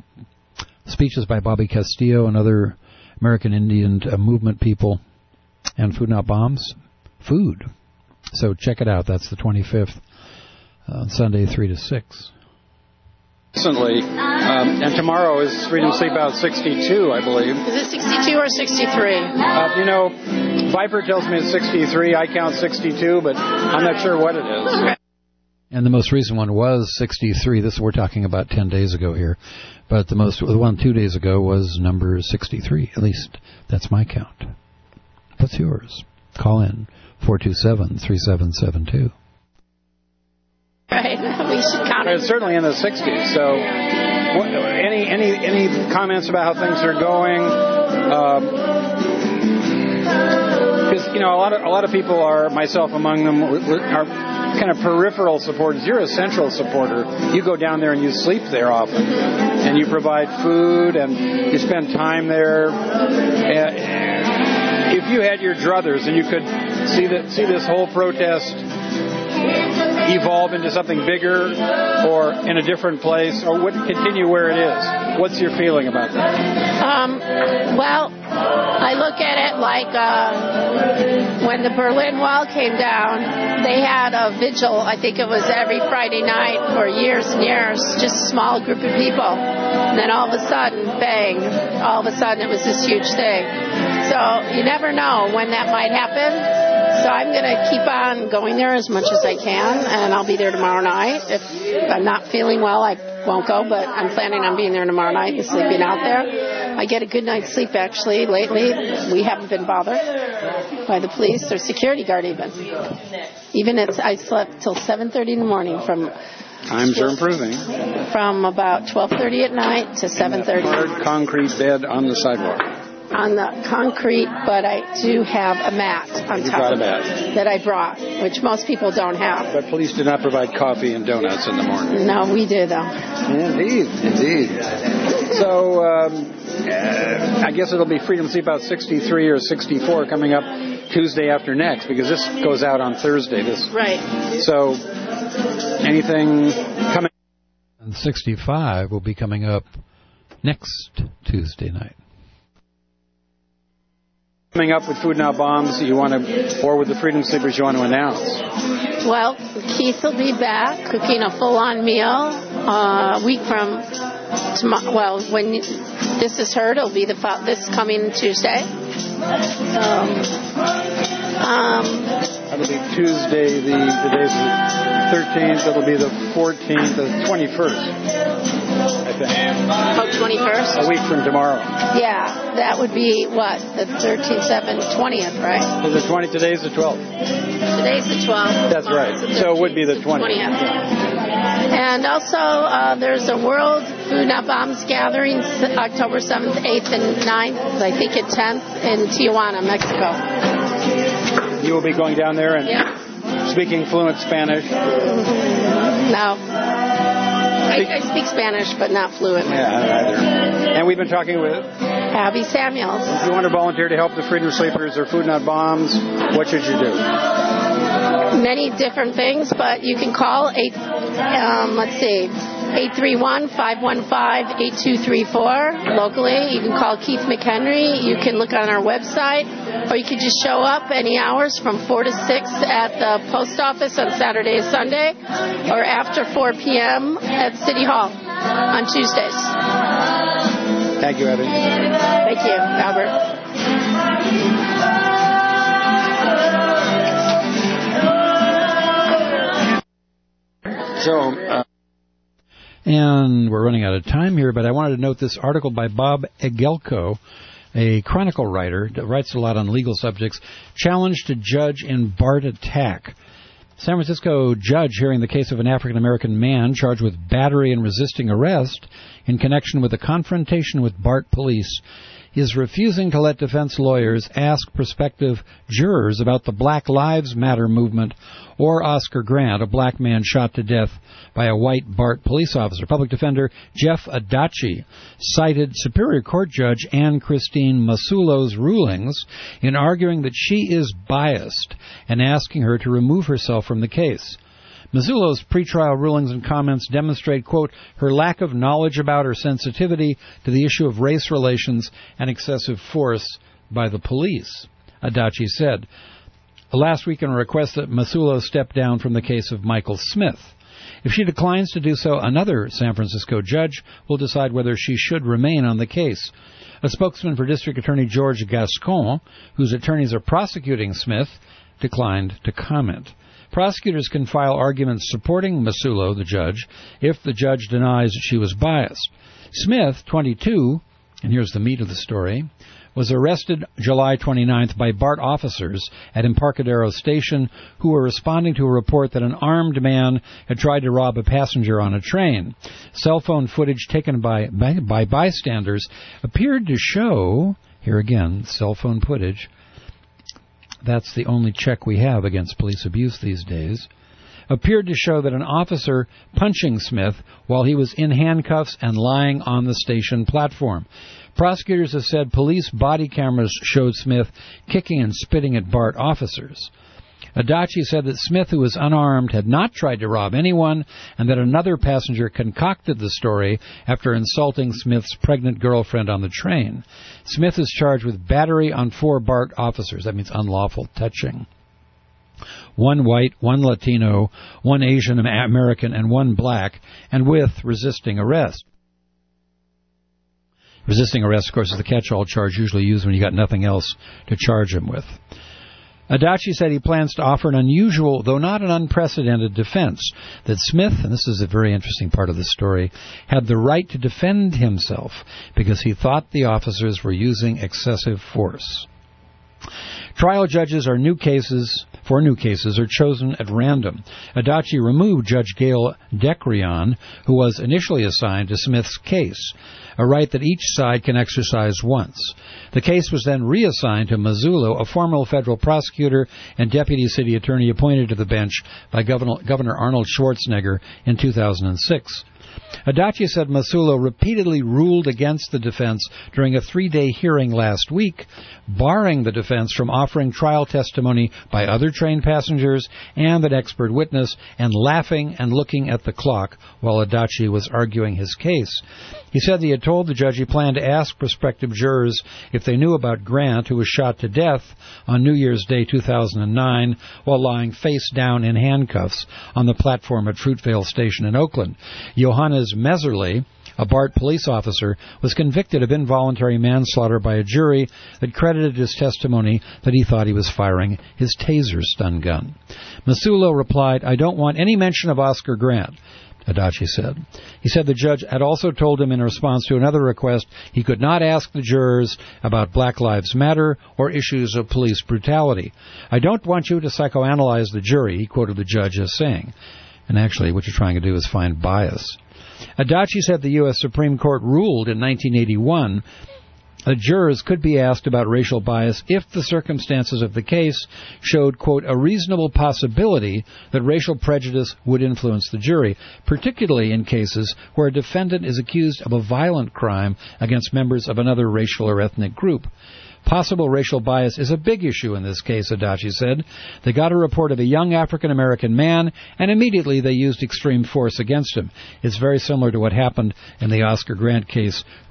speeches by Bobby Castillo and other American Indian uh, movement people, and Food Not Bombs. Food. So check it out. That's the twenty-fifth on uh, Sunday, three to six. Recently, um, and tomorrow is Freedom Sleep Out sixty-two, I believe. Is it sixty-two or sixty-three? Uh, you know, Viper tells me it's sixty-three. I count sixty-two, but I'm not sure what it is. And the most recent one was sixty-three. This we're talking about ten days ago here. But the most, the one two days ago was number sixty-three. At least that's my count. What's yours? Call in four two seven, three seven seven two. Right, we should count it. It's certainly in the sixties. So, what, any any any comments about how things are going? Because um, you know, a lot of a lot of people are, myself among them, are kind of peripheral supporters. You're a central supporter. You go down there and you sleep there often, and you provide food and you spend time there. If you had your druthers and you could see that see this whole protest evolve into something bigger or in a different place, or would it continue where it is? What's your feeling about that? Um, well, I look at it like uh, when the Berlin Wall came down, they had a vigil, I think it was every Friday night for years and years, just a small group of people. And then all of a sudden, bang, all of a sudden it was this huge thing. So you never know when that might happen. So I'm going to keep on going there as much as I can, and I'll be there tomorrow night. If I'm not feeling well, I won't go, but I'm planning on being there tomorrow night and sleeping out there. I get a good night's sleep, actually, lately. We haven't been bothered by the police or security guard even. Even it's, I slept till seven thirty in the morning from... Times are improving. From about twelve thirty at night to seven thirty. Hard concrete bed on the sidewalk. On the concrete, but I do have a mat on you top brought of a mat. that I brought, which most people don't have. But police do not provide coffee and donuts in the morning. No, we do, though. Indeed, indeed. So, um, uh, I guess it'll be Freedom Sleep Out sixty-three or sixty-four coming up Tuesday after next, because this goes out on Thursday. This Right. So, anything coming? And sixty-five will be coming up next Tuesday night. Coming up with Food Not Bombs you want to, or with the Freedom Sleepers you want to announce? Well, Keith will be back cooking a full-on meal uh, a week from tomorrow. Well, when this is heard, it'll be the this coming Tuesday. Um, um, That'll be Tuesday, the today's the thirteenth. It'll be the fourteenth, the twenty-first, I think. Oh, twenty-first? A week from tomorrow. Yeah, that would be what? The thirteenth, seventeenth, twentieth, right? So the twenty. Today's the twelfth. Today's the twelfth. That's right. So it would be the twentieth. And also, uh, there's a World Food Not Bombs gathering October seventh, eighth, and ninth, I think at tenth in Tijuana, Mexico. You will be going down there and yeah. speaking fluent Spanish? No. I, I speak Spanish, but not fluent. Yeah, either. And we've been talking with Abby Samuels. If you want to volunteer to help the Freedom Sleepers or Food Not Bombs, what should you do? Many different things, but you can call eight. Um, let's see, eight three one, five one five, eight two three four locally. You can call Keith McHenry. You can look on our website, or you can just show up any hours from four to six at the post office on Saturday and Sunday, or after four p.m. at City Hall on Tuesdays. Thank you, Abby. Thank you, Albert. So, uh, and we're running out of time here, but I wanted to note this article by Bob Egelko, a Chronicle writer that writes a lot on legal subjects, challenged to judge in BART attack. San Francisco judge hearing the case of an African-American man charged with battery and resisting arrest in connection with a confrontation with BART police is refusing to let defense lawyers ask prospective jurors about the Black Lives Matter movement or Oscar Grant, a black man shot to death by a white BART police officer. Public defender Jeff Adachi cited Superior Court Judge Ann Christine Masulo's rulings in arguing that she is biased and asking her to remove herself from the case. Masulo's pretrial rulings and comments demonstrate, quote, her lack of knowledge about or sensitivity to the issue of race relations and excessive force by the police, Adachi said. Last week, in a request that Masulo step down from the case of Michael Smith. If she declines to do so, another San Francisco judge will decide whether she should remain on the case. A spokesman for District Attorney George Gascon, whose attorneys are prosecuting Smith, declined to comment. Prosecutors can file arguments supporting Masulo, the judge, if the judge denies she was biased. Smith, twenty-two, and here's the meat of the story, was arrested July twenty-ninth by BART officers at Embarcadero Station who were responding to a report that an armed man had tried to rob a passenger on a train. Cell phone footage taken by, by, by bystanders appeared to show, here again, cell phone footage, that's the only check we have against police abuse these days, appeared to show that an officer punching Smith while he was in handcuffs and lying on the station platform. Prosecutors have said police body cameras showed Smith kicking and spitting at BART officers. Adachi said that Smith, who was unarmed, had not tried to rob anyone, and that another passenger concocted the story after insulting Smith's pregnant girlfriend on the train. Smith is charged with battery on four BART officers. That means unlawful touching. One white, one Latino, one Asian American, and one black, and with resisting arrest. Resisting arrest, of course, is the catch-all charge usually used when you got nothing else to charge him with. Adachi said he plans to offer an unusual, though not an unprecedented defense, that Smith, and this is a very interesting part of the story, had the right to defend himself because he thought the officers were using excessive force. Trial judges are new cases, for new cases, are chosen at random. Adachi removed Judge Gail Decrion, who was initially assigned to Smith's case, a right that each side can exercise once. The case was then reassigned to Masulo, a former federal prosecutor and deputy city attorney appointed to the bench by Governor, Governor Arnold Schwarzenegger in two thousand six. Adachi said Masulo repeatedly ruled against the defense during a three-day hearing last week, barring the defense from offering trial testimony by other train passengers and an expert witness, and laughing and looking at the clock while Adachi was arguing his case. He said he had told the judge he planned to ask prospective jurors if they knew about Grant, who was shot to death on New Year's Day two thousand nine while lying face down in handcuffs on the platform at Fruitvale Station in Oakland. Johannes Meserly, a BART police officer, was convicted of involuntary manslaughter by a jury that credited his testimony that he thought he was firing his taser stun gun. Masulo replied, "I don't want any mention of Oscar Grant," Adachi said. He said the judge had also told him in response to another request he could not ask the jurors about Black Lives Matter or issues of police brutality. "I don't want you to psychoanalyze the jury," he quoted the judge as saying. And actually, what you're trying to do is find bias. Adachi said the U S Supreme Court ruled in nineteen eighty-one that jurors could be asked about racial bias if the circumstances of the case showed, quote, a reasonable possibility that racial prejudice would influence the jury, particularly in cases where a defendant is accused of a violent crime against members of another racial or ethnic group. Possible racial bias is a big issue in this case, Adachi said. They got a report of a young African-American man, and immediately they used extreme force against him. It's very similar to what happened in the Oscar Grant case